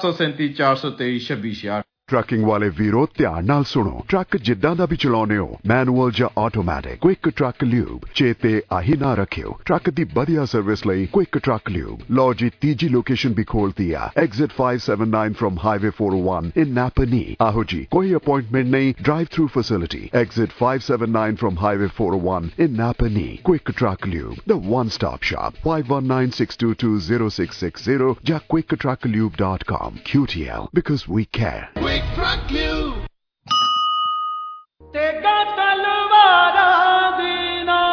737 423 26 trucking ਵਾਲੇ ਵੀਰੋ ਧਿਆਨ ਨਾਲ ਸੁਣੋ। ਟਰੱਕ ਜਿੱਦਾਂ ਦਾ ਵੀ ਚਲਾਉਣੇ ਹੋ, ਮੈਨੂਅਲ ਜਾਂ ਆਟੋਮੈਟਿਕ, ਕੁਇਕ ਟਰੱਕ ਲਿਊਬ ਚੇਤੇ ਆਹੀ ਨਾ ਰੱਖਿਓ। ਟਰੱਕ ਦੀ ਵਧੀਆ ਸਰਵਿਸ ਲਈ ਕੁਇਕ ਟਰੱਕ ਲਿਊਬ। ਲਓ ਜੀ, ਤੀਜੀ ਲੋਕੇਸ਼ਨ ਵੀ ਖੋਲਤੀ ਆ, exit 579 from highway 401 in Napanee. ਆਹੋ ਜੀ, ਕੋਈ ਅਪਾਇੰਟਮੈਂਟ ਨਹੀਂ, drive through facility. Exit 579 from highway 401 in Napanee. Quick truck lube, the one stop shop। 5196220660 ਜਾਂ quicktrucklube.com। QTL, because we care। Truck you ਤੇਗਾ ਤਲਵਾਰਾਂ ਦੀ ਨਾ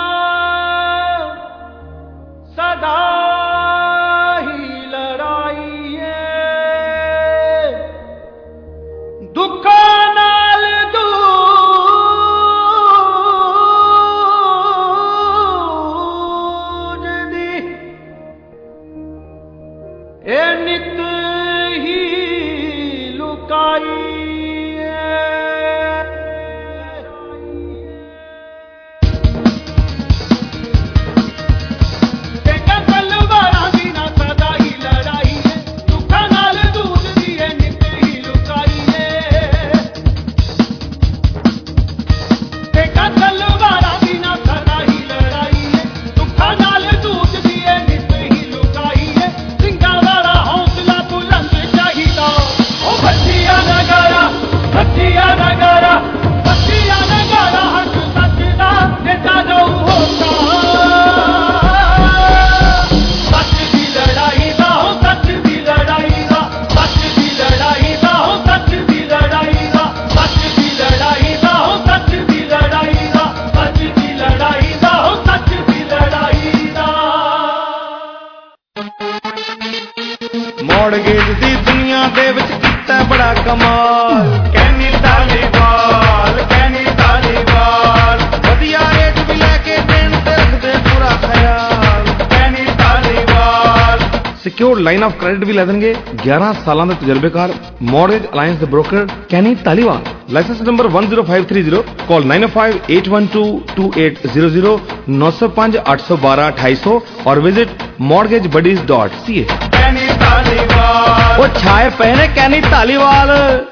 ਸਦਾ ਹੀ ਲੜਾਈ ਏ, ਦੁੱਖਾਂ ਨਾਲ ਜੂਝਦੀ ਇਹ ਨਿਤ ਹੀ ਲੁਕਾਈ। ਮੌੜਗੇਜ ਦੀ ਦੁਨੀਆ ਦੇ ਵਿੱਚ ਕੀਤਾ ਬੜਾ ਕਮਾਲ। ਕੈਨੀ ਧਾਲੀਵਾਲ, ਕੈਨੀ ਧਾਲੀਵਾਲ, ਵਧੀਆ ਰੇਟ ਵੀ ਲੈ ਕੇ ਦੇਣ ਤੇ ਰੱਖਦੇ ਪੂਰਾ ਖਿਆਲ। Kenny Dhaliwal secured line of credit ਵੀ ਲੈ ਦੇਣਗੇ। 11 ਸਾਲਾਂ ਦੇ ਤਜਰਬੇਕਾਰ ਮੌਰਗੇਜ ਅਲਾਇੰਸ ਦੇ broker Kenny Dhaliwal. Licence number 10530। Call 9058122800 905 812 2800 और विजिट mortgagebuddies.ca। ਉਹ ਛਾਏ ਪਏ ਨੇ ਕੈਨੀ ਧਾਲੀਵਾਲ।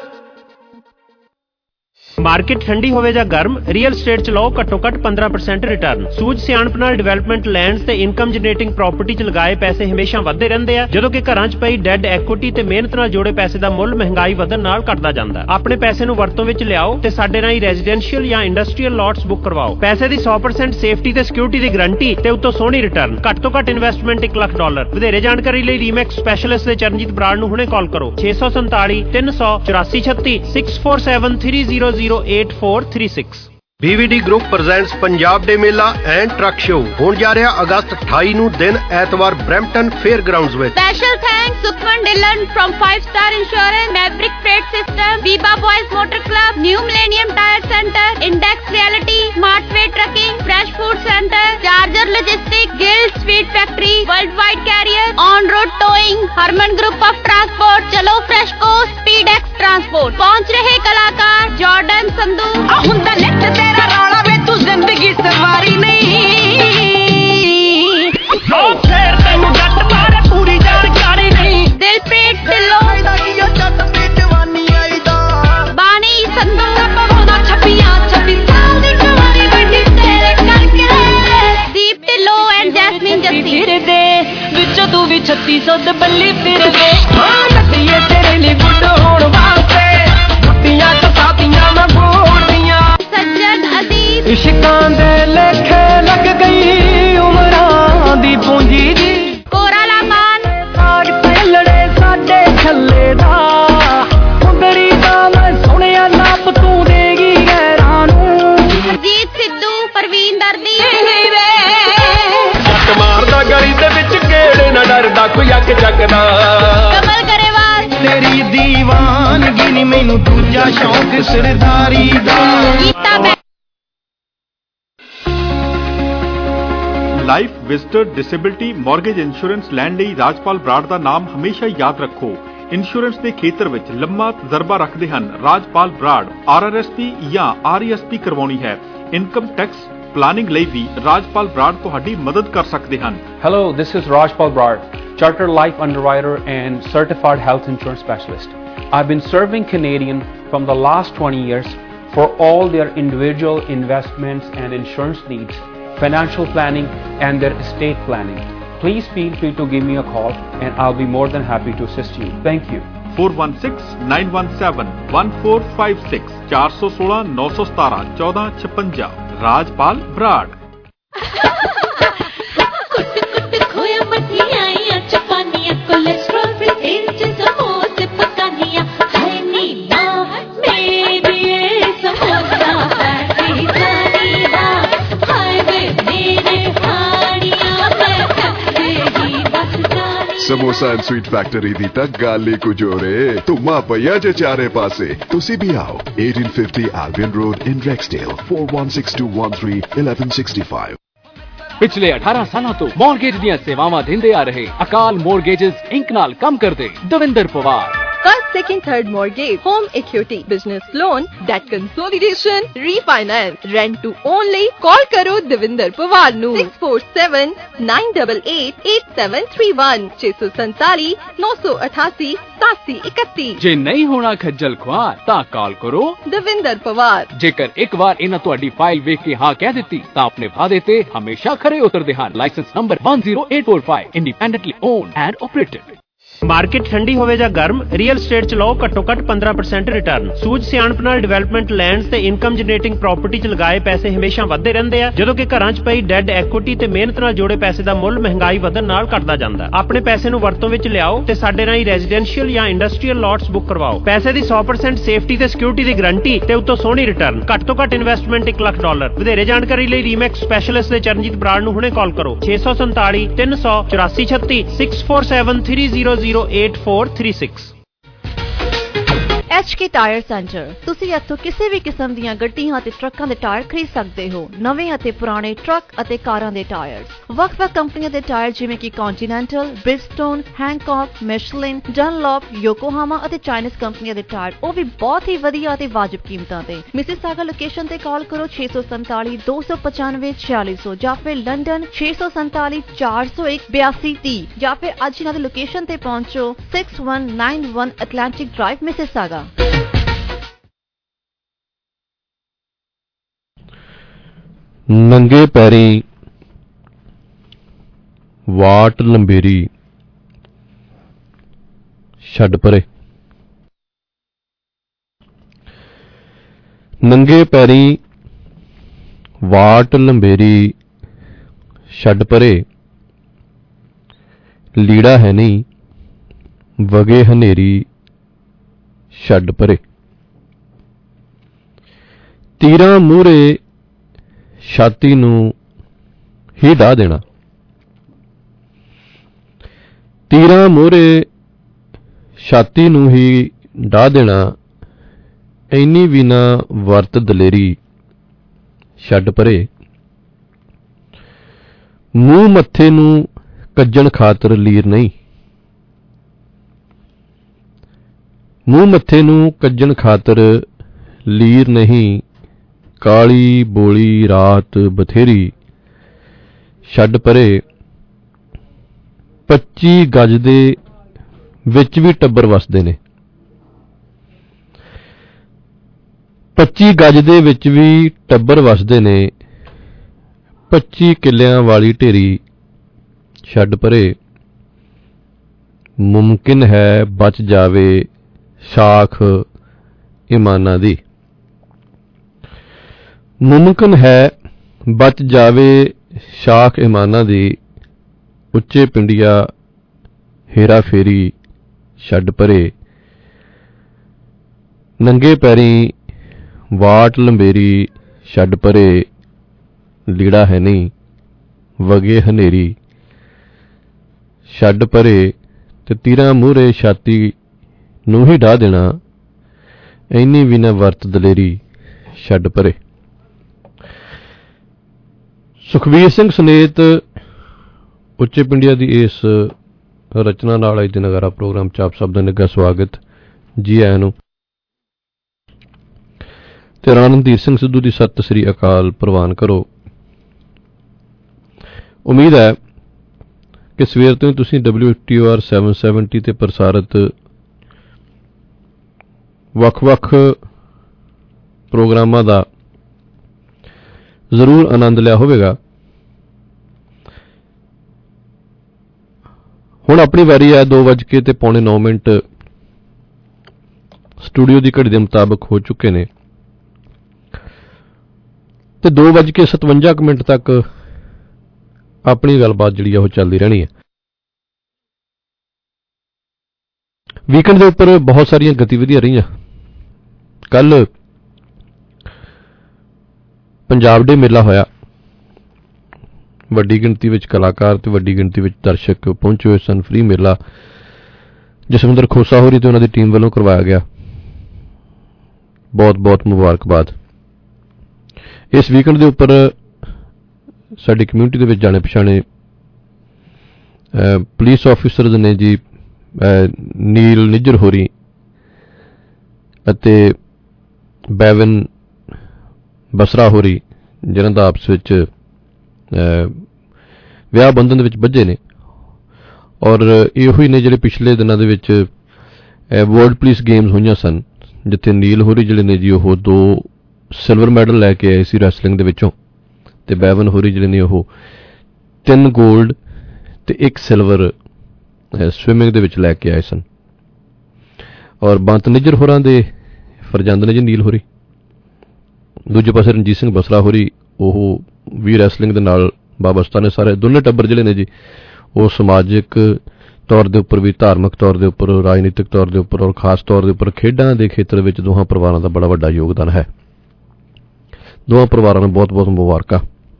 ਮਾਰਕੀਟ ਠੰਡੀ ਹੋਵੇ ਜਾਂ ਗਰਮ, ਰੀਅਲ ਸਟੇਟ ਚ ਲਓ ਘੱਟੋ ਘੱਟ 15% ਰਿਟਰਨ। ਸੂਝ ਸਿਆਣਪ ਨਾਲ ਡਿਵੈਲਪਮੈਂਟ ਲੈਂਡਸ ਤੇ ਇਨਕਮ ਜਨਰੇਟਿੰਗ ਪ੍ਰਾਪਰਟੀ ਚ ਲਗਾਏ ਪੈਸੇ ਹਮੇਸ਼ਾ ਵੱਧਦੇ ਰਹਿੰਦੇ ਆ, ਜਦੋਂ ਕਿ ਘਰਾਂ ਚ ਪਈ ਡੈਡ ਐਕੁਇਟੀ ਤੇ ਮਿਹਨਤ ਨਾਲ ਜੋੜੇ ਪੈਸੇ ਦਾ ਮੁੱਲ ਮਹਿੰਗਾਈ ਵਧਣ ਨਾਲ ਘਟਦਾ ਜਾਂਦਾ। ਆਪਣੇ ਪੈਸੇ ਨੂੰ ਵਰਤੋਂ ਵਿੱਚ ਲਿਆਓ ਤੇ ਸਾਡੇ ਨਾਲ ਰੈਜ਼ੀਡੈਂਸ਼ੀਅਲ ਜਾਂ ਇੰਡਸਟਰੀਅਲ ਲੋਟਸ ਬੁੱਕ ਕਰਵਾਓ। ਪੈਸੇ ਦੀ 100% ਸੇਫਟੀ ਤੇ ਸਿਕਿਉਰਿਟੀ ਦੀ ਗਰੰਟੀ ਤੇ ਉੱਤੋਂ ਸੋਹਣੀ ਰਿਟਰਨ। ਘੱਟ ਤੋਂ ਘੱਟ ਇਨਵੈਸਟਮੈਂਟ $1,00,000। ਵਧੇਰੇ ਜਾਣਕਾਰੀ ਲਈ ਰੀਮੈਕਸ ਸਪੈਸ਼ਲਿਸਟ ਦੇ ਚਰਨਜੀਤ ਬਰਾੜ ਨੂੰ ਹੁਣੇ ਕਾਲ ਕਰੋ। 647 384 36 647 300 8436। BVD Group presents ਪੰਜਾਬ ਡੇ ਮੇਲਾ ਐਂਡ ਟਰੱਕ ਸ਼ੋ ਹੋਣ ਜਾ ਰਿਹਾ ਅਗਸਤ 28 ਨੂੰ ਦਿਨ ਐਤਵਾਰ ਬਰੈਂਪਟਨ ਫੇਅਰ ਗਰਾਊਂਡਸ ਵਿੱਚ। Special thanks Sukhman Dillon from 5 Star Insurance, Maverick Freight System, Biba Boys Motor Club, New Millennium Tire Center, Index Realty, Smartway Trucking, Fresh Food Center, Charger Logistics, Gill Sweet Factory, Worldwide Carrier, On Road Towing, Harman Group of Transport, Chalo Freshco, Speedex Transport। पहुंच रहे कलाकार Jordan Sandhu. ਹੁੰਦਾ ਨਿੱਤ ਤੇਰਾ ਰੌਲਾ ਵੇ ਤੂੰ ਜ਼ਿੰਦਗੀ ਸਵਾਰੀ ਨਹੀਂ। ਫੇਰ ਤੈਨੂੰ ਜੱਟ ਬਾਰੇ ਪੂਰੀ ਜਾਣਕਾਰੀ ਨਹੀਂ। ਦਿਲਪ੍ਰੀਤ ਢਿੱਲੋਂ, ਬਾਣੀ ਸੰਧੂ, ਪਵਾਉਂਦਾ 26 ਸਾਲ ਦੀ ਜਵਾਨੀ ਬੈਠੀ ਤੇਰੇ ਕਰਕੇ। Deep Dhillon and Jasmine Jassi. ਫਿਰਦੇ ਵਿੱਚੋਂ ਤੂੰ ਵੀ 3600 ਦੇ ਬੱਲੀ ਫਿਰਦੇ। ਹਾਂ ਨੱਟੀਏ ਤੇਰੇ ਲਈ ਗੁੱਡ ਹੋਣ ਵਾਸਤੇ ਮੁੱਟੀਆਂ ਕਸਾਤੀਆਂ ਮੈਂ ਬੋੜਦੀਆਂ। ਸੱਜਣ ਅਦੀਪ, ਇਸ਼ਕਾਂ ਦੇ ਲੇਖੇ ਲੱਗ ਗਈ ਉਮਰਾਂ ਦੀ ਪੂੰਜੀ ਜੀ। ਕੋਰਾਲਾ ਮਾਨ, ਸਾਗ ਤੇ ਲੜੇ ਸਾਡੇ ਛੱਲੇ ਦਾ ਮੁੰਦਰੀ ਦਾ ਮੈਂ ਸੁਣਿਆ ਨਾਪ ਤੂੰ ਦੇਗੀ ਗੈਰਾਂ ਨੂੰ। ਅਜੀਤ ਸਿੱਧੂ, ਪ੍ਰਵੀਨ ਦਰਦੀ। ਜੱਟ ਮਾਰਦਾ ਗਲੀ ਦੇ ਵਿੱਚ ਕਿਹੜੇ ਨਾ ਡਰਦਾ ਕੋਈ ਅੱਖ ਚੱਕਦਾ। ਕਮਲ ਗਰੇਵਾਲ, ਤੇਰੀ ਦੀਵਾਨਗੀ ਨੀ ਮੈਨੂੰ ਦੂਜਾ ਸ਼ੌਂਕ ਸਰਦਾਰੀ ਦਾ। ਗੀਤਾ ਬੈ life visitor disability mortgage insurance ਲੈਣ ਲਈ ਰਾਜਪਾਲ ਬਰਾੜ ਦਾ ਨਾਮ ਹਮੇਸ਼ਾ ਯਾਦ ਰੱਖੋ। ਇੰਸ਼ੋਰੈਂਸ ਦੇ ਖੇਤਰ ਵਿੱਚ ਲੰਮਾ ਤਜਰਬਾ ਰੱਖਦੇ ਹਨ ਰਾਜਪਾਲ ਬਰਾੜ। RRSP ਜਾਂ RESP ਕਰਵਾਉਣੀ ਹੈ, ਇਨਕਮ ਟੈਕਸ, ਪਲਾਨਿੰਗ ਲਈ ਵੀ ਰਾਜਪਾਲ ਬਰਾੜ ਤੁਹਾਡੀ ਮਦਦ ਕਰ ਸਕਦੇ ਹਨ। Hello, this is Rajpal Brad, Chartered Life Underwriter and Certified Health Insurance Specialist. I've been serving Canadian from the last 20 years for all their individual investments and insurance needs, financial planning and their estate planning. Please feel free to give me a call and I'll be more than happy to assist you. Thank you. 4169171456 416 917 1456 ਰਾਜਪਾਲ ਬਰਾੜ। खोया मठियाइयां चपानियां cholesterol free तेल च समोसे पकानियां हाय नी मां मेरी ये समोसा बैठी जानी दा हाय वे मेरे हानियां मैं कच्चे ही बस जानी। ਸਮੋਸਾ ਐਂਡ ਸਵੀਟ ਫੈਕਟਰੀ ਦੀ ਤਾਂ ਗੱਲ ਹੀ ਕੁਝ ਹੋ ਰੇ ਧੁੰਮਾ ਪਈਆ ਜੇ ਚਾਰੇ ਪਾਸੇ ਤੁਸੀਂ ਵੀ ਆਓ 1850 Albion Road in Rexdale 4162131165। ਪਿਛਲੇ 18 ਸਾਲਾਂ ਤੋਂ ਮੌਰਗੇਜ ਦੀਆਂ ਸੇਵਾਵਾਂ ਦਿੰਦੇ ਆ ਰਹੇ ਅਕਾਲ ਮੌਰਗੇਜਸ ਇੰਕ ਨਾਲ ਕੰਮ ਕਰਦੇ Davinder Pawar. First, second, third mortgage, home equity, business loan, debt consolidation, refinance, rent to only. Call karo Devinder Pawar nu 647-988-8731 647 988 8731। ਜੇ ਨਹੀਂ ਹੋਣਾ ਖੱਜਲ ਖੁਆਰ ਤਾਂ ਕਾਲ ਕਰੋ ਦਵਿੰਦਰ ਪਵਾਰ। ਜੇਕਰ ਇੱਕ ਵਾਰ ਇਹਨਾਂ ਤੁਹਾਡੀ ਫਾਈਲ ਵੇਖ ਕੇ ਹਾਂ ਕਹਿ ਦਿੱਤੀ ਤਾਂ ਆਪਣੇ ਵਾਅਦੇ ਤੇ ਹਮੇਸ਼ਾ ਖਰੇ ਉਤਰਦੇ ਹਨ। Licence number 10845 independently owned and operated. Market ਠੰਡੀ ਹੋਵੇ ਜਾਂ ਗਰਮ, ਰੀਅਲ ਸਟੇਟ ਚ ਲਓ ਘੱਟੋ ਘੱਟ 15% ਰਿਟਰਨ। ਸੂਝ ਸਿਆਣਪ ਨਾਲ ਡਿਵੈਲਪਮੈਂਟ ਲੈਂਡਸ ਤੇ ਇਨਕਮ ਜਨਰੇਟਿੰਗ ਪ੍ਰਾਪਰਟੀ ਚ ਲਗਾਏ ਪੈਸੇ ਹਮੇਸ਼ਾ ਵੱਧਦੇ ਰਹਿੰਦੇ ਆ, ਜਦੋਂ ਕਿ ਘਰਾਂ ਚ ਪਈ ਡੈਡ ਐਕੁਇਟੀ ਤੇ ਮਿਹਨਤ ਨਾਲ ਜੋੜੇ ਪੈਸੇ ਦਾ ਮੁੱਲ ਮਹਿੰਗਾਈ ਵਧਣ ਨਾਲ ਘਟਦਾ ਜਾਂਦਾ। ਆਪਣੇ ਪੈਸੇ ਨੂੰ ਵਰਤੋਂ ਵਿੱਚ ਲਿਆਓ ਤੇ ਸਾਡੇ ਰਾਹੀਂ ਰੈਜ਼ੀਡੈਂਸ਼ੀਅਲ ਜਾਂ ਇੰਡਸਟਰੀਅਲ ਲੋਟਸ ਬੁੱਕ ਕਰਵਾਓ। ਪੈਸੇ ਦੀ 100% ਸੇਫਟੀ ਤੇ ਸਿਕਿਉਰਿਟੀ ਦੀ ਗਰੰਟੀ ਤੇ ਉੱਤੋਂ ਸੋਹਣੀ ਰਿਟਰਨ। ਘੱਟ ਤੋਂ ਘੱਟ ਇਨਵੈਸਟਮੈਂਟ $1,00,000। ਵਧੇਰੇ ਜਾਣਕਾਰੀ ਲਈ ਰੀਮੈਕਸ ਸਪੈਸ਼ਲਿਸਟ ਦੇ ਚਰਨਜੀਤ ਬਰਾੜ ਨੂੰ ਹੁਣੇ ਕਾਲ ਕਰੋ 647 384 36 647 300 8436। HK tyre centre. ਤੁਸੀਂ ਇੱਥੋਂ ਕਿਸੇ ਵੀ ਕਿਸਮ ਦੀਆਂ ਗੱਡੀਆਂ ਅਤੇ ਟਰੱਕਾਂ ਦੇ ਟਾਇਰ ਖਰੀਦ ਸਕਦੇ ਹੋ। ਨਵੇਂ ਅਤੇ ਪੁਰਾਣੇ ਟਰੱਕ ਅਤੇ ਕਾਰਾਂ ਦੇ ਟਾਇਰ, ਵੱਖ-ਵੱਖ ਕੰਪਨੀਆਂ ਦੇ ਟਾਇਰ ਜਿਵੇਂ ਕਿ ਕੰਟੀਨੈਂਟਲ, ਬ੍ਰਿਜਸਟੋਨ, ਹੈਂਕੌਕ, ਮਿਸ਼ਲਿਨ, ਡਨਲੌਪ, ਯੋਕੋਹਾਮਾ ਅਤੇ ਚਾਈਨੀਜ਼ ਕੰਪਨੀਆਂ ਦੇ ਟਾਇਰ, ਉਹ ਵੀ ਬਹੁਤ ਹੀ ਵਧੀਆ ਅਤੇ ਵਾਜਬ ਕੀਮਤਾਂ ਤੇ। ਮਿਸੀਸਾਗਾ ਲੋਕੇਸ਼ਨ ਤੇ ਕਾਲ ਕਰੋ 647 295 4600 ਜਾਂ ਫਿਰ ਲੰਡਨ 647 401 8230 ਜਾਂ ਫਿਰ ਅੱਜ ਇਹਨਾਂ ਦੀ ਲੋਕੇਸ਼ਨ ਤੇ ਪਹੁੰਚੋ 6191 ਐਟਲਾਂਟਿਕ ਡਰਾਈਵ ਮਿਸੀਸਾਗਾ। ਨੰਗੇ ਪੈਰੀ ਵਾਟ ਲੰਬੇਰੀ ਛੱਡ ਪਰੇ। ਨੰਗੇ ਪੈਰੀ ਵਾਟ ਲੰਬੇਰੀ ਛੱਡ ਪਰੇ, ਲੀੜਾ ਹੈ ਨਹੀਂ ਵਗੇ ਹਨੇਰੀ ਛੱਡ ਪਰੇ। ਤੀਰਾਂ ਮੂਹਰੇ ਛਾਤੀ ਨੂੰ ਹੀ ਢਾਹ ਦੇਣਾ, ਤੀਰਾਂ ਮੂਹਰੇ ਛਾਤੀ ਨੂੰ ਹੀ ਢਾਹ ਦੇਣਾ, ਇੰਨੀ ਵੀ ਨਾ ਵਰਤ ਦਲੇਰੀ ਛੱਡ ਪਰੇ। ਮੂੰਹ ਮੱਥੇ ਨੂੰ ਕੱਜਣ ਖਾਤਰ ਲੀਰ ਨਹੀਂ, ਮੂੰਹ ਮੱਥੇ ਨੂੰ ਕੱਜਣ ਖਾਤਰ ਲੀਰ ਨਹੀਂ, ਕਾਲੀ ਬੋਲੀ ਰਾਤ ਬਥੇਰੀ ਛੱਡ ਪਰੇ। 25 ਗਜ ਦੇ ਵਿੱਚ ਵੀ ਟੱਬਰ ਵਸਦੇ ਨੇ, 25 ਗਜ ਦੇ ਵਿੱਚ ਵੀ ਟੱਬਰ ਵਸਦੇ ਨੇ, 25 ਕਿੱਲਿਆਂ ਵਾਲੀ ਢੇਰੀ ਛੱਡ ਪਰੇ। ਮੁਮਕਿਨ ਹੈ ਬਚ ਜਾਵੇ ਸ਼ਾਖ ਇਮਾਨਾਂ ਦੀ, ਮੁਮਕਿਨ ਹੈ ਬਚ ਜਾਵੇ ਸ਼ਾਖ ਇਮਾਨਾਂ ਦੀ, ਉੱਚੇ ਪਿੰਡੀਆ ਹੇਰਾ ਫੇਰੀ ਛੱਡ ਪਰੇ। ਨੰਗੇ ਪੈਰੀ ਵਾਟ ਲੰਬੇਰੀ ਛੱਡ ਪਰੇ, ਲੀੜਾ ਹੈ ਨਹੀਂ ਵਗੇ ਹਨੇਰੀ ਛੱਡ ਪਰੇ। ਤੇ ਤੀਰਾਂ ਮੂਹਰੇ ਛਾਤੀ ਨੂੰ ਹੀ ਢਾਹ ਦੇਣਾ, ਇੰਨੀ ਵੀ ਨਾ ਵਰਤ ਦਲੇਰੀ ਛੱਡ ਪਰੇ। ਸੁਖਬੀਰ ਸਿੰਘ ਸਨੇਤ ਉੱਚੇ ਪਿੰਡੀਆ ਦੀ ਇਸ ਰਚਨਾ ਨਾਲ ਅੱਜ ਦੇ ਨਗਾਰਾ ਪ੍ਰੋਗਰਾਮ ਚ ਆਪ ਸਭ ਦਾ ਨਿੱਘਾ ਸਵਾਗਤ, ਜੀ ਆਇਆਂ ਨੂੰ। ਤੇ ਰਣਧੀਰ ਸਿੰਘ ਸਿੱਧੂ ਦੀ ਸਤਿ ਸ੍ਰੀ ਅਕਾਲ ਪ੍ਰਵਾਨ ਕਰੋ। ਉਮੀਦ ਹੈ ਕਿ ਸਵੇਰ ਤੋਂ ਹੀ ਤੁਸੀਂ WTOR 770 ਤੇ ਪ੍ਰਸਾਰਿਤ ਵੱਖ-ਵੱਖ ਪ੍ਰੋਗਰਾਮਾਂ ਦਾ ਜ਼ਰੂਰ ਆਨੰਦ ਲਿਆ ਹੋਵੇਗਾ। ਹੁਣ ਆਪਣੀ ਵਾਰੀ ਹੈ। 2:09 ਸਟੂਡੀਓ ਦੀ ਘੜੀ ਦੇ ਮੁਤਾਬਕ ਹੋ ਚੁੱਕੇ ਨੇ ਤੇ 2:57 ਤੱਕ ਆਪਣੀ ਗੱਲਬਾਤ ਜਿਹੜੀ ਆ ਉਹ ਚੱਲਦੀ ਰਹਿਣੀ ਹੈ। ਵੀਕਐਂਡ ਦੇ ਉੱਪਰ ਬਹੁਤ ਸਾਰੀਆਂ ਗਤੀਵਿਧੀਆਂ ਰਹੀਆਂ। ਕੱਲ ਪੰਜਾਬ ਡੇ ਮੇਲਾ ਹੋਇਆ। ਵੱਡੀ ਗਿਣਤੀ ਵਿੱਚ ਕਲਾਕਾਰ ਤੇ ਵੱਡੀ ਗਿਣਤੀ ਵਿੱਚ ਦਰਸ਼ਕ ਪਹੁੰਚੇ ਹੋਏ ਸਨ। ਫ੍ਰੀ ਮੇਲਾ ਜਸਵਿੰਦਰ ਖੋਸਾ ਹੋਰੀ ਤੇ ਉਹਨਾਂ ਦੀ ਟੀਮ ਵੱਲੋਂ ਕਰਵਾਇਆ ਗਿਆ। ਬਹੁਤ ਬਹੁਤ ਮੁਬਾਰਕਬਾਦ। ਇਸ ਵੀਕਐਂਡ ਦੇ ਉੱਪਰ ਸਾਡੀ ਕਮਿਊਨਿਟੀ ਦੇ ਵਿੱਚ ਜਾਣੇ ਪਛਾਣੇ ਪੁਲਿਸ ਆਫੀਸਰਜ਼ ਨੇ ਜੀ, ਨੀਲ ਨਿੱਜਰ ਹੋਰੀ ਅਤੇ ਬੈਵਨ ਬਸਰਾ ਹੋਰੀ, ਜਿਨ੍ਹਾਂ ਦਾ ਆਪਸ ਵਿੱਚ ਵਿਆਹ ਬੰਧਨ ਦੇ ਵਿੱਚ ਬੱਝੇ ਨੇ, ਔਰ ਇਹੋ ਹੀ ਨੇ ਜਿਹੜੇ ਪਿਛਲੇ ਦਿਨਾਂ ਦੇ ਵਿੱਚ ਵਰਲਡ ਪੁਲਿਸ ਗੇਮਸ ਹੋਈਆਂ ਸਨ, ਜਿੱਥੇ ਨੀਲ ਹੋਰੀ ਜਿਹੜੇ ਨੇ ਜੀ ਉਹ 2 ਸਿਲਵਰ ਮੈਡਲ ਲੈ ਕੇ ਆਏ ਸੀ ਰੈਸਲਿੰਗ ਦੇ ਵਿੱਚੋਂ, ਤੇ ਬੈਵਨ ਹੋਰੀ ਜਿਹੜੇ ਨੇ ਉਹ 3 ਗੋਲਡ ਤੇ 1 ਸਿਲਵਰ ਸਵਿਮਿੰਗ ਦੇ ਵਿੱਚ ਲੈ ਕੇ ਆਏ ਸਨ। ਔਰ ਬੰਤ ਨਿੱਜਰ ਹੋਰਾਂ ਦੇ ਫਰਜ਼ੰਦ ਨੇ ਜੀ ਨੀਲ ਹੋਰੀ। ਦੂਜੇ ਪਾਸੇ ਰਣਜੀਤ ਸਿੰਘ ਬਸਰਾ ਹੋਰੀ, ਉਹ ਵੀ ਰੈਸਲਿੰਗ ਦੇ ਨਾਲ ਵਾਬਸਤਾ ਨੇ। ਸਾਰੇ ਦੋਨੇ ਟੱਬਰ ਜਿਹੜੇ ਨੇ ਜੀ ਉਹ ਸਮਾਜਿਕ ਤੌਰ ਦੇ ਉੱਪਰ ਵੀ, ਧਾਰਮਿਕ ਤੌਰ ਦੇ ਉੱਪਰ, ਰਾਜਨੀਤਿਕ ਤੌਰ ਦੇ ਉੱਪਰ ਔਰ ਖਾਸ ਤੌਰ ਦੇ ਉੱਪਰ ਖੇਡਾਂ ਦੇ ਖੇਤਰ ਵਿੱਚ ਦੋਹਾਂ ਪਰਿਵਾਰਾਂ ਦਾ ਬੜਾ ਵੱਡਾ ਯੋਗਦਾਨ ਹੈ। ਦੋਹਾਂ ਪਰਿਵਾਰਾਂ ਨੂੰ ਬਹੁਤ ਬਹੁਤ ਮੁਬਾਰਕਾਂ।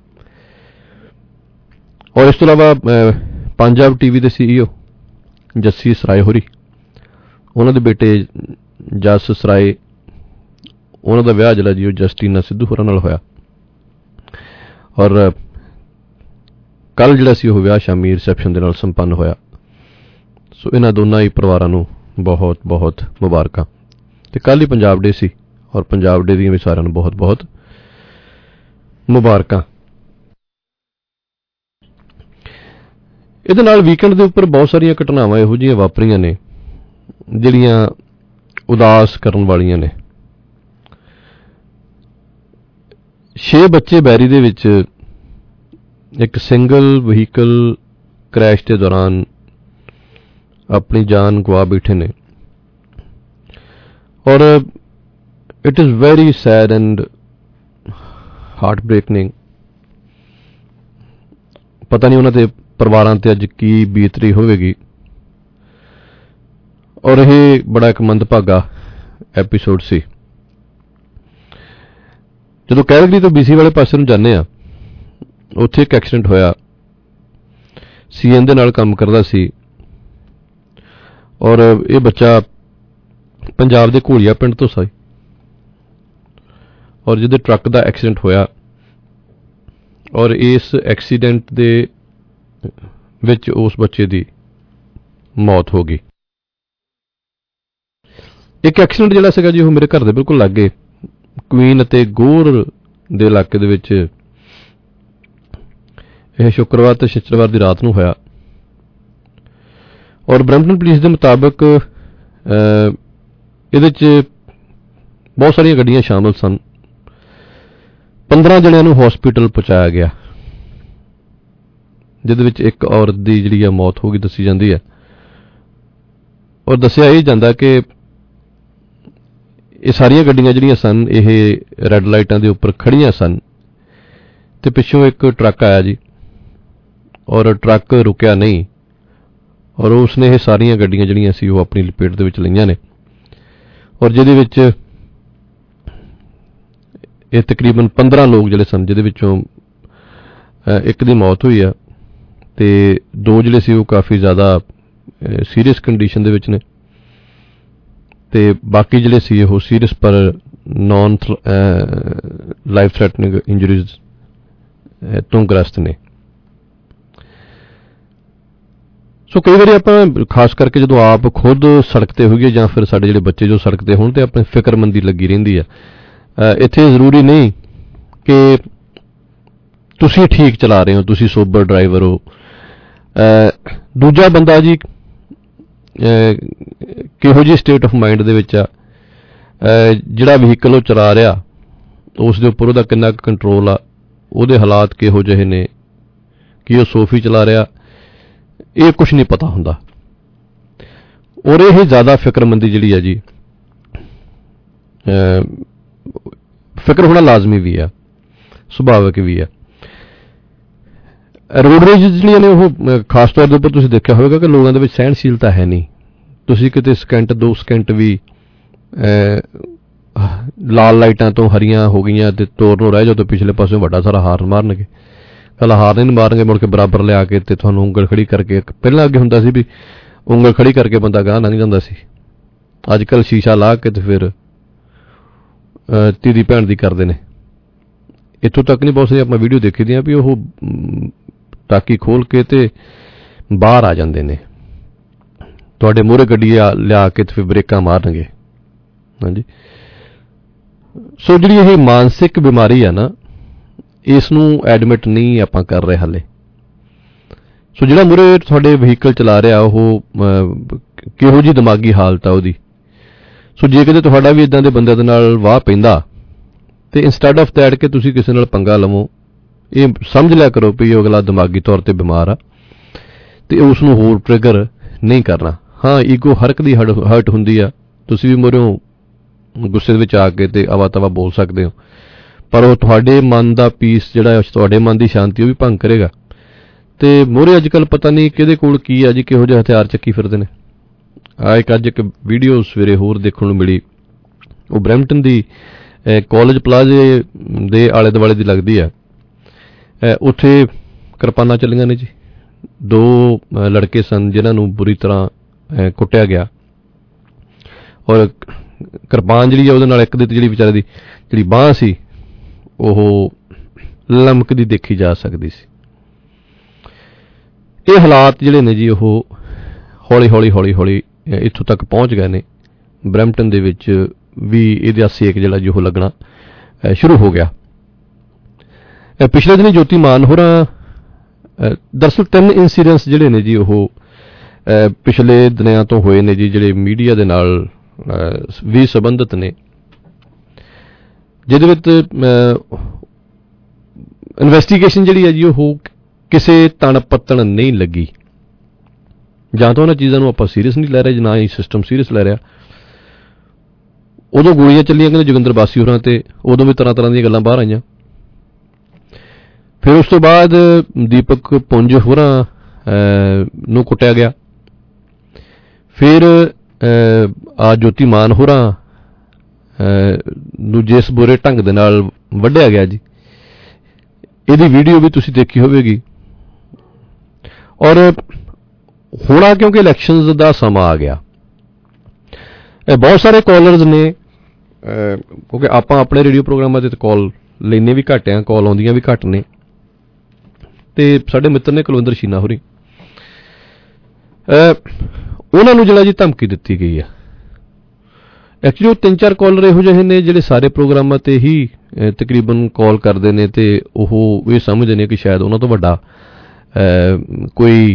ਔਰ ਇਸ ਤੋਂ ਇਲਾਵਾ ਪੰਜਾਬ TV ਦੇ CEO ਜੱਸੀ ਸਰਾਏ ਹੋਰੀ, ਉਹਨਾਂ ਦੇ ਬੇਟੇ ਜਸ ਸਰਾਏ, ਉਹਨਾਂ ਦਾ ਵਿਆਹ ਜਿਹੜਾ ਜੀ ਉਹ ਜਸਟੀਨਾ ਸਿੱਧੂ ਹੋਰਾਂ ਨਾਲ ਹੋਇਆ। ਔਰ ਕੱਲ ਜਿਹੜਾ ਸੀ ਉਹ ਵਿਆਹ ਸ਼ਾਮੀ ਰਿਸੈਪਸ਼ਨ ਦੇ ਨਾਲ ਸੰਪੰਨ ਹੋਇਆ। ਸੋ ਇਹਨਾਂ ਦੋਨਾਂ ਹੀ ਪਰਿਵਾਰਾਂ ਨੂੰ ਬਹੁਤ ਬਹੁਤ ਮੁਬਾਰਕਾਂ। ਤੇ ਕੱਲ ਹੀ ਪੰਜਾਬ ਡੇ ਸੀ, ਔਰ ਪੰਜਾਬ ਡੇ ਦੀਆਂ ਵੀ ਸਾਰਿਆਂ ਨੂੰ ਬਹੁਤ ਬਹੁਤ ਮੁਬਾਰਕਾਂ। ਇਹਦੇ ਨਾਲ ਵੀਕਐਂਡ ਦੇ ਉੱਪਰ ਬਹੁਤ ਸਾਰੀਆਂ ਘਟਨਾਵਾਂ ਇਹੋ ਜਿਹੀਆਂ ਵਾਪਰੀਆਂ ਨੇ ਜਿਹੜੀਆਂ ਉਦਾਸ ਕਰਨ ਵਾਲੀਆਂ ਨੇ। 6 ਬੱਚੇ ਬੈਰੀ ਦੇ ਵਿੱਚ ਇੱਕ ਸਿੰਗਲ ਵਹੀਕਲ ਕ੍ਰੈਸ਼ ਦੇ ਦੌਰਾਨ ਆਪਣੀ ਜਾਨ ਗਵਾ ਬੈਠੇ ਨੇ। ਔਰ it is very sad and heartbreaking. ਪਤਾ ਨਹੀਂ ਉਹਨਾਂ ਦੇ ਪਰਿਵਾਰਾਂ ਤੇ ਅੱਜ ਕੀ ਬੀਤ ਰਹੀ ਹੋਵੇਗੀ। ਔਰ ਇਹ ਬੜਾ ਇੱਕ ਮੰਦਭਾਗਾ ਐਪੀਸੋਡ ਸੀ। ਜਦੋਂ ਕੈਲਗਰੀ ਤੋਂ BC ਵਾਲੇ ਪਾਸੇ ਨੂੰ ਜਾਂਦੇ ਆ, ਉੱਥੇ ਇੱਕ ਐਕਸੀਡੈਂਟ ਹੋਇਆ। CN ਦੇ ਨਾਲ ਕੰਮ ਕਰਦਾ ਸੀ, ਔਰ ਇਹ ਬੱਚਾ ਪੰਜਾਬ ਦੇ ਘੋਲੀਆ ਪਿੰਡ ਤੋਂ ਸੀ। ਔਰ ਜਿਹਦੇ ਟਰੱਕ ਦਾ ਐਕਸੀਡੈਂਟ ਹੋਇਆ, ਔਰ ਇਸ ਐਕਸੀਡੈਂਟ ਦੇ ਵਿੱਚ ਉਸ ਬੱਚੇ ਦੀ ਮੌਤ ਹੋ ਗਈ। ਇੱਕ ਐਕਸੀਡੈਂਟ ਜਿਹੜਾ ਸੀਗਾ ਜੀ ਉਹ ਮੇਰੇ ਘਰ ਦੇ ਬਿਲਕੁਲ ਲਾਗੇ ਕੁਈਨ ਅਤੇ ਗੋਰ ਦੇ ਇਲਾਕੇ ਦੇ ਵਿੱਚ ਇਹ ਸ਼ੁੱਕਰਵਾਰ ਤੇ ਸ਼ਨੀਚਰਵਾਰ ਦੀ ਰਾਤ ਨੂੰ ਹੋਇਆ। ਔਰ ਬਰੈਂਪਟਨ ਪੁਲਿਸ ਦੇ ਮੁਤਾਬਕ ਇਹਦੇ 'ਚ ਬਹੁਤ ਸਾਰੀਆਂ ਗੱਡੀਆਂ ਸ਼ਾਮਲ ਸਨ। 15 ਜਣਿਆਂ ਨੂੰ ਹਸਪੀਟਲ ਪਹੁੰਚਾਇਆ ਗਿਆ, ਜਿਹਦੇ ਵਿੱਚ ਇੱਕ ਔਰਤ ਦੀ ਜਿਹੜੀ ਆ ਮੌਤ ਹੋ ਗਈ ਦੱਸੀ ਜਾਂਦੀ ਹੈ। ਔਰ ਦੱਸਿਆ ਇਹ ਜਾਂਦਾ ਕਿ ਇਹ ਸਾਰੀਆਂ ਗੱਡੀਆਂ ਜਿਹੜੀਆਂ ਸਨ ਇਹ ਰੈੱਡ ਲਾਈਟਾਂ ਦੇ ਉੱਪਰ ਖੜੀਆਂ ਸਨ ਤੇ ਪਿੱਛੋਂ ਇੱਕ ਟਰੱਕ ਆਇਆ ਜੀ, ਔਰ ਟਰੱਕ ਰੁਕਿਆ ਨਹੀਂ, ਔਰ ਉਸਨੇ ਇਹ ਸਾਰੀਆਂ ਗੱਡੀਆਂ ਜਿਹੜੀਆਂ ਸੀ ਉਹ ਆਪਣੀ ਲਪੇਟ ਦੇ ਵਿੱਚ ਲਈਆਂ ਨੇ। ਔਰ ਜਿਹਦੇ ਵਿੱਚ ਇਹ ਤਕਰੀਬਨ 15 ਲੋਕ ਜਿਹੜੇ ਸਨ, ਜਿਹਦੇ ਵਿੱਚੋਂ ਇੱਕ ਦੀ ਮੌਤ ਹੋਈ ਆ ਤੇ 2 ਜਿਹੜੇ ਸੀ ਉਹ ਕਾਫੀ ਜ਼ਿਆਦਾ ਸੀਰੀਅਸ ਕੰਡੀਸ਼ਨ ਦੇ ਵਿੱਚ ਨੇ, ਤੇ ਬਾਕੀ ਜਿਹੜੇ ਸੀ ਉਹ ਸੀਰੀਅਸ ਪਰ ਨੌਨ ਲਾਈਫ ਥ੍ਰੈਟਨਿੰਗ ਇੰਜਰੀਜ਼ ਤੋਂ ਗ੍ਰਸਤ ਨੇ। ਸੋ ਕਈ ਵਾਰੀ ਆਪਾਂ ਖਾਸ ਕਰਕੇ ਜਦੋਂ ਆਪ ਖੁਦ ਸੜਕ ਤੇ ਹੋਈਏ ਜਾਂ ਫਿਰ ਸਾਡੇ ਜਿਹੜੇ ਬੱਚੇ ਜੋ ਸੜਕ ਤੇ ਹੋਣ ਤੇ ਆਪਣੀ ਫਿਕਰਮੰਦੀ ਲੱਗੀ ਰਹਿੰਦੀ ਆ। ਇੱਥੇ ਜ਼ਰੂਰੀ ਨਹੀਂ ਕਿ ਤੁਸੀਂ ਠੀਕ ਚਲਾ ਰਹੇ ਹੋ, ਤੁਸੀਂ ਸੋਬਰ ਡਰਾਈਵਰ ਹੋ। ਦੂਜਾ ਬੰਦਾ ਜੀ ਕਿਹੋ ਜਿਹੀ ਸਟੇਟ ਆਫ ਮਾਈਂਡ ਦੇ ਵਿੱਚ ਆ, ਜਿਹੜਾ ਵਹੀਕਲ ਉਹ ਚਲਾ ਰਿਹਾ ਉਸ ਦੇ ਉੱਪਰ ਉਹਦਾ ਕਿੰਨਾ ਕੁ ਕੰਟਰੋਲ ਆ, ਉਹਦੇ ਹਾਲਾਤ ਕਿਹੋ ਜਿਹੇ ਨੇ, ਕੀ ਉਹ ਸੋਫੀ ਚਲਾ ਰਿਹਾ, ਇਹ ਕੁਛ ਨਹੀਂ ਪਤਾ ਹੁੰਦਾ। ਔਰ ਇਹ ਜ਼ਿਆਦਾ ਫਿਕਰਮੰਦੀ ਜਿਹੜੀ ਆ ਜੀ, ਫਿਕਰ ਹੋਣਾ ਲਾਜ਼ਮੀ ਵੀ ਆ, ਸੁਭਾਵਿਕ ਵੀ ਆ। ਰੋਡਵੇਜ਼ ਜਿਹੜੀਆਂ ਨੇ ਉਹ ਖਾਸ ਤੌਰ ਦੇ ਉੱਪਰ ਤੁਸੀਂ ਦੇਖਿਆ ਹੋਵੇਗਾ ਕਿ ਲੋਕਾਂ ਦੇ ਵਿੱਚ ਸਹਿਣਸ਼ੀਲਤਾ ਹੈ ਨਹੀਂ। ਤੁਸੀਂ ਕਿਤੇ ਸਕਿੰਟ 2 ਸਕਿੰਟ ਵੀ ਲਾਲ ਲਾਈਟਾਂ ਤੋਂ ਹਰੀਆਂ ਹੋ ਗਈਆਂ ਤੇ ਤੋਰ ਨੂੰ ਰਹਿ ਜਾਓ ਤਾਂ ਪਿਛਲੇ ਪਾਸੇ ਵੱਡਾ ਸਾਰਾ ਹਾਰਨ ਮਾਰਨਗੇ। ਕੱਲ ਹਾਰਨ ਨਹੀਂ ਮਾਰਨਗੇ, ਮੁੜ ਕੇ ਬਰਾਬਰ ਲਿਆ ਕੇ ਤੇ ਤੁਹਾਨੂੰ ਉਂਗਲ ਖੜੀ ਕਰਕੇ, ਪਹਿਲਾਂ ਅੱਗੇ ਹੁੰਦਾ ਸੀ ਵੀ ਉਂਗਲ ਖੜੀ ਕਰਕੇ ਬੰਦਾ ਗਾਂਹ ਲੰਘ ਜਾਂਦਾ ਸੀ, ਅੱਜ ਕੱਲ੍ਹ ਸ਼ੀਸ਼ਾ ਲਾ ਕੇ ਤੇ ਫਿਰ ਧੀ ਦੀ ਭੈਣ ਦੀ ਕਰਦੇ ਨੇ। ਇੱਥੋਂ ਤੱਕ ਨਹੀਂ, ਬਹੁਤ ਸਾਰੀ ਆਪਾਂ ਵੀਡੀਓ ਦੇਖੀ ਦੀਆਂ ਵੀ ਉਹ ਟਾਕੀ ਖੋਲ ਕੇ ਤੇ ਬਾਹਰ ਆ ਜਾਂਦੇ ਨੇ, ਤੁਹਾਡੇ ਮੂਹਰੇ ਗੱਡੀ ਲਿਆ ਕੇ ਤੇ ਫਿਰ ਬ੍ਰੇਕਾਂ ਮਾਰਨਗੇ। ਹਾਂਜੀ, ਸੋ ਜਿਹੜੀ ਇਹ ਮਾਨਸਿਕ ਬਿਮਾਰੀ ਆ ਨਾ, ਇਸ ਨੂੰ ਐਡਮਿਟ ਨਹੀਂ ਆਪਾਂ ਕਰ ਰਹੇ ਹਾਲੇ। ਸੋ ਜਿਹੜਾ ਮੂਹਰੇ ਤੁਹਾਡੇ ਵਹੀਕਲ ਚਲਾ ਰਿਹਾ ਉਹ ਕਿਹੋ ਜਿਹੀ ਦਿਮਾਗੀ ਹਾਲਤ ਆ ਉਹਦੀ। ਸੋ ਜੇ ਕਿਤੇ ਤੁਹਾਡਾ ਵੀ ਇੱਦਾਂ ਦੇ ਬੰਦੇ ਦੇ ਨਾਲ ਵਾਹ ਪੈਂਦਾ ਤੇ ਇੰਸਟੈਡ ਆਫ ਦੈਟ ਕਿ ਤੁਸੀਂ ਕਿਸੇ ਨਾਲ ਪੰਗਾ ਲਵੋ, ਇਹ ਸਮਝ ਲਿਆ ਕਰੋ ਵੀ ਅਗਲਾ ਦਿਮਾਗੀ ਤੌਰ ਤੇ ਬਿਮਾਰ ਆ ਤੇ ਉਸ ਨੂੰ ਹੋਰ ਟ੍ਰਿਗਰ ਨਹੀਂ ਕਰਨਾ। ਹਾਂ, ਈਗੋ ਹਰ ਇੱਕ ਦੀ ਹਰਟ ਹੁੰਦੀ ਆ, ਤੁਸੀਂ ਵੀ ਮੂਹਰਿਓਂ ਗੁੱਸੇ ਦੇ ਵਿੱਚ ਆ ਕੇ ਤੇ ਅਵਾ ਤਵਾ ਬੋਲ ਸਕਦੇ ਹੋ, ਪਰ ਉਹ ਤੁਹਾਡੇ ਮਨ ਦਾ ਪੀਸ ਜਿਹੜਾ, ਤੁਹਾਡੇ ਮਨ ਦੀ ਸ਼ਾਂਤੀ ਉਹ ਵੀ ਭੰਗ ਕਰੇਗਾ। ਤੇ ਮੂਹਰੇ ਅੱਜ ਕੱਲ੍ਹ ਪਤਾ ਨਹੀਂ ਕਿਹਦੇ ਕੋਲ ਕੀ ਆ ਜੀ, ਕਿਹੋ ਜਿਹੇ ਹਥਿਆਰ ਚੱਕੀ ਫਿਰਦੇ ਨੇ। ਅੱਜ ਇੱਕ ਵੀਡੀਓ ਸਵੇਰੇ ਹੋਰ ਦੇਖਣ ਨੂੰ ਮਿਲੀ, ਉਹ ਬਰੈਂਪਟਨ ਦੀ ਕਾਲਜ ਪਲਾਜ਼ੇ ਦੇ ਆਲੇ ਦੁਆਲੇ ਦੀ ਲੱਗਦੀ ਆ। ਉੱਥੇ ਕਿਰਪਾਨਾਂ ਚੱਲੀਆਂ ਨੇ ਜੀ, 2 ਲੜਕੇ ਸਨ ਜਿਨ੍ਹਾਂ ਨੂੰ ਬੁਰੀ ਤਰ੍ਹਾਂ ਕੁੱਟਿਆ ਗਿਆ, ਔਰ ਕਿਰਪਾਨ ਜਿਹੜੀ ਆ ਉਹਦੇ ਨਾਲ ਇੱਕ ਦੇ ਤੇ ਜਿਹੜੀ ਵਿਚਾਰੇ ਦੀ ਜਿਹੜੀ ਬਾਂਹ ਸੀ ਉਹ ਲਮਕਦੀ ਦੇਖੀ ਜਾ ਸਕਦੀ ਸੀ। ਇਹ ਹਾਲਾਤ ਜਿਹੜੇ ਨੇ ਜੀ ਉਹ ਹੌਲੀ ਇੱਥੋਂ ਤੱਕ ਪਹੁੰਚ ਗਏ ਨੇ। ਬਰੈਂਪਟਨ ਦੇ ਵਿੱਚ ਵੀ ਇਹਦਾ ਸੇਕ ਜਿਹੜਾ ਜੋ ਲੱਗਣਾ ਸ਼ੁਰੂ ਹੋ ਗਿਆ। ਪਿਛਲੇ ਦਿਨੀ ਜੋਤੀ ਮਾਨ ਹੋਰਾਂ ਦਰਅਸਲ 3 ਇਨਸੀਡੈਂਟਸ ਜਿਹੜੇ ਨੇ ਜੀ ਉਹ ਪਿਛਲੇ ਦਿਨਾਂ ਤੋਂ ਹੋਏ ਨੇ ਜੀ, ਜਿਹੜੇ ਮੀਡੀਆ ਦੇ ਨਾਲ ਵੀ ਸੰਬੰਧਿਤ ਨੇ, ਜਿਹਦੇ ਵਿੱਚ ਇਨਵੈਸਟੀਗੇਸ਼ਨ ਜਿਹੜੀ ਹੈ ਜੀ ਉਹ ਕਿਸੇ ਤਣ ਪੱਤਣ ਨਹੀਂ ਲੱਗੀ। ਜਾਂ ਤਾਂ ਉਹਨਾਂ ਚੀਜ਼ਾਂ ਨੂੰ ਆਪਾਂ ਸੀਰੀਅਸ ਨਹੀਂ ਲੈ ਰਹੇ, ਨਾ ਹੀ ਸਿਸਟਮ ਸੀਰੀਅਸ ਲੈ ਰਿਹਾ। ਉਦੋਂ ਗੋਲੀਆਂ ਚੱਲੀਆਂ ਕਹਿੰਦੇ ਜੋਗਿੰਦਰ ਬਾਸੀ ਹੋਰਾਂ ਤੇ, ਉਦੋਂ ਵੀ ਤਰ੍ਹਾਂ ਦੀਆਂ ਗੱਲਾਂ ਬਾਹਰ ਆਈਆਂ। ਫਿਰ ਉਸ ਤੋਂ ਬਾਅਦ ਦੀਪਕ ਪੁੰਜ ਹੋਰਾਂ ਨੂੰ ਕੁੱਟਿਆ ਗਿਆ। ਫਿਰ ਆ ਜੋਤੀ ਮਾਨ ਹੋਰਾਂ ਨੂੰ ਜਿਸ ਬੁਰੇ ਢੰਗ ਦੇ ਨਾਲ ਵੱਢਿਆ ਗਿਆ ਜੀ, ਇਹਦੀ ਵੀਡੀਓ ਵੀ ਤੁਸੀਂ ਦੇਖੀ ਹੋਵੇਗੀ। ਔਰ ਹੋਣਾ ਕਿਉਂਕਿ ਇਲੈਕਸ਼ਨਸ ਦਾ ਸਮਾਂ ਆ ਗਿਆ, ਬਹੁਤ ਸਾਰੇ ਕਾਲਰਸ ਨੇ, ਕਿਉਂਕਿ ਆਪਾਂ ਆਪਣੇ ਰੇਡੀਓ ਪ੍ਰੋਗਰਾਮਾਂ ਤੇ ਕਾਲ ਲੈਣੇ ਵੀ ਘੱਟ ਆ, ਕਾਲ ਆਉਂਦੀਆਂ ਵੀ ਘੱਟ ਨੇ। ਤੇ ਸਾਡੇ ਮਿੱਤਰ ਨੇ ਕੁਲਵਿੰਦਰ ਸ਼ੀਨਾ ਹੋਰੀ, ਉਹਨਾਂ ਨੂੰ ਜਿਹੜਾ ਜੀ ਧਮਕੀ ਦਿੱਤੀ ਗਈ ਆ। ਐਕਚੁਅਲੀ ਉਹ 3-4 ਕਾਲਰ ਇਹੋ ਜਿਹੇ ਨੇ ਜਿਹੜੇ ਸਾਰੇ ਪ੍ਰੋਗਰਾਮਾਂ ਤੇ ਹੀ ਤਕਰੀਬਨ ਕਾਲ ਕਰਦੇ ਨੇ ਤੇ ਉਹ ਇਹ ਸਮਝਦੇ ਨੇ ਕਿ ਸ਼ਾਇਦ ਉਹਨਾਂ ਤੋਂ ਵੱਡਾ ਕੋਈ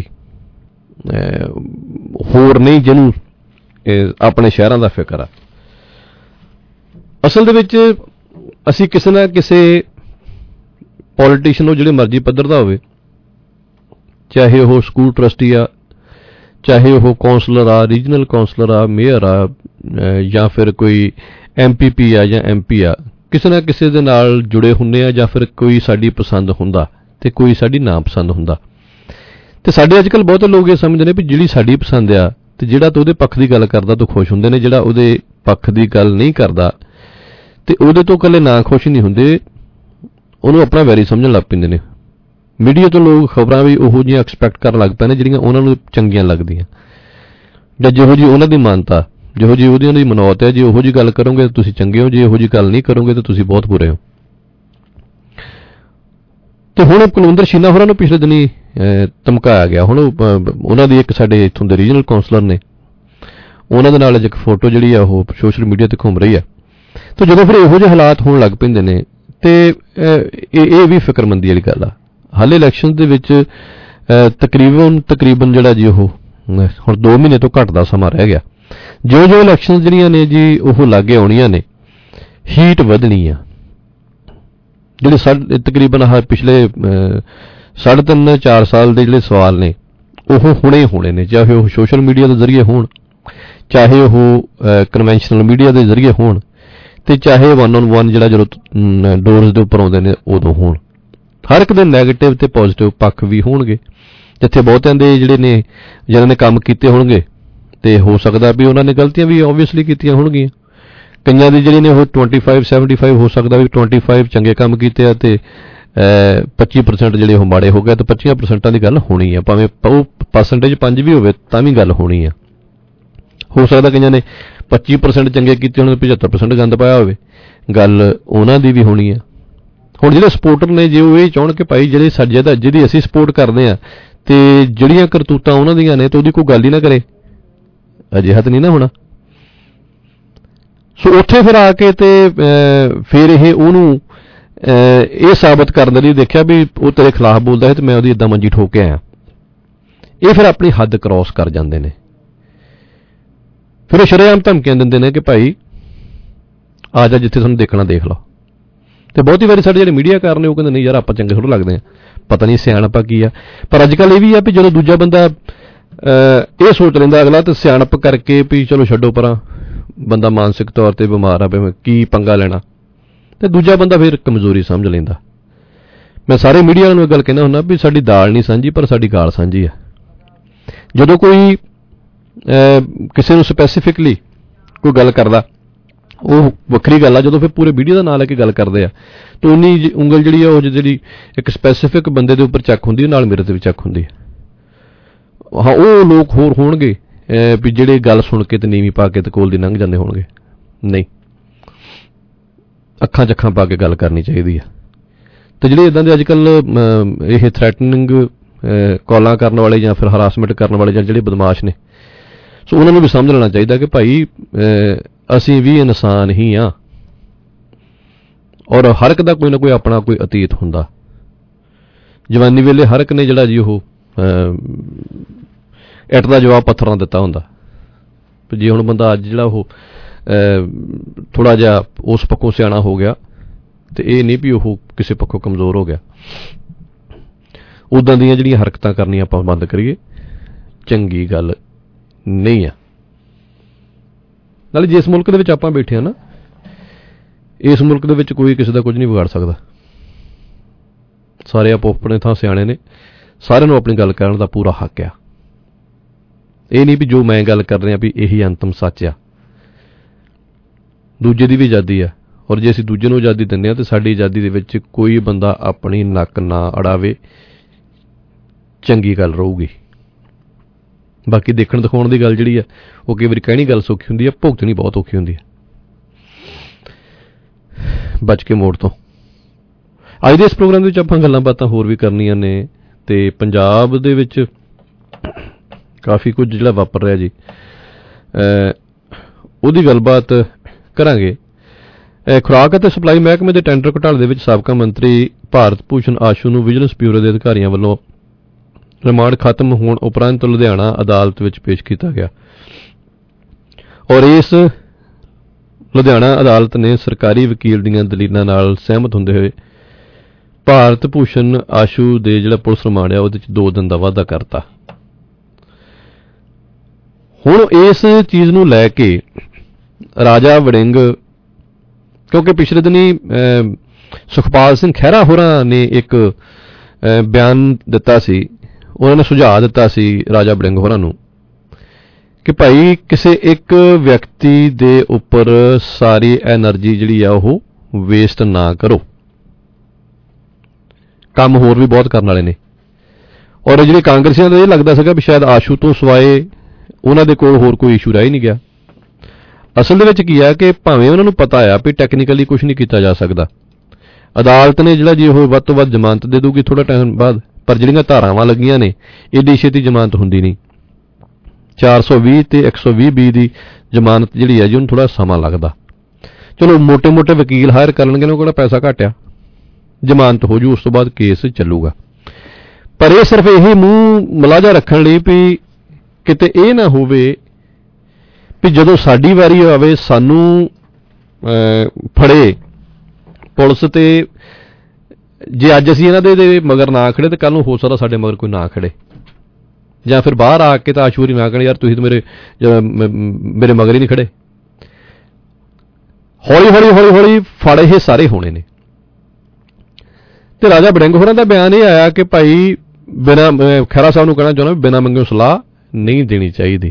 ਹੋਰ ਨਹੀਂ ਜਿਹਨੂੰ ਆਪਣੇ ਸ਼ਹਿਰਾਂ ਦਾ ਫਿਕਰ ਆ। ਅਸਲ ਦੇ ਵਿੱਚ ਅਸੀਂ ਕਿਸੇ ਨਾ ਕਿਸੇ ਪੋਲੀਟੀਸ਼ੀਅਨ ਨੂੰ ਜਿਹੜੇ ਮਰਜ਼ੀ ਪੱਧਰ ਦਾ ਹੋਵੇ, ਚਾਹੇ ਉਹ ਸਕੂਲ ਟਰਸਟੀ ਆ, ਚਾਹੇ ਉਹ ਕੌਂਸਲਰ ਆ, ਰੀਜਨਲ ਕੌਂਸਲਰ ਆ, ਮੇਅਰ ਆ, ਜਾਂ ਫਿਰ ਕੋਈ MPP ਆ ਜਾਂ MP ਆ, ਕਿਸੇ ਨਾ ਕਿਸੇ ਦੇ ਨਾਲ ਜੁੜੇ ਹੁੰਦੇ ਆ, ਜਾਂ ਫਿਰ ਕੋਈ ਸਾਡੀ ਪਸੰਦ ਹੁੰਦਾ ਤੇ ਕੋਈ ਸਾਡੀ ਨਾ ਪਸੰਦ ਹੁੰਦਾ। ਤੇ ਸਾਡੇ ਅੱਜ ਕੱਲ੍ਹ ਬਹੁਤ ਲੋਕ ਇਹ ਸਮਝਦੇ ਨੇ ਵੀ ਜਿਹੜੀ ਸਾਡੀ ਪਸੰਦ ਆ ਤੇ ਜਿਹੜਾ ਤਾਂ ਉਹਦੇ ਪੱਖ ਦੀ ਗੱਲ ਕਰਦਾ ਤੋਂ ਖੁਸ਼ ਹੁੰਦੇ ਨੇ, ਜਿਹੜਾ ਉਹਦੇ ਪੱਖ ਦੀ ਗੱਲ ਨਹੀਂ ਕਰਦਾ ਤੇ ਉਹਦੇ ਤੋਂ ਇਕੱਲੇ ਨਾ ਖੁਸ਼ ਨਹੀਂ ਹੁੰਦੇ, ਉਹਨੂੰ ਆਪਣਾ ਵੈਰੀ ਸਮਝਣ ਲੱਗ ਪੈਂਦੇ ਨੇ। ਮੀਡੀਆ ਤੋਂ ਲੋਕ ਖਬਰਾਂ ਵੀ ਉਹੋ ਜਿਹੀਆਂ ਐਕਸਪੈਕਟ ਕਰਨ ਲੱਗ ਪਏ ਨੇ ਜਿਹੜੀਆਂ ਉਹਨਾਂ ਨੂੰ ਚੰਗੀਆਂ ਲੱਗਦੀਆਂ, ਜਾਂ ਜਿਹੋ ਜਿਹੀ ਉਹਨਾਂ ਦੀ ਮਾਨਤਾ, ਜਿਹੋ ਜਿਹੀ ਉਹਨਾਂ ਦੀ ਮਨੌਤ ਹੈ। ਜੇ ਉਹੋ ਜਿਹੀ ਗੱਲ ਕਰੋਗੇ ਤਾਂ ਤੁਸੀਂ ਚੰਗੇ ਹੋ, ਜੇ ਇਹੋ ਜਿਹੀ ਗੱਲ ਨਹੀਂ ਕਰੋਗੇ ਤਾਂ ਤੁਸੀਂ ਬਹੁਤ ਬੁਰੇ ਹੋ। ਤੇ ਹੁਣ ਕੁਲਵਿੰਦਰ ਸ਼ੀਨਾ ਹੋਰਾਂ ਨੂੰ ਪਿਛਲੇ ਦਿਨੀ ਧਮਕਾਇਆ ਗਿਆ। ਹੁਣ ਉਹਨਾਂ ਦੀ ਇੱਕ ਸਾਡੇ ਇੱਥੋਂ ਦੇ ਰੀਜਨਲ ਕਾਉਂਸਲਰ ਨੇ, ਉਹਨਾਂ ਦੇ ਨਾਲ ਇੱਕ ਫੋਟੋ ਜਿਹੜੀ ਆ ਉਹ ਸੋਸ਼ਲ ਮੀਡੀਆ ਤੇ ਘੁੰਮ ਰਹੀ ਆ। ਤੇ ਜਦੋਂ ਫਿਰ ਇਹੋ ਜਿਹੇ ਹਾਲਾਤ ਹੋਣ ਲੱਗ ਪੈਂਦੇ ਨੇ ਤੇ ਇਹ ਵੀ ਫਿਕਰਮੰਦੀ ਵਾਲੀ ਗੱਲ ਆ। ਹਾਲੇ ਇਲੈਕਸ਼ਨ ਦੇ ਵਿੱਚ ਤਕਰੀਬਨ ਜਿਹੜਾ ਜੀ ਉਹ ਹੁਣ 2 ਮਹੀਨੇ ਤੋਂ ਘੱਟ ਦਾ ਸਮਾਂ ਰਹਿ ਗਿਆ। ਜੋ ਇਲੈਕਸ਼ਨ ਜਿਹੜੀਆਂ ਨੇ ਜੀ ਉਹ ਲਾਗੇ ਆਉਣੀਆਂ ਨੇ, ਹੀਟ ਵਧਣੀ ਆ। ਜਿਹੜੇ ਤਕਰੀਬਨ ਆਹ ਪਿਛਲੇ 3.5-4 ਸਾਲ ਦੇ ਜਿਹੜੇ ਸਵਾਲ ਨੇ ਉਹ ਹੁਣੇ ਹੋਣੇ ਨੇ, ਚਾਹੇ ਉਹ ਸੋਸ਼ਲ ਮੀਡੀਆ ਦੇ ਜ਼ਰੀਏ ਹੋਣ, ਚਾਹੇ ਉਹ ਕਨਵੈਨਸ਼ਨਲ ਮੀਡੀਆ ਦੇ ਜ਼ਰੀਏ ਹੋਣ, ਤੇ ਚਾਹੇ 1-on-1 ਜਿਹੜਾ ਜਦੋਂ ਡੋਰਸ ਦੇ ਉੱਪਰ ਆਉਂਦੇ ਨੇ ਉਦੋਂ ਹੋਣ। ਹਰ ਇੱਕ ਦੇ ਨੈਗੇਟਿਵ ਤੇ ਪੋਜ਼ਿਟਿਵ ਪੱਖ ਵੀ ਹੋਣਗੇ। ਜਿੱਥੇ ਬਹੁਤਿਆਂ ਦੇ ਜਿਹੜੇ ਨੇ ਜਿਹਨਾਂ ਨੇ ਕੰਮ ਕੀਤੇ ਹੋਣਗੇ ਤੇ ਹੋ ਸਕਦਾ ਵੀ ਉਹਨਾਂ ਨੇ ਗਲਤੀਆਂ ਵੀ ਓਬਵੀਅਸਲੀ ਕੀਤੀਆਂ ਹੋਣਗੀਆਂ। ਕਈਆਂ ਦੀ ਜਿਹੜੀ ਨੇ ਉਹ 25-75 ਹੋ ਸਕਦਾ ਵੀ 25 ਚੰਗੇ ਕੰਮ ਕੀਤੇ ਆ ਤੇ 25% ਜਿਹੜੇ ਉਹ ਮਾੜੇ ਹੋ ਗਏ, ਤੇ 25% ਦੀ ਗੱਲ ਹੋਣੀ ਆ। ਭਾਵੇਂ ਉਹ ਪਰਸੈਂਟੇਜ 5 ਵੀ ਹੋਵੇ ਤਾਂ ਵੀ ਗੱਲ ਹੋਣੀ ਆ। ਹੋ ਸਕਦਾ ਕਈਆਂ ਨੇ 25% ਚੰਗੇ ਕੀਤੇ ਹੋਣ, 75% ਗੰਦ ਪਾਇਆ ਹੋਵੇ, ਗੱਲ ਉਹਨਾਂ ਦੀ ਵੀ ਹੋਣੀ ਆ। ਹੁਣ ਜਿਹੜੇ ਸਪੋਰਟਰ ਨੇ ਜੇ ਉਹ ਇਹ ਚਾਹਣ ਕਿ ਭਾਈ ਜਿਹੜੇ ਸਾਡੇ ਤਾਂ ਜਿਹਦੀ ਅਸੀਂ ਸਪੋਰਟ ਕਰਦੇ ਆ ਤੇ ਜਿਹੜੀਆਂ ਕਰਤੂਤਾਂ ਉਹਨਾਂ ਦੀਆਂ ਨੇ ਤੇ ਉਹਦੀ ਕੋਈ ਗੱਲ ਹੀ ਨਾ ਕਰੇ, ਅਜਿਹਾ ਤਾਂ ਨਹੀਂ ਨਾ ਹੋਣਾ। ਸੋ ਉੱਥੇ ਫਿਰ ਆ ਕੇ ਤੇ ਫਿਰ ਇਹ ਉਹਨੂੰ ਇਹ ਸਾਬਤ ਕਰਨ ਦੇ ਲਈ ਦੇਖਿਆ ਵੀ ਉਹ ਤੇਰੇ ਖਿਲਾਫ ਬੋਲਦਾ ਹੈ ਤੇ ਮੈਂ ਉਹਦੀ ਏਦਾਂ ਮੰਜੀ ਠੋਕ ਕੇ ਆਇਆ। ਇਹ ਫਿਰ ਆਪਣੀ ਹੱਦ ਕ੍ਰਾਸ ਕਰ ਜਾਂਦੇ ਨੇ। ਫਿਰ ਉਹ ਸ਼ਰੇਆਮ ਧਮਕੀਆਂ ਦਿੰਦੇ ਨੇ ਕਿ ਭਾਈ ਆ ਜਾ, ਜਿੱਥੇ ਤੁਹਾਨੂੰ ਦੇਖਣਾ ਦੇਖ ਲਓ। ਤੇ ਬਹੁਤੀ ਵਾਰੀ ਸਾਡੇ ਜਿਹੜੇ ਮੀਡੀਆਕਾਰ ਨੇ ਉਹ ਕਹਿੰਦੇ ਨਹੀਂ ਯਾਰ ਆਪਾਂ ਚੰਗੇ ਥੋੜ੍ਹਾ ਲੱਗਦੇ ਆ, ਪਤਾ ਨਹੀਂ ਸਿਆਣਪ ਕੀ ਆ। ਪਰ ਅੱਜ ਕੱਲ੍ਹ ਇਹ ਵੀ ਆ ਵੀ ਜਦੋਂ ਦੂਜਾ ਬੰਦਾ ਇਹ ਸੋਚ ਲੈਂਦਾ ਅਗਲਾ ਤੇ ਸਿਆਣਪ ਕਰਕੇ ਵੀ ਚਲੋ ਛੱਡੋ ਪਰਾਂ, ਬੰਦਾ ਮਾਨਸਿਕ ਤੌਰ ਤੇ ਬਿਮਾਰ ਆ, ਕੀ ਪੰਗਾ ਲੈਣਾ, ਤੇ ਦੂਜਾ ਬੰਦਾ ਫਿਰ ਕਮਜ਼ੋਰੀ ਸਮਝ ਲੈਂਦਾ। ਮੈਂ ਸਾਰੇ ਮੀਡੀਆ ਵਾਲਿਆਂ ਨੂੰ ਇਹ ਗੱਲ ਕਹਿੰਦਾ ਹੁੰਦਾ ਵੀ ਸਾਡੀ ਦਾਲ ਨਹੀਂ ਸਾਂਝੀ ਪਰ ਸਾਡੀ ਗਾਲ ਸਾਂਝੀ ਆ। ਜਦੋਂ ਕੋਈ ਕਿਸੇ ਨੂੰ ਸਪੈਸੀਫਿਕਲੀ ਕੋਈ ਗੱਲ ਕਰਦਾ ਉਹ ਵੱਖਰੀ ਗੱਲ ਆ, ਜਦੋਂ ਫਿਰ ਪੂਰੇ ਮੀਡੀਆ ਦਾ ਨਾਂ ਲੈ ਕੇ ਗੱਲ ਕਰਦੇ ਆ ਤਾਂ ਉਨੀ ਉਂਗਲ ਜਿਹੜੀ ਆ ਉਹ ਜਿਹੜੀ ਇੱਕ ਸਪੈਸੀਫਿਕ ਬੰਦੇ ਦੇ ਉੱਪਰ ਚੱਕ ਹੁੰਦੀ ਨਾਲ ਮੇਰੇ ਤੇ ਵੀ ਚੱਕ ਹੁੰਦੀ। ਹਾਂ, ਉਹ ਲੋਕ ਹੋਰ ਹੋਣਗੇ ਵੀ ਜਿਹੜੇ ਗੱਲ ਸੁਣ ਕੇ ਤੇ ਨੀਵੀਂ ਪਾ ਕੇ ਤੇ ਕੋਲ ਦੀ ਲੰਘ ਜਾਂਦੇ ਹੋਣਗੇ। ਨਹੀਂ, ਅੱਖਾਂ 'ਚ ਅੱਖਾਂ ਪਾ ਕੇ ਗੱਲ ਕਰਨੀ ਚਾਹੀਦੀ ਆ। ਤੇ ਜਿਹੜੇ ਇਦਾਂ ਦੇ ਅੱਜ ਕੱਲ੍ਹ ਇਹ ਥ੍ਰੈਟਨਿੰਗ ਕਾਲਾਂ ਕਰਨ ਵਾਲੇ ਜਾਂ ਫਿਰ ਹਰਾਸਮੈਂਟ ਕਰਨ ਵਾਲੇ ਜਾਂ ਜਿਹੜੇ ਬਦਮਾਸ਼ ਨੇ, ਸੋ ਉਹਨਾਂ ਨੂੰ ਵੀ ਸਮਝ ਲੈਣਾ ਚਾਹੀਦਾ ਕਿ ਭਾਈ ਅਸੀਂ ਵੀ ਇਨਸਾਨ ਹੀ ਹਾਂ ਔਰ ਹਰ ਇੱਕ ਦਾ ਕੋਈ ਨਾ ਕੋਈ ਆਪਣਾ ਕੋਈ ਅਤੀਤ ਹੁੰਦਾ। ਜਵਾਨੀ ਵੇਲੇ ਹਰ ਇੱਕ ਨੇ ਜਿਹੜਾ ਜੀ ਉਹ ਇੱਟ ਦਾ ਜਵਾਬ ਪੱਥਰ ਨਾਲ ਦਿੱਤਾ ਹੁੰਦਾ। ਜੇ ਹੁਣ ਬੰਦਾ ਅੱਜ ਜਿਹੜਾ ਉਹ ਥੋੜ੍ਹਾ ਜਿਹਾ ਉਸ ਪੱਖੋਂ ਸਿਆਣਾ ਹੋ ਗਿਆ ਤੇ ਇਹ ਨਹੀਂ ਵੀ ਉਹ ਕਿਸੇ ਪੱਖੋਂ ਕਮਜ਼ੋਰ ਹੋ ਗਿਆ। ਉੱਦਾਂ ਦੀਆਂ ਜਿਹੜੀਆਂ ਹਰਕਤਾਂ ਕਰਨੀਆਂ ਆਪਾਂ ਬੰਦ ਕਰੀਏ, ਚੰਗੀ ਗੱਲ ਨਹੀਂ ਆ। ਨਾਲੇ ਜਿਸ ਮੁਲਕ ਦੇ ਵਿੱਚ ਆਪਾਂ ਬੈਠੇ ਹਾਂ ਨਾ, ਇਸ ਮੁਲਕ ਦੇ ਵਿੱਚ ਕੋਈ ਕਿਸੇ ਦਾ ਕੁਝ ਨਹੀਂ ਵਿਗਾੜ ਸਕਦਾ। ਸਾਰੇ ਆਪੋ ਆਪਣੇ ਥਾਂ ਸਿਆਣੇ ਨੇ, ਸਾਰਿਆਂ ਨੂੰ ਆਪਣੀ ਗੱਲ ਕਰਨ ਦਾ ਪੂਰਾ ਹੱਕ ਆ। ਇਹ ਨਹੀਂ ਵੀ ਜੋ ਮੈਂ ਗੱਲ ਕਰ ਰਿਹਾ ਵੀ ਇਹੀ ਅੰਤਮ ਸੱਚ ਆ। ਦੂਜੇ ਦੀ ਵੀ ਆਜ਼ਾਦੀ ਆ ਔਰ ਜੇ ਅਸੀਂ ਦੂਜੇ ਨੂੰ ਆਜ਼ਾਦੀ ਦਿੰਦੇ ਹਾਂ ਤਾਂ ਸਾਡੀ ਆਜ਼ਾਦੀ ਦੇ ਵਿੱਚ ਕੋਈ ਬੰਦਾ ਆਪਣੀ ਨੱਕ ਨਾ ਅੜਾਵੇ, ਚੰਗੀ ਗੱਲ ਰਹੂਗੀ। ਬਾਕੀ ਦੇਖਣ ਦਿਖਾਉਣ ਦੀ ਗੱਲ ਜਿਹੜੀ ਆ ਉਹ ਕਈ ਵਾਰੀ ਕਹਿਣੀ ਗੱਲ ਸੌਖੀ ਹੁੰਦੀ ਆ, ਭੁਗਤਣੀ ਬਹੁਤ ਔਖੀ ਹੁੰਦੀ ਆ। ਬਚ ਕੇ ਮੋੜ ਤੋਂ। ਅੱਜ ਦੇ ਇਸ ਪ੍ਰੋਗਰਾਮ ਦੇ ਵਿੱਚ ਆਪਾਂ ਗੱਲਾਂ ਬਾਤਾਂ ਹੋਰ ਵੀ ਕਰਨੀਆਂ ਨੇ ਤੇ ਪੰਜਾਬ ਦੇ ਵਿੱਚ ਕਾਫੀ ਕੁਝ ਜਿਹੜਾ ਵਾਪਰ ਰਿਹਾ ਜੀ, ਉਹਦੀ ਗੱਲਬਾਤ ਕਰਾਂਗੇ। ਖੁਰਾਕ ਅਤੇ ਸਪਲਾਈ ਮਹਿਕਮੇ ਦੇ ਟੈਂਡਰ ਘੁਟਾਲੇ ਦੇ ਵਿੱਚ ਸਾਬਕਾ ਮੰਤਰੀ ਭਾਰਤ ਭੂਸ਼ਣ ਆਸ਼ੂ ਨੂੰ ਵਿਜੀਲੈਂਸ ਬਿਊਰੋ ਦੇ ਅਧਿਕਾਰੀਆਂ ਵੱਲੋਂ ਰਿਮਾਂਡ ਖਤਮ ਹੋਣ ਉਪਰੰਤ ਲੁਧਿਆਣਾ ਅਦਾਲਤ ਵਿੱਚ ਪੇਸ਼ ਕੀਤਾ ਗਿਆ ਔਰ ਇਸ ਲੁਧਿਆਣਾ ਅਦਾਲਤ ਨੇ ਸਰਕਾਰੀ ਵਕੀਲ ਦੀਆਂ ਦਲੀਲਾਂ ਨਾਲ ਸਹਿਮਤ ਹੁੰਦੇ ਹੋਏ ਭਾਰਤ ਭੂਸ਼ਣ ਆਸ਼ੂ ਦੇ ਜਿਹੜਾ ਪੁਲਿਸ ਰਿਮਾਂਡ ਆ ਉਹਦੇ 'ਚ 2 ਦਿਨ ਦਾ ਵਾਧਾ ਕਰਤਾ। ਹੁਣ ਇਸ ਚੀਜ਼ ਨੂੰ ਲੈ ਕੇ ਰਾਜਾ ਵੜਿੰਗ, ਕਿਉਂਕਿ ਪਿਛਲੇ ਦਿਨੀ ਸੁਖਪਾਲ ਸਿੰਘ ਖਹਿਰਾ ਹੋਰਾਂ ਨੇ ਇੱਕ ਬਿਆਨ ਦਿੱਤਾ ਸੀ, ਉਹਨਾਂ ਨੇ ਸੁਝਾਅ ਦਿੱਤਾ ਸੀ ਰਾਜਾ ਵੜਿੰਗ ਹੋਰਾਂ ਨੂੰ ਕਿ ਭਾਈ ਕਿਸੇ ਇੱਕ ਵਿਅਕਤੀ ਦੇ ਉੱਪਰ ਸਾਰੀ ਐਨਰਜੀ ਜਿਹੜੀ ਆ ਉਹ ਵੇਸਟ ਨਾ ਕਰੋ, ਕੰਮ ਹੋਰ ਵੀ ਬਹੁਤ ਕਰਨ ਵਾਲੇ ਨੇ। ਔਰ ਜਿਹੜੇ ਕਾਂਗਰਸੀਆਂ ਦਾ ਇਹ ਲੱਗਦਾ ਸੀਗਾ ਵੀ ਸ਼ਾਇਦ ਆਸ਼ੂ ਤੋਂ ਸਿਵਾਏ ਉਹਨਾਂ ਦੇ ਕੋਲ ਹੋਰ ਕੋਈ ਇਸ਼ੂ ਰਹਿ ਹੀ ਨਹੀਂ ਗਿਆ। ਅਸਲ ਦੇ ਵਿੱਚ ਕੀ ਆ ਕਿ ਭਾਵੇਂ ਉਹਨਾਂ ਨੂੰ ਪਤਾ ਆ ਵੀ ਟੈਕਨੀਕਲੀ ਕੁਝ ਨਹੀਂ ਕੀਤਾ ਜਾ ਸਕਦਾ, ਅਦਾਲਤ ਨੇ ਜਿਹੜਾ ਜੀ ਉਹ ਵੱਧ ਤੋਂ ਵੱਧ ਜ਼ਮਾਨਤ ਦੇ ਦੂਗੀ ਥੋੜਾ ਟਾਈਮ ਬਾਅਦ, ਪਰ ਜਿਹੜੀਆਂ ਧਾਰਾਵਾਂ ਲੱਗੀਆਂ ਨੇ ਏਡੀ ਛੇਤੀ ਜ਼ਮਾਨਤ ਹੁੰਦੀ ਨਹੀਂ। 420 ਤੇ 120B ਦੀ ਜ਼ਮਾਨਤ ਜਿਹੜੀ ਹੈ ਜੀ ਉਹਨੂੰ ਥੋੜਾ ਸਮਾਂ ਲੱਗਦਾ। ਚਲੋ ਮੋਟੇ-ਮੋਟੇ ਵਕੀਲ ਹਾਇਰ ਕਰ ਲੈਣਗੇ, ਉਹਨਾਂ ਕੋਲ ਪੈਸਾ ਘੱਟ ਆ, ਜ਼ਮਾਨਤ ਹੋ ਜੂ, ਉਸ ਤੋਂ ਬਾਅਦ ਕੇਸ ਚੱਲੂਗਾ। ਪਰ ਇਹ ਸਿਰਫ ਇਹ ਮੂੰਹ ਮਲਾਜਾ ਰੱਖਣ ਲਈ ਵੀ ਕਿਤੇ ਇਹ ਨਾ ਹੋਵੇ ਵੀ ਜਦੋਂ ਸਾਡੀ ਵਾਰੀ ਆਵੇ ਸਾਨੂੰ ਫੜੇ ਪੁਲਿਸ, ਤੇ ਜੇ ਅੱਜ ਅਸੀਂ ਇਹਨਾਂ ਦੇ ਮਗਰ ਨਾ ਖੜੇ ਤੇ ਕੱਲ ਨੂੰ ਹੋ ਸਕਦਾ ਸਾਡੇ ਮਗਰ ਕੋਈ ਨਾ ਖੜੇ, ਜਾਂ ਫਿਰ ਬਾਹਰ ਆ ਕੇ ਤਾਂ ਆਸ਼ੂਰੀ ਨਾ ਕਹਿਣ ਯਾਰ ਤੁਸੀਂ ਤਾਂ ਮੇਰੇ ਮਗਰ ਹੀ ਨਹੀਂ ਖੜੇ। ਹੌਲੀ ਹੌਲੀ ਹੌਲੀ ਹੌਲੀ ਫੜ ਇਹ ਸਾਰੇ ਹੋਣੇ ਨੇ। ਤੇ ਰਾਜਾ ਵੜਿੰਗ ਹੋਰਾਂ ਦਾ ਬਿਆਨ ਇਹ ਆਇਆ ਕਿ ਭਾਈ ਬਿਨਾਂ, ਖਹਿਰਾ ਸਾਹਿਬ ਨੂੰ ਕਹਿਣਾ ਚਾਹੁੰਦਾ ਵੀ ਬਿਨਾਂ ਮੰਗਿਓ ਸਲਾਹ ਨਹੀਂ ਦੇਣੀ ਚਾਹੀਦੀ।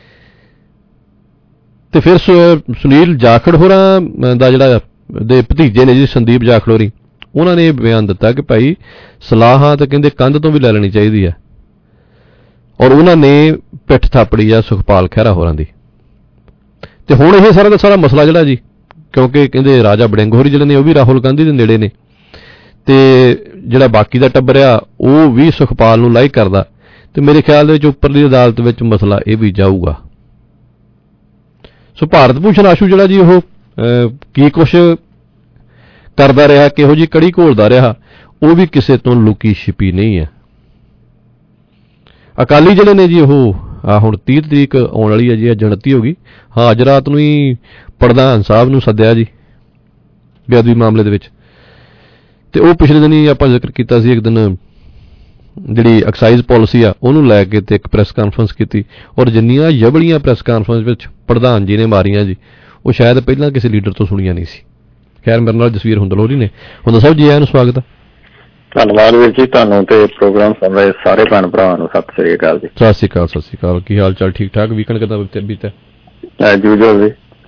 ਤੇ ਫਿਰ ਸੁਨੀਲ ਜਾਖੜ ਹੋਰਾਂ ਦਾ ਜਿਹੜਾ ਦੇ ਭਤੀਜੇ ਨੇ ਜੀ ਸੰਦੀਪ ਜਾਖੜ ਹੋਰੀ, ਉਹਨਾਂ ਨੇ ਇਹ ਬਿਆਨ ਦਿੱਤਾ ਕਿ ਭਾਈ ਸਲਾਹਾਂ ਤਾਂ ਕਹਿੰਦੇ ਕੰਧ ਤੋਂ ਵੀ ਲੈ ਲੈਣੀ ਚਾਹੀਦੀ ਹੈ, ਔਰ ਉਹਨਾਂ ਨੇ ਪਿੱਠ ਥਾਪੜੀ ਆ ਸੁਖਪਾਲ ਖਹਿਰਾ ਹੋਰਾਂ ਦੀ। ਤੇ ਹੁਣ ਇਹ ਸਾਰਾ ਦਾ ਸਾਰਾ ਮਸਲਾ ਜਿਹੜਾ ਜੀ, ਕਿਉਂਕਿ ਕਹਿੰਦੇ ਰਾਜਾ ਵੜਿੰਗ ਹੋਰੀ ਜਿਹੜੇ ਨੇ ਉਹ ਵੀ ਰਾਹੁਲ ਗਾਂਧੀ ਦੇ ਨੇੜੇ ਨੇ, ਤੇ ਜਿਹੜਾ ਬਾਕੀ ਦਾ ਟੱਬਰ ਆ ਉਹ ਵੀ ਸੁਖਪਾਲ ਨੂੰ ਲਾਈਕ ਕਰਦਾ, ਤੇ ਮੇਰੇ ਖਿਆਲ ਦੇ ਵਿੱਚ ਉੱਪਰਲੀ ਅਦਾਲਤ ਵਿੱਚ ਮਸਲਾ ਇਹ ਵੀ ਜਾਊਗਾ। ਸੋ ਭਾਰਤ ਭੂਸ਼ਣ ਆਸ਼ੂ ਜਿਹੜਾ ਜੀ ਉਹ ਕੀ ਕੁਛ ਕਰਦਾ ਰਿਹਾ, ਕਿਹੋ ਜਿਹੀ ਕੜੀ ਘੋਲਦਾ ਰਿਹਾ, ਉਹ ਵੀ ਕਿਸੇ ਤੋਂ ਲੁਕੀ ਛਿਪੀ ਨਹੀਂ ਹੈ। ਅਕਾਲੀ ਜਿਹੜੇ ਨੇ ਜੀ ਉਹ ਹੁਣ 30 ਤਰੀਕ ਆਉਣ ਵਾਲੀ ਹੈ ਜੀ, ਅੱਜ 29 ਹੋ ਗਈ। ਹਾਂ, ਅੱਜ ਰਾਤ ਨੂੰ ਹੀ ਪ੍ਰਧਾਨ ਸਾਹਿਬ ਨੂੰ ਸੱਦਿਆ ਜੀ ਬੇਅਦਬੀ ਮਾਮਲੇ ਦੇ ਵਿੱਚ। ਤੇ ਉਹ ਪਿਛਲੇ ਦਿਨ ਹੀ ਆਪਾਂ ਜ਼ਿਕਰ ਕੀਤਾ ਸੀ, ਇੱਕ ਦਿਨ ਜਿਹੜੀ ਐਕਸਾਈਜ਼ ਪਾਲਿਸੀ ਆ ਉਹਨੂੰ ਲੈ ਕੇ ਤੇ ਇੱਕ ਪ੍ਰੈਸ ਕਾਨਫਰੰਸ ਕੀਤੀ, ਔਰ ਜਿੰਨੀਆਂ ਜਬਲੀਆਂ ਪ੍ਰੈਸ ਕਾਨਫਰੰਸ ਵਿੱਚ ਪ੍ਰਧਾਨ ਜੀ ਨੇ ਮਾਰੀਆਂ ਜੀ, ਉਹ ਸ਼ਾਇਦ ਪਹਿਲਾਂ ਕਿਸੇ ਲੀਡਰ ਤੋਂ ਸੁਣੀਆਂ ਨਹੀਂ ਸੀ। ਖੈਰ, ਮੇਰੇ ਨਾਲ ਜਸਵੀਰ ਹੁੰਦਲੋਰੀ ਨੇ। ਹੁੰਦਾ ਸਾਹਿਬ ਜੀ, ਆਇਆਂ ਨੂੰ ਸਵਾਗਤ ਹੈ। ਧੰਨਵਾਦ ਵੀਰ ਜੀ, ਤੁਹਾਨੂੰ ਤੇ ਪ੍ਰੋਗਰਾਮ ਸੁਣ ਰਹੇ ਸਾਰੇ ਭੈਣ ਭਰਾਵਾਂ ਨੂੰ ਸਤਿ ਸ੍ਰੀ ਅਕਾਲ ਜੀ। ਸਤਿ ਸ੍ਰੀ ਅਕਾਲ, ਸਤਿ ਸ੍ਰੀ ਅਕਾਲ। ਕੀ ਹਾਲ ਚਾਲ? ਠੀਕ ਠਾਕ? ਵੀਕਐਂਡ ਕਿੱਦਾਂ ਬੀਤਿਆ? ਜੀ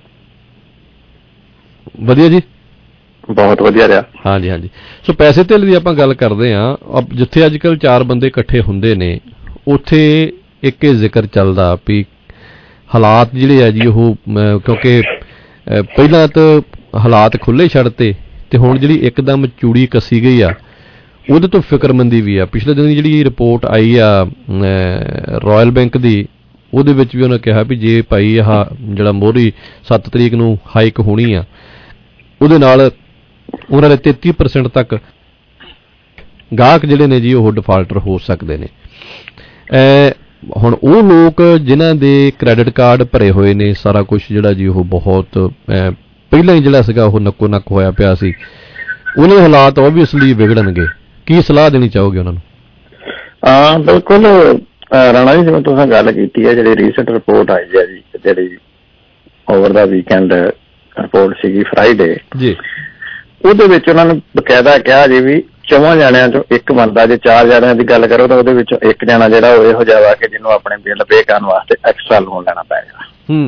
ਵਧੀਆ ਜੀ, ਬਹੁਤ ਵਧੀਆ ਰਿਹਾ। ਹਾਂਜੀ ਹਾਂਜੀ। ਸੋ ਪੈਸੇ ਧੇਲੇ ਦੀ ਆਪਾਂ ਗੱਲ ਕਰਦੇ ਹਾਂ। ਜਿੱਥੇ ਅੱਜ ਕੱਲ੍ਹ 4 ਬੰਦੇ ਇਕੱਠੇ ਹੁੰਦੇ ਨੇ, ਉੱਥੇ ਇੱਕ ਇਹ ਜ਼ਿਕਰ ਚੱਲਦਾ ਵੀ ਹਾਲਾਤ ਜਿਹੜੇ ਆ ਜੀ ਉਹ, ਕਿਉਂਕਿ ਪਹਿਲਾਂ ਤਾਂ ਹਾਲਾਤ ਖੁੱਲ੍ਹੇ ਛੱਡਤੇ, ਤੇ ਹੁਣ ਜਿਹੜੀ ਇੱਕਦਮ ਚੂੜੀ ਕੱਸੀ ਗਈ ਆ ਉਹਦੇ ਤੋਂ ਫਿਕਰਮੰਦੀ ਵੀ ਆ। ਪਿਛਲੇ ਦਿਨ ਜਿਹੜੀ ਰਿਪੋਰਟ ਆਈ ਆ ਰਾਇਲ ਬੈਂਕ ਦੀ, ਉਹਦੇ ਵਿੱਚ ਵੀ ਉਹਨਾਂ ਕਿਹਾ ਵੀ ਜੇ ਭਾਈ ਆਹ ਜਿਹੜਾ ਮੋਹਰੀ 7 ਤਰੀਕ ਨੂੰ ਹਾਈਕ ਹੋਣੀ ਆ, ਉਹਦੇ ਨਾਲ ਉਹਨਾਂ ਦੇ 33% ਤੱਕ ਗਾਹਕ ਜਿਹੜੇ ਨੇ ਜੀ ਉਹ ਡਿਫਾਲਟਰ ਹੋ ਸਕਦੇ ਨੇ। ਹੁਣ ਉਹ ਲੋਕ ਜਿਨ੍ਹਾਂ ਦੇ ਕ੍ਰੈਡਿਟ ਕਾਰਡ ਭਰੇ ਹੋਏ ਨੇ, ਸਾਰਾ ਕੁਝ ਜਿਹੜਾ ਜੀ ਉਹ ਬਹੁਤ ਪਹਿਲਾਂ ਹੀ ਜਿਹੜਾ ਸੀਗਾ ਉਹ ਨੱਕੋ ਨੱਕ ਹੋਇਆ ਪਿਆ ਸੀ, ਉਹਨਾਂ ਦੇ ਹਾਲਾਤ ਓਬਵੀਅਸਲੀ ਵਿਗੜਨਗੇ। ਕੀ ਸਲਾਹ ਦੇਣੀ ਚਾਹੋਗੇ ਉਹਨਾਂ ਨੂੰ? ਬਿਲਕੁਲ ਰਾਣਾ ਜੀ, ਜਿਵੇਂ ਤੁਸੀਂ ਗੱਲ ਕੀਤੀ ਹੈ, ਜਿਹੜੀ ਰੀਸੈਂਟ ਰਿਪੋਰਟ ਆਈ ਹੈ ਜੀ, ਜਿਹੜੀ ਓਵਰ ਦਾ ਵੀਕਐਂਡ ਰਿਪੋਰਟ ਸੀਗੀ ਫਰਾਈਡੇ ਜੀ, ਉਹਦੇ ਵਿੱਚ ਉਹਨਾਂ ਨੇ ਬਕਾਇਦਾ ਕਿਹਾ ਜੀ ਵੀ 4 ਜਣਿਆਂ ਚੋਂ ਇੱਕ ਬੰਦਾ, ਜੇ 4 ਜਣਿਆਂ ਦੀ ਗੱਲ ਕਰੋ ਤਾਂ ਉਹਦੇ ਵਿੱਚੋਂ ਇੱਕ ਜਣਾ ਜਿਹੜਾ ਉਹ ਇਹੋ ਜਿਹਾ ਵਾ ਕਿ ਜਿਹਨੂੰ ਆਪਣੇ ਬਿੱਲ ਪੇ ਕਰਨ ਵਾਸਤੇ ਐਕਸਟਰਾ ਲੋਨ ਲੈਣਾ ਪਏਗਾ।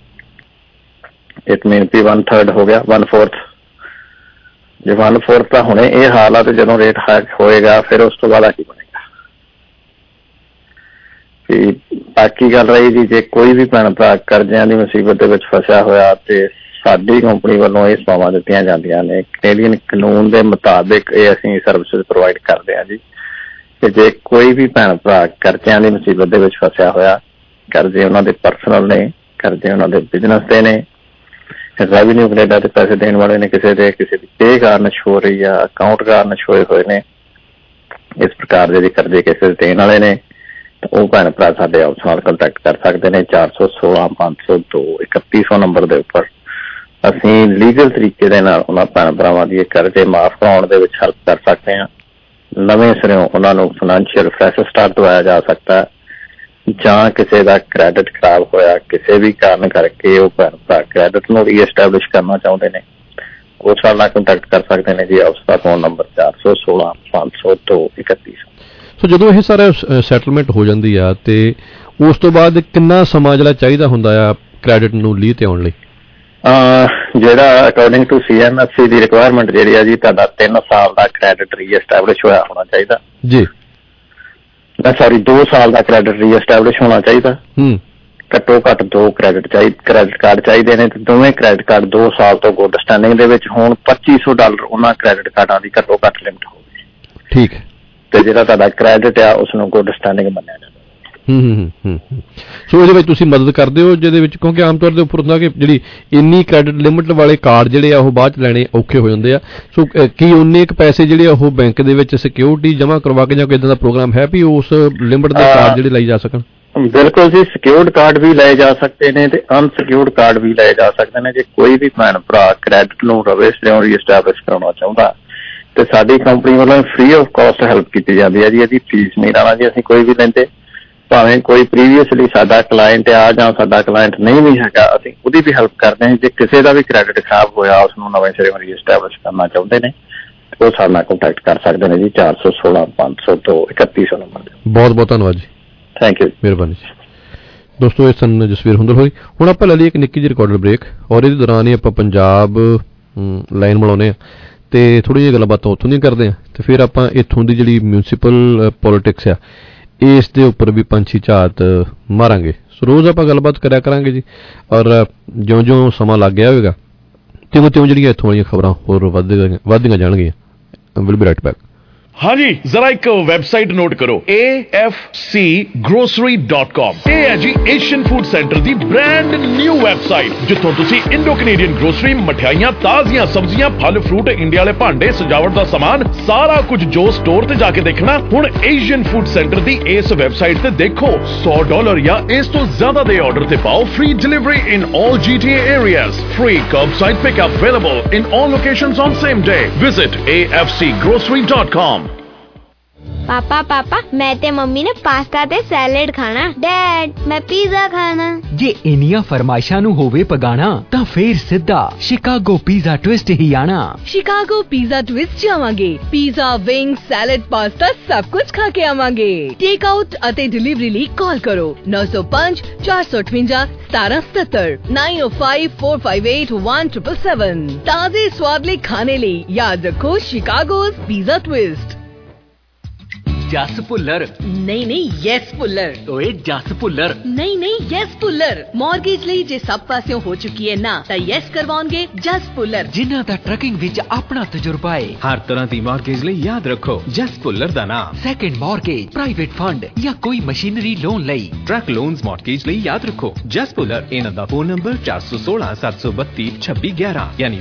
ਇਟ ਮੀਨ ਵੀ 1/3 ਹੋ ਗਿਆ, 1/4। ਜੇ 1/4 ਤਾਂ ਹੁਣੇ ਇਹ ਹਾਲ ਆ, ਤੇ ਜਦੋਂ ਰੇਟ ਹਾਈਕ ਹੋਏਗਾ ਫਿਰ ਉਸ ਤੋਂ ਬਾਅਦ ਕੀ ਬਣੇਗਾ। ਬਾਕੀ ਗੱਲ ਰਹੀ ਜੀ, ਜੇ ਕੋਈ ਵੀ ਭੈਣ ਭਰਾ ਕਰਜ਼ਿਆਂ ਦੀ ਮੁਸੀਬਤ ਦੇ ਵਿੱਚ ਫਸਿਆ ਹੋਇਆ, ਤੇ ਸਾਡੀ ਕੰਪਨੀ ਵੱਲੋਂ ਇਹ ਸੇਵਾਵਾਂ ਦਿੱਤੀਆਂ ਜਾਂਦੀਆਂ ਨੇ। ਕੈਨੇਡੀਅਨ ਕਾਨੂੰਨ ਦੇ ਮੁਤਾਬਿਕ ਇਹ ਅਸੀਂ ਸਰਵਿਸਿਜ਼ ਪ੍ਰੋਵਾਈਡ ਕਰਦੇ ਹਾਂ ਜੀ। ਕਿ ਜੇ ਕੋਈ ਵੀ ਭੈਣ ਭਰਾ ਕਰਜ਼ਿਆਂ ਦੀ ਮੁਸੀਬਤ ਦੇ ਵਿੱਚ ਫਸਿਆ ਹੋਇਆ, ਕਰਜ਼ੇ ਉਹਨਾਂ ਦੇ ਪਰਸਨਲ ਨੇ, ਕਰਜ਼ੇ ਉਹਨਾਂ ਦੇ ਬਿਜ਼ਨਸ ਦੇ ਨੇ, ਰੈਵਨਿਊ ਕੈਨੇਡਾ ਤੇ ਪੈਸੇ ਦੇਣ ਵਾਲੇ ਨੇ, ਕਿਸੇ ਦੀ ਪੇ ਕਾਰਨਿਸ਼ ਹੋ ਰਹੀ ਆ, ਅਕਾਊਂਟ ਕਾਰਨਿਸ਼ ਹੋਏ ਹੋਏ ਨੇ, ਇਸ ਪ੍ਰਕਾਰ ਦੇ ਕਰਜ਼ੇ ਕਿਸੇ ਦੇ ਦੇਣ ਵਾਲੇ ਨੇ, ਤਾਂ ਉਹ ਭੈਣ ਭਰਾ ਸਾਡੇ ਆਫਿਸ ਨਾਲ ਕੰਟੈਕਟ ਕਰ ਸਕਦੇ ਨੇ। 416 502 3100 ਨੰਬਰ ਦੇ ਉੱਪਰ ਅਸੀਂ ਲੀਗਲ ਤਰੀਕੇ ਦੇ ਨਾਲ ਉਹਨਾਂ ਭੈਣ ਭਰਾਵਾਂ ਦੀ ਕਰਜ਼ੇ ਮਾਫ਼ ਕਰਾਉਣ ਦੇ ਵਿੱਚ ਹੈਲਪ ਕਰ ਸਕਦੇ ਹਾਂ। ਨਵੇਂ ਸਿਰਿਓਂ ਉਹਨਾਂ ਨੂੰ ਫਾਈਨੈਂਸ਼ੀਅਲ ਫਰੈਸ਼ ਸਟਾਰਟ ਦਵਾਇਆ ਜਾ ਸਕਦਾ, ਜਾਂ ਕਿਸੇ ਦਾ ਕ੍ਰੈਡਿਟ ਖਰਾਬ ਹੋਇਆ ਕਿਸੇ ਵੀ ਕਾਰਨ ਕਰਕੇ ਉਹ ਭੈਣ ਭਰਾ ਕ੍ਰੈਡਿਟ ਨੂੰ ਰੀਐਸਟੈਬਲਿਸ਼ ਕਰਨਾ ਚਾਹੁੰਦੇ ਨੇ, ਉਹ ਸਾਡੇ ਨਾਲ ਕੰਟੈਕਟ ਕਰ ਸਕਦੇ ਨੇ ਜੀ। ਆਫਿਸ ਦਾ ਫੋਨ ਨੰਬਰ 416 502 3100। ਸੋ ਜਦੋਂ ਇਹ ਸਾਰਾ ਸੈਟਲਮੈਂਟ ਹੋ ਜਾਂਦੀ ਆ, ਤੇ ਉਸ ਤੋਂ ਬਾਅਦ ਕਿੰਨਾ ਸਮਾਂ ਜਿਹੜਾ ਚਾਹੀਦਾ ਹੁੰਦਾ ਆ ਕ੍ਰੈਡਿਟ ਨੂੰ ਲੀਹ ਤੇ ਆਉਣ ਲਈ? ਜਿਹੜਾ ਅਕੋਰਡਿੰਗ ਟੂ CMFC ਦੀ ਰਿਕੁਆਇਰਮੈਂਟ ਜਿਹੜੀ ਆ ਜੀ, ਤੁਹਾਡਾ 3 ਸਾਲ ਦਾ ਕ੍ਰੈਡਿਟ ਰੀਐਸਟੈਬਲਿਸ਼ ਹੋਇਆ ਹੋਣਾ ਚਾਹੀਦਾ ਜੀ। 2 ਸਾਲ ਦਾ ਕ੍ਰੈਡਿਟ ਰੀਐਸਟੈਬਲਿਸ਼ ਹੋਣਾ ਚਾਹੀਦਾ। ਘੱਟੋ ਘੱਟ 2 ਕ੍ਰੈਡਿਟ ਕਾਰਡ ਚਾਹੀਦੇ ਨੇ, ਤੇ ਦੋਵੇਂ ਕ੍ਰੈਡਿਟ ਕਾਰਡ 2 ਸਾਲ ਤੋਂ ਗੁੱਡ ਸਟੈਂਡਿੰਗ ਦੇ ਵਿੱਚ ਹੋਣ। $2500 ਉਹਨਾਂ ਕ੍ਰੈਡਿਟ ਕਾਰਡਾਂ ਦੀ ਘੱਟੋ ਘੱਟ ਲਿਮਟ ਹੋਵੇ। ਠੀਕ ਹੈ। ਤੇ ਜਿਹੜਾ ਤੁਹਾਡਾ ਕ੍ਰੈਡਿਟ ਆ ਉਸ ਨੂੰ ਗੁੱਡ ਸਟੈਂਡਿੰਗ ਮੰਨਿਆ ਜਾਂਦਾ। ਸੋ ਇਹਦੇ ਵਿੱਚ ਤੁਸੀਂ ਮਦਦ ਕਰਦੇ ਹੋ ਜਿਹਦੇ ਵਿੱਚ, ਕਿਉਂਕਿ ਆਮ ਤੌਰ ਦੇ ਉੱਪਰ ਹੁੰਦਾ ਕਿ ਜਿਹੜੀ ਇੰਨੀ ਕ੍ਰੈਡਿਟ ਲਿਮਿਟ ਵਾਲੇ ਕਾਰਡ ਜਿਹੜੇ ਆ ਉਹ ਬਾਅਦ ਚ ਲੈਣੇ ਔਖੇ ਹੋ ਜਾਂਦੇ ਆ। ਸੋ ਕੀ ਉਨੇ ਕੁ ਪੈਸੇ ਜਿਹੜੇ ਉਹ ਬੈਂਕ ਦੇ ਵਿੱਚ ਸਿਕਿਉਰਿਟੀ ਜਮ੍ਹਾਂ ਕਰਵਾ ਕੇ ਜਾਂ ਕੋਈ ਇੱਦਾਂ ਦਾ ਪ੍ਰੋਗਰਾਮ ਹੈ ਵੀ ਉਸ ਲਿਮਿਟ ਦੇ ਕਾਰਡ ਜਿਹੜੇ ਲਈ ਜਾ ਸਕਣ? ਬਿਲਕੁਲ ਜੀ, ਸਿਕਿਉਰਡ ਕਾਰਡ ਵੀ ਲਏ ਜਾ ਸਕਦੇ ਨੇ ਤੇ ਅਨਸਿਕਿਉਰਡ ਕਾਰਡ ਵੀ ਲਏ ਜਾ ਸਕਦੇ ਨੇ। ਜੇ ਕੋਈ ਵੀ ਭੈਣ ਭਰਾ ਕ੍ਰੈਡਿਟ ਨੂੰ ਰਵੇਸ਼ ਜਾਂ ਰੀਐਸਟੈਬਲਿਸ਼ ਕਰਾਉਣਾ ਚਾਹੁੰਦਾ ਤੇ ਸਾਡੀ ਕੰਪਨੀ ਵੱਲੋਂ ਫ੍ਰੀ ਆਫ ਕਾਸਟ ਹੈਲਪ ਕੀਤੀ ਜਾਂਦੀ ਹੈ ਜੀ। ਇਹਦੀ ਫੀਸ ਨਹੀਂ ਲਾਣਾ ਜੀ ਅਸੀਂ ਕੋਈ ਵੀ ਲੈਂਦੇ, ਭਾਵੇਂ ਕੋਈ ਪ੍ਰੀਵੀਅਸਲੀ ਸਾਡਾ ਕਲਾਇੰਟ ਆ ਜਾਂ ਸਾਡਾ ਕਲਾਇੰਟ ਨਹੀਂ ਵੀ ਹੈਗਾ, ਅਸੀਂ ਉਹਦੀ ਵੀ ਹੈਲਪ ਕਰਦੇ ਹਾਂ। ਜੇ ਕਿਸੇ ਦਾ ਵੀ ਕ੍ਰੈਡਿਟ ਖਰਾਬ ਹੋਇਆ ਉਸਨੂੰ ਨਵੇਂ ਸਿਰੇ ਰੀਐਸਟੈਬਲਿਸ਼ ਕਰਨਾ ਚਾਹੁੰਦੇ ਨੇ ਉਹ ਸਾਡੇ ਨਾਲ ਕੰਟੈਕਟ ਕਰ ਸਕਦੇ ਨੇ ਜੀ 416 502 3100 ਨੰਬਰ ਤੇ। ਬਹੁਤ ਬਹੁਤ ਧੰਨਵਾਦ ਜੀ, ਥੈਂਕ ਯੂ, ਮਿਹਰਬਾਨੀ ਜੀ। ਦੋਸਤੋ, ਇਹ ਸਨ ਜਸਵੀਰ ਹੁੰਦਲ ਹੋਈ। ਹੁਣ ਆਪਾਂ ਲੈ ਲਈਏ ਇੱਕ ਨਿੱਕੀ ਜਿਹੀ ਰਿਕਾਰਡਡ ਬ੍ਰੇਕ ਔਰ ਇਹਦੇ ਦੌਰਾਨ ਹੀ ਆਪਾਂ ਪੰਜਾਬ ਲਾਈਨ ਬਣਾਉਂਦੇ ਹਾਂ ਤੇ ਥੋੜ੍ਹੀ ਜਿਹੀ ਗੱਲਾਂ ਬਾਤਾਂ ਉੱਥੋਂ ਦੀਆਂ ਕਰਦੇ ਹਾਂ ਤੇ ਫਿਰ ਆਪਾਂ ਇੱਥੋਂ ਦੀ ਜਿਹੜੀ ਮਿਊਨਸੀਪਲ ਪੋਲੀਟਿਕਸ ਆ ਇਸ ਦੇ ਉੱਪਰ ਵੀ ਪੰਛੀ ਝਾਤ ਮਾਰਾਂਗੇ। ਸੋ ਰੋਜ਼ ਆਪਾਂ ਗੱਲਬਾਤ ਕਰਿਆ ਕਰਾਂਗੇ ਜੀ ਔਰ ਜਿਉਂ-ਜਿਉਂ ਸਮਾਂ ਲੱਗ ਗਿਆ ਹੋਵੇਗਾ ਤਿਉਂ ਜਿਹੜੀਆਂ ਇੱਥੋਂ ਵਾਲੀਆਂ ਖਬਰਾਂ ਹੋਰ ਵੱਧਦੀਆਂ ਜਾਣਗੀਆਂ। Will be right back. हाँ जी, जरा एक वेबसाइट नोट करो, afcgrocery.com। ਇਹ ਹੈ ਜੀ ਏਸ਼ੀਅਨ ਫੂਡ ਸੈਂਟਰ ਦੀ ਬ੍ਰਾਂਡ ਨਿਊ ਵੈਬਸਾਈਟ ਜਿੱਥੋਂ ਤੁਸੀਂ ਇੰਡੋ ਕੈਨੇਡੀਅਨ ਗਰੋਸਰੀ, ਮਠਿਆਈਆਂ, ਤਾਜ਼ੀਆਂ ਸਬਜ਼ੀਆਂ, ਫਲ ਫਰੂਟ, ਇੰਡੀਆ ਵਾਲੇ ਭਾਂਡੇ, ਸਜਾਵਟ ਦਾ ਸਮਾਨ, ਸਾਰਾ ਕੁਝ ਜੋ ਸਟੋਰ ਤੇ ਜਾ ਕੇ ਦੇਖਣਾ ਹੁਣ ਏਸ਼ੀਅਨ ਫੂਡ ਸੈਂਟਰ ਦੀ ਇਸ ਵੈਬਸਾਈਟ ਤੇ ਦੇਖੋ। $100 ਜਾਂ ਇਸ ਤੋਂ ਜ਼ਿਆਦਾ ਦੇ ਆਰਡਰ ਤੇ ਪਾਓ free delivery in all GTA areas, free curbside pickup available in all locations on same day. Visit afcgrocery.com। पापा पापा मैं ते मम्मी ने पास्ता ते सैलेड खाना। डैड मैं पिज़्ज़ा खाना। जे इनिया फरमाइशां नू होवे पगाना तां फिर सिद्धा शिकागो पिज़्ज़ा ट्विस्ट ही आना। शिकागो पिज़्ज़ा ट्विस्ट जावांगे, पिज़्ज़ा, विंग्स, सैलेड, पास्ता सब कुछ खा के आवांगे। टेक आउट अते डिलीवरी ਲਈ ਕਾਲ ਕਰੋ 905 458 1777 905 458 1777। ताजे स्वाद ਲਈ खाने ਲਈ याद रखो शिकागो's पिज़्ज़ा ट्विस्ट। जस भुल्लर नहीं यस भुल्लर। ओए जस भुल्लर नहीं यस भुल्लर। मॉर्गेज ਲਈ ਜੇ ਸਭ ਪਾਸਿਓਂ ਹੋ ਚੁੱਕੀ ਹੈ ਨਾ ਤਾਂ ਯੈਸ ਕਰਵਾਉਣਗੇ ਜਸ ਭੁੱਲਰ ਜਿਨ੍ਹਾਂ ਦਾ ਟਰਕਿੰਗ ਵਿੱਚ ਆਪਣਾ ਤਜਰਬਾ ਹੈ। ਹਰ ਤਰ੍ਹਾਂ ਦੀ ਮੌਰਗੇਜ ਲਈ ਯਾਦ ਰੱਖੋ ਜਸ ਭੁੱਲਰ ਦਾ ਨਾਮ। ਸੈਕੰਡ ਮੌਰਗੇਜ, ਪ੍ਰਾਈਵੇਟ ਫੰਡ ਜਾਂ ਕੋਈ ਮਸ਼ੀਨਰੀ ਲੋਨ ਲਈ, ਟਰੱਕ ਲੋਨਸ ਮੌਰਗੇਜ ਲਈ ਯਾਦ ਰੱਖੋ ਜਸ ਭੁੱਲਰ। ਇਹਨਾਂ ਦਾ ਫੋਨ ਨੰਬਰ 416 732 2611 ਯਾਨੀ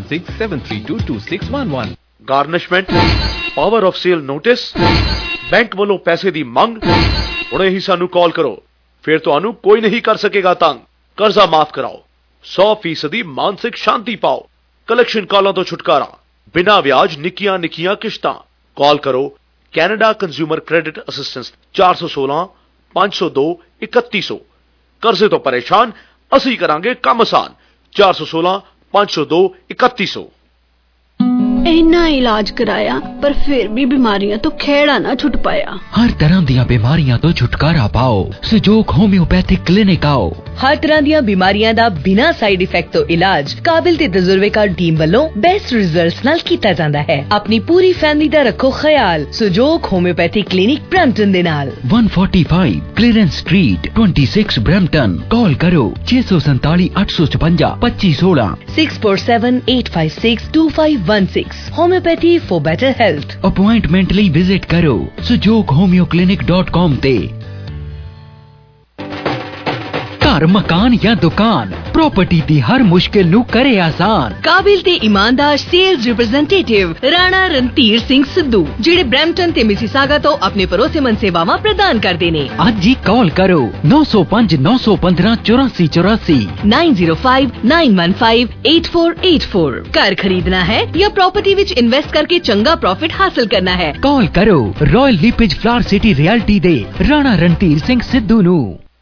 4167322611। Garnishment, power of sale notice, bank ਵੱਲੋਂ ਪੈਸੇ ਦੀ ਮੰਗ, ਹੁਣੇ ਹੀ ਸਾਨੂੰ ਕਾਲ ਕਰੋ, ਫਿਰ ਤੁਹਾਨੂੰ ਕੋਈ ਨਹੀਂ ਕਰ ਸਕੇਗਾ ਤੰਗ। ਕਰਜ਼ਾ ਮਾਫ ਕਰਾਓ, 100% ਮਾਨਸਿਕ ਸ਼ਾਂਤੀ ਪਾਓ, ਕਲੈਕਸ਼ਨ ਕਾਲਾਂ ਤੋਂ ਛੁਟਕਾਰਾ, ਬਿਨਾਂ ਵਿਆਜ ਨਿੱਕੀਆਂ ਨਿੱਕੀਆਂ ਕਿਸ਼ਤਾਂ। ਕਾਲ ਕਰੋ ਕੈਨੇਡਾ ਕੰਜ਼ਿਊਮਰ ਕ੍ਰੈਡਿਟ ਅਸਿਸਟੈਂਸ 416 502 3100। ਕਰਜ਼ੇ ਤੋਂ ਪਰੇਸ਼ਾਨ, ਅਸੀਂ ਕਰਾਂਗੇ ਕੰਮ ਆਸਾਨ। 416 502 3100। इन्ना इलाज कराया पर फिर भी बीमारियां तो खेड़ा ना छुट पाया। हर तरह दियां बीमारियां तो छुटकारा पाओ, सुजोग होम्योपैथिक क्लिनिक आओ। हर तरह दियां बीमारियां दा बिना साइड इफेक्ट तो इलाज काबिल ते तजुर्बेकार टीम वालों बेस्ट रिजल्ट्स नाल कीता जांदा है। अपनी पूरी फैमिली दा रखो ख्याल सुजोग होम्योपैथिक क्लिनिक ब्रैम्पटन दे नाल 145 क्लीयरेंस स्ट्रीट 26 ब्रैम्पटन। कॉल करो 647 856 2516 647 856 2516। Homeopathy for better health. Appointment ਲਈ ਵਿਜ਼ਿਟ ਕਰੋ sujoghomyoclinic.com ਤੇ। घर, मकान या दुकान, प्रॉपर्टी दी हर मुश्किल नू करे आसान। काबिल ते ईमानदार सेल्स रिप्रेजेंटेटिव राणा रणधीर सिंह सिद्धू जेड़े ब्रैम्पटन ते मिसिसागा तो अपने भरोसेमंद सेवावां प्रदान करदे ने। अज ही कॉल करो 905 915 8484 905 915 8484। घर खरीदना है या प्रॉपर्टी विच इन्वेस्ट करके चंगा प्रॉफिट हासिल करना है, कॉल करो Royal LePage Flower City Realty दे राणा रणधीर सिंह सिद्धू नू।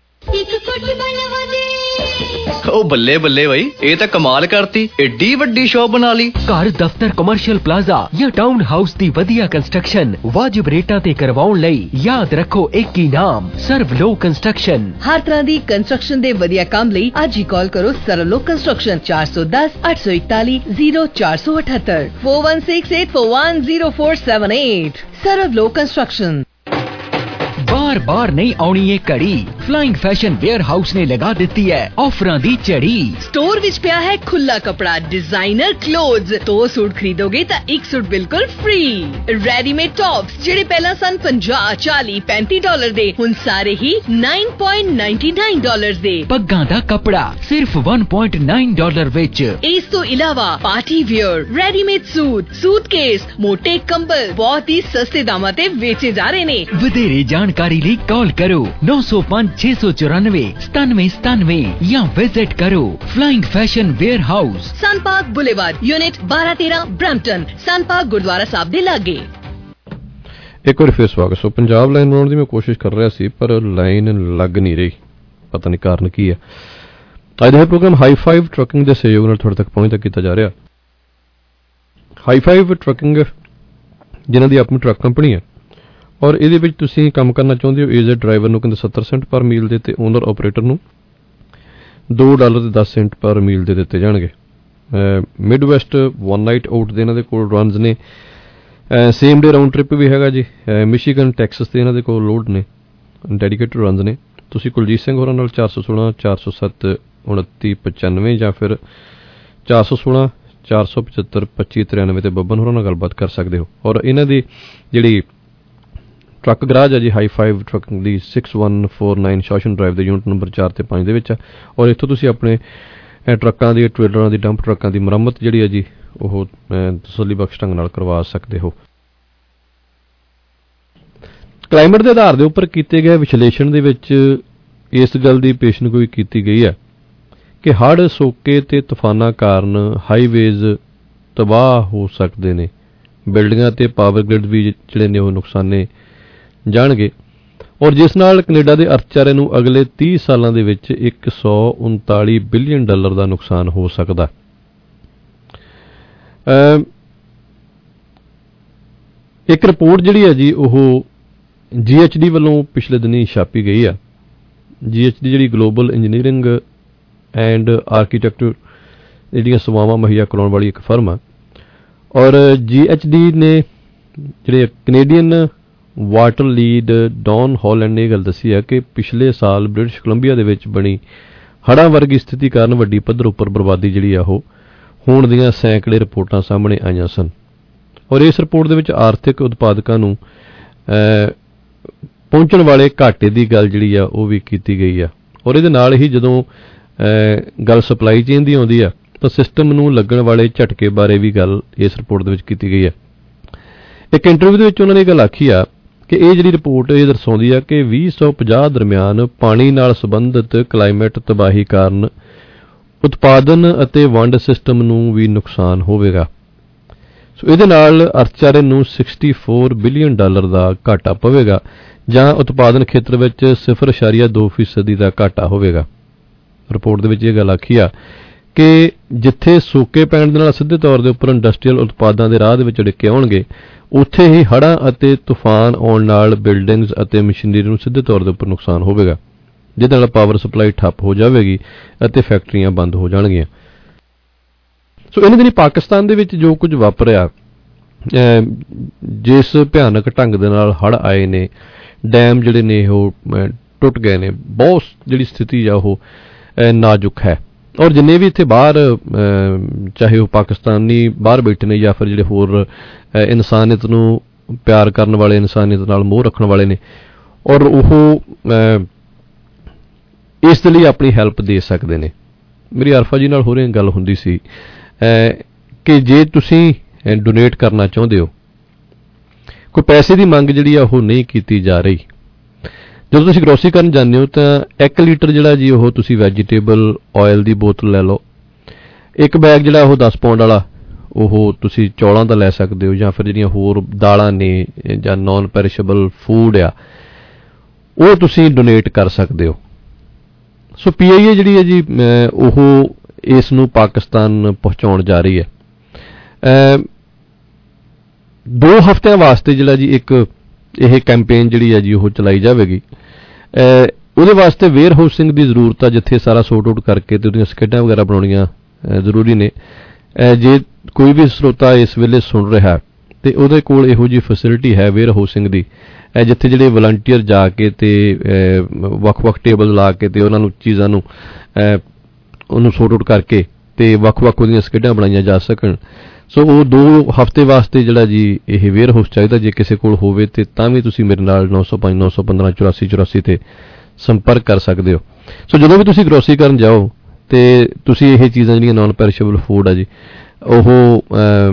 ओ बल्ले बल्ले भाई, ये तो कमाल करती, एडी वड्डी शॉप बना ली। घर, दफ्तर, कमर्शियल प्लाजा या टाउन हाउस दी वधिया कंस्ट्रक्शन वाजिब रेटां ते करवाउण लई याद रखो एक ही नाम, सर्वलो कंस्ट्रक्शन। हर तरह दी कंस्ट्रक्शन दे वधिया काम लई आज ही कॉल करो सर्वलो कंस्ट्रक्शन 410 841 0478 4168410478। सर्वलो कंस्ट्रक्शन। बार बार नहीं आउणी ये घड़ी। फ्लाइंग फैशन वेयर हाउस ने लगा दिती है ऑफरां दी झड़ी। स्टोर विच पिया है खुला कपड़ा, डिजाइनर क्लोथ्स। 2 सूट खरीदोगे तो 1 सूट बिल्कुल फ्री। रेडीमेड टॉप्स जेडे पहला सन $50, $40, $35 दे, हुण सारे ही $9.99 दे। पग्गां दा कपड़ा सिर्फ $1.9 विच। इस तो इलावा party wear, readymade suit, suitcase, मोटे कंबल बहुत ही सस्ते दामां ते वेचे जा रहे ने। ਵਧੇਰੇ ਜਾਣਕਾਰੀ ਲਈ ਕਾਲ ਕਰੋ 905694 ਜਾਂ ਵਿਜ਼ਿਟ ਕਰੋ flying fashion warehouse, Sun Park boulevard, unit 1213, Brampton, Sun Park gurdwara Sahib दे लागे। एक बार फिर स्वागत। सो पंजाब लाइन बनाने की मैं कोशिश कर रहा सी पर लाइन लग नहीं रही, पता नहीं कारण की है। ਅੱਜ ਦਾ ਪ੍ਰੋਗਰਾਮ ਹਾਈ ਫਾਈਵ ਟਰੱਕਿੰਗ ਦੇ ਸਹਿਯੋਗ ਨਾਲ ਤੁਹਾਡੇ ਤੱਕ ਪਹੁੰਚਦਾ ਕੀਤਾ ਜਾ ਰਿਹਾ। ਹਾਈ ਫਾਈਵ ਟਰੱਕਿੰਗ ਜਿਨ੍ਹਾਂ ਦੀ ਆਪਣੀ ਟਰੱਕ ਕੰਪਨੀ ਹੈ ਔਰ ਇਹਦੇ ਵਿੱਚ ਤੁਸੀਂ ਕੰਮ ਕਰਨਾ ਚਾਹੁੰਦੇ ਹੋ ਐਜ਼ ਅ ਡਰਾਈਵਰ ਨੂੰ ਕਹਿੰਦੇ 70 ਸੈਂਟ ਪਰ ਮੀਲ ਦੇ ਤੇ ਓਨਰ ਆਪਰੇਟਰ ਨੂੰ $2.10 ਪਰ ਮੀਲ ਦੇ ਦਿੱਤੇ ਜਾਣਗੇ। ਮਿਡ ਵੈਸਟ 1 ਨਾਈਟ ਆਊਟ ਦੇ ਇਹਨਾਂ ਦੇ ਕੋਲ ਰਨਸ ਨੇ, ਸੇਮ ਡੇ ਰਾਊਂਡ ਟ੍ਰਿਪ ਵੀ ਹੈਗਾ ਜੀ। ਮਿਸ਼ੀਗਨ ਟੈਕਸਸ ਤੇ ਇਹਨਾਂ ਦੇ ਕੋਲ ਲੋਡ ਨੇ, ਡੈਡੀਕੇਟਡ ਰਨਸ ਨੇ। ਤੁਸੀਂ ਕੁਲਜੀਤ ਸਿੰਘ ਹੋਰਾਂ ਨਾਲ 416 407 2995 ਜਾਂ ਫਿਰ 416 475 2593 ਤੇ ਬੱਬਨ ਹੋਰਾਂ ਨਾਲ ਗੱਲਬਾਤ ਕਰ ਸਕਦੇ ਹੋ। ਔਰ ਇਹਨਾਂ ਦੀ ਜਿਹੜੀ ਟਰੱਕ ਗਰਾਜ ਹੈ ਜੀ ਹਾਈ ਫਾਈਵ ਟਰੱਕਿੰਗ ਦੀ 6149 ਸ਼ਾਸ਼ਨ ਡਰਾਈਵ ਦੇ ਯੂਨਿਟ ਨੰਬਰ 4 ਤੇ 5 ਦੇ ਵਿੱਚ ਆ। ਔਰ ਇੱਥੋਂ ਤੁਸੀਂ ਆਪਣੇ ਟਰੱਕਾਂ ਦੀ, ਟ੍ਰੇਲਰਾਂ ਦੀ, ਡੰਪ ਟਰੱਕਾਂ ਦੀ ਮੁਰੰਮਤ ਜਿਹੜੀ ਹੈ ਜੀ ਉਹ ਤਸੱਲੀ ਬਖਸ਼ ਢੰਗ ਨਾਲ ਕਰਵਾ ਸਕਦੇ ਹੋ। ਕਲਾਈਮੇਟ ਦੇ ਆਧਾਰ ਦੇ ਉੱਪਰ ਕੀਤੇ ਗਏ ਵਿਸ਼ਲੇਸ਼ਣ ਦੇ ਵਿੱਚ ਇਸ ਗੱਲ ਦੀ ਪੇਸ਼ਨਗੋਈ ਕੀਤੀ ਗਈ ਹੈ ਕਿ ਹੜ੍ਹ, ਸੋਕੇ ਤੇ ਤੂਫਾਨਾਂ ਕਾਰਨ ਹਾਈਵੇਜ਼ ਤਬਾਹ ਹੋ ਸਕਦੇ ਨੇ, ਬਿਲਡਿੰਗਾਂ ਤੇ ਪਾਵਰ ਗ੍ਰਿਡ ਵੀ ਜਿਹੜੇ ਨੇ ਉਹ ਨੁਕਸਾਨੇ ਜਾਣਗੇ ਔਰ ਜਿਸ ਨਾਲ ਕੈਨੇਡਾ ਦੇ ਅਰਥਚਾਰੇ ਨੂੰ ਅਗਲੇ 30 ਸਾਲਾਂ ਦੇ ਵਿੱਚ $139 ਬਿਲੀਅਨ ਦਾ ਨੁਕਸਾਨ ਹੋ ਸਕਦਾ। ਇੱਕ ਰਿਪੋਰਟ ਜਿਹੜੀ ਹੈ ਜੀ ਉਹ GHD ਵੱਲੋਂ ਪਿਛਲੇ ਦਿਨੀ ਛਾਪੀ ਗਈ ਆ। GHD ਜਿਹੜੀ ਗਲੋਬਲ ਇੰਜੀਨੀਅਰਿੰਗ ਐਂਡ ਆਰਕੀਟੈਕਚਰ ਜਿਹੜੀਆਂ ਸੇਵਾਵਾਂ ਮੁਹੱਈਆ ਕਰਾਉਣ ਵਾਲੀ ਇੱਕ ਫਰਮ ਆ ਔਰ GHD ਨੇ ਜਿਹੜੇ Canadian water lead Don Holland ਨੇ ਇਹ ਗੱਲ ਦੱਸੀ ਹੈ ਕਿ ਪਿਛਲੇ ਸਾਲ ਬ੍ਰਿਟਿਸ਼ ਕੋਲੰਬੀਆ ਦੇ ਵਿੱਚ ਬਣੀ ਹੜ੍ਹਾਂ ਵਰਗੀ ਸਥਿਤੀ ਕਾਰਨ ਵੱਡੀ ਪੱਧਰ ਉੱਪਰ ਬਰਬਾਦੀ ਜਿਹੜੀ ਆ ਉਹ ਹੋਣ ਦੀਆਂ ਸੈਂਕੜੇ ਰਿਪੋਰਟਾਂ ਸਾਹਮਣੇ ਆਈਆਂ ਸਨ। ਔਰ ਇਸ ਰਿਪੋਰਟ ਦੇ ਵਿੱਚ ਆਰਥਿਕ ਉਤਪਾਦਕਾਂ ਨੂੰ ਪਹੁੰਚਣ ਵਾਲੇ ਘਾਟੇ ਦੀ ਗੱਲ ਜਿਹੜੀ ਆ ਉਹ ਵੀ ਕੀਤੀ ਗਈ ਆ। ਔਰ ਇਹਦੇ ਨਾਲ ਹੀ ਜਦੋਂ ਗੱਲ ਸਪਲਾਈ ਚੇਨ ਦੀ ਆਉਂਦੀ ਆ ਤਾਂ ਸਿਸਟਮ ਨੂੰ ਲੱਗਣ ਵਾਲੇ ਝਟਕੇ ਬਾਰੇ ਵੀ ਗੱਲ ਇਸ ਰਿਪੋਰਟ ਦੇ ਵਿੱਚ ਕੀਤੀ ਗਈ ਹੈ। ਇੱਕ ਇੰਟਰਵਿਊ ਦੇ ਵਿੱਚ ਉਹਨਾਂ ਨੇ ਇਹ ਗੱਲ ਆਖੀ ਆ ਕਿ ਇਹ ਜਿਹੜੀ ਰਿਪੋਰਟ ਇਹ ਦਰਸਾਉਂਦੀ ਆ ਕਿ 2050 ਦਰਮਿਆਨ ਪਾਣੀ ਨਾਲ ਸੰਬੰਧਿਤ ਕਲਾਈਮੇਟ ਤਬਾਹੀ ਕਾਰਨ ਉਤਪਾਦਨ ਅਤੇ ਵੰਡ ਸਿਸਟਮ ਨੂੰ ਵੀ ਨੁਕਸਾਨ ਹੋਵੇਗਾ। ਸੋ ਇਹਦੇ ਨਾਲ ਅਰਥਚਾਰੇ ਨੂੰ $64 ਬਿਲੀਅਨ ਦਾ ਘਾਟਾ ਪਵੇਗਾ ਜਾਂ ਉਤਪਾਦਨ ਖੇਤਰ ਵਿੱਚ 0.2% ਦਾ ਘਾਟਾ ਹੋਵੇਗਾ। ਰਿਪੋਰਟ ਦੇ ਵਿੱਚ ਇਹ ਗੱਲ ਆਖੀ ਆ ਕਿ ਜਿੱਥੇ ਸੋਕੇ ਪੈਣ ਦੇ ਨਾਲ ਸਿੱਧੇ ਤੌਰ ਦੇ ਉੱਪਰ ਇੰਡਸਟਰੀਅਲ ਉਤਪਾਦਾਂ ਦੇ ਰਾਹ ਦੇ ਵਿੱਚ ਡਿੱਕੇ ਆਉਣਗੇ ਉੱਥੇ ਹੀ ਹੜ੍ਹਾਂ ਅਤੇ ਤੂਫਾਨ ਆਉਣ ਨਾਲ ਬਿਲਡਿੰਗਸ ਅਤੇ ਮਸ਼ੀਨਰੀ ਨੂੰ ਸਿੱਧੇ ਤੌਰ ਦੇ ਉੱਪਰ ਨੁਕਸਾਨ ਹੋਵੇਗਾ, ਜਿਹਦੇ ਨਾਲ ਪਾਵਰ ਸਪਲਾਈ ਠੱਪ ਹੋ ਜਾਵੇਗੀ ਅਤੇ ਫੈਕਟਰੀਆਂ ਬੰਦ ਹੋ ਜਾਣਗੀਆਂ। ਸੋ ਇਹਨਾਂ ਦਿਨੀ ਪਾਕਿਸਤਾਨ ਦੇ ਵਿੱਚ ਜੋ ਕੁਝ ਵਾਪਰਿਆ, ਜਿਸ ਭਿਆਨਕ ਢੰਗ ਦੇ ਨਾਲ ਹੜ੍ਹ ਆਏ ਨੇ, ਡੈਮ ਜਿਹੜੇ ਨੇ ਉਹ ਟੁੱਟ ਗਏ ਨੇ, ਬਹੁਤ ਜਿਹੜੀ ਸਥਿਤੀ ਆ ਉਹ ਨਾਜ਼ੁਕ ਹੈ। ਔਰ ਜਿੰਨੇ ਵੀ ਇੱਥੇ ਬਾਹਰ ਚਾਹੇ ਉਹ ਪਾਕਿਸਤਾਨੀ ਬਾਹਰ ਬੈਠੇ ਨੇ ਜਾਂ ਫਿਰ ਜਿਹੜੇ ਹੋਰ ਇਨਸਾਨੀਅਤ ਨੂੰ ਪਿਆਰ ਕਰਨ ਵਾਲੇ, ਇਨਸਾਨੀਅਤ ਨਾਲ ਮੋਹ ਰੱਖਣ ਵਾਲੇ ਨੇ, ਔਰ ਉਹ ਇਸ ਦੇ ਲਈ ਆਪਣੀ ਹੈਲਪ ਦੇ ਸਕਦੇ ਨੇ। ਮੇਰੀ ਅਰਫਾ ਜੀ ਨਾਲ ਹੋ ਰਹੀ ਗੱਲ ਹੁੰਦੀ ਸੀ ਕਿ ਜੇ ਤੁਸੀਂ ਡੋਨੇਟ ਕਰਨਾ ਚਾਹੁੰਦੇ ਹੋ, ਕੋਈ ਪੈਸੇ ਦੀ ਮੰਗ ਜਿਹੜੀ ਆ ਉਹ ਨਹੀਂ ਕੀਤੀ ਜਾ ਰਹੀ। ਜਦੋਂ ਤੁਸੀਂ ਗਰੋਸਰੀ ਕਰਨ ਜਾਂਦੇ ਹੋ ਤਾਂ 1 ਲੀਟਰ ਜਿਹੜਾ ਜੀ ਉਹ ਤੁਸੀਂ ਵੈਜੀਟੇਬਲ ਆਇਲ ਦੀ ਬੋਤਲ ਲੈ ਲਓ। ਇੱਕ ਬੈਗ ਜਿਹੜਾ ਉਹ 10 ਪਾਉਂਡ ਵਾਲਾ ਉਹ ਤੁਸੀਂ ਚੌਲਾਂ ਦਾ ਲੈ ਸਕਦੇ ਹੋ, ਜਾਂ ਫਿਰ ਜਿਹੜੀਆਂ ਹੋਰ ਦਾਲਾਂ ਨੇ ਜਾਂ ਨਾਨ ਪੈਰਿਸ਼ੇਬਲ ਫੂਡ ਆ ਉਹ ਤੁਸੀਂ ਡੋਨੇਟ ਕਰ ਸਕਦੇ ਹੋ। ਸੋ PIA ਜਿਹੜੀ ਹੈ ਜੀ ਉਹ ਇਸ ਨੂੰ ਪਾਕਿਸਤਾਨ ਪਹੁੰਚਾਉਣ ਜਾ ਰਹੀ ਹੈ। 2 ਹਫ਼ਤਿਆਂ ਵਾਸਤੇ ਜਿਹੜਾ ਜੀ ਇੱਕ ਇਹ ਕੈਂਪੇਨ ਜਿਹੜੀ ਹੈ ਜੀ ਉਹ ਚਲਾਈ ਜਾਵੇਗੀ। ਉਹਦੇ ਵਾਸਤੇ ਵੇਅਰ ਹਾਊਸਿੰਗ ਦੀ ਜ਼ਰੂਰਤ ਆ, ਜਿੱਥੇ ਸਾਰਾ ਸੋਰਟ ਆਊਟ ਕਰਕੇ ਤੇ ਉਹਦੀਆਂ ਸਕੇਡਾਂ ਵਗੈਰਾ ਬਣਾਉਣੀਆਂ ਜ਼ਰੂਰੀ ਨੇ। ਜੇ ਕੋਈ ਵੀ ਸਰੋਤਾ ਇਸ ਵੇਲੇ ਸੁਣ ਰਿਹਾ ਤੇ ਉਹਦੇ ਕੋਲ ਇਹੋ ਜਿਹੀ ਫੈਸਿਲਿਟੀ ਹੈ ਵੇਅਰ ਹਾਊਸਿੰਗ ਦੀ, ਜਿੱਥੇ ਜਿਹੜੇ ਵਲੰਟੀਅਰ ਜਾ ਕੇ ਤੇ ਵੱਖ-ਵੱਖ ਟੇਬਲ ਲਾ ਕੇ ਤੇ ਉਹਨਾਂ ਨੂੰ ਚੀਜ਼ਾਂ ਨੂੰ ਉਹਨੂੰ ਸੋਰਟ ਆਊਟ ਕਰਕੇ ਤੇ ਵੱਖ-ਵੱਖ ਉਹਦੀਆਂ ਸਕੇਡਾਂ ਬਣਾਈਆਂ ਜਾ ਸਕਣ। ਸੋ ਉਹ 2 ਹਫ਼ਤੇ ਵਾਸਤੇ ਜਿਹੜਾ ਜੀ ਇਹ ਵੇਅਰ ਹਾਊਸ ਚਾਹੀਦਾ ਜੇ ਕਿਸੇ ਕੋਲ ਹੋਵੇ, ਤੇ ਤਾਂ ਵੀ ਤੁਸੀਂ ਮੇਰੇ ਨਾਲ 905 915 84 84 ਤੇ ਸੰਪਰਕ ਕਰ ਸਕਦੇ ਹੋ। ਸੋ ਜਦੋਂ ਵੀ ਤੁਸੀਂ ਗਰੋਸਰੀ ਕਰਨ ਜਾਓ ਤੇ ਤੁਸੀਂ ਇਹ ਚੀਜ਼ਾਂ ਜਿਹੜੀਆਂ ਨਾਨ ਪੈਰੀਸ਼ੇਬਲ ਫੂਡ ਆ ਜੀ ਉਹ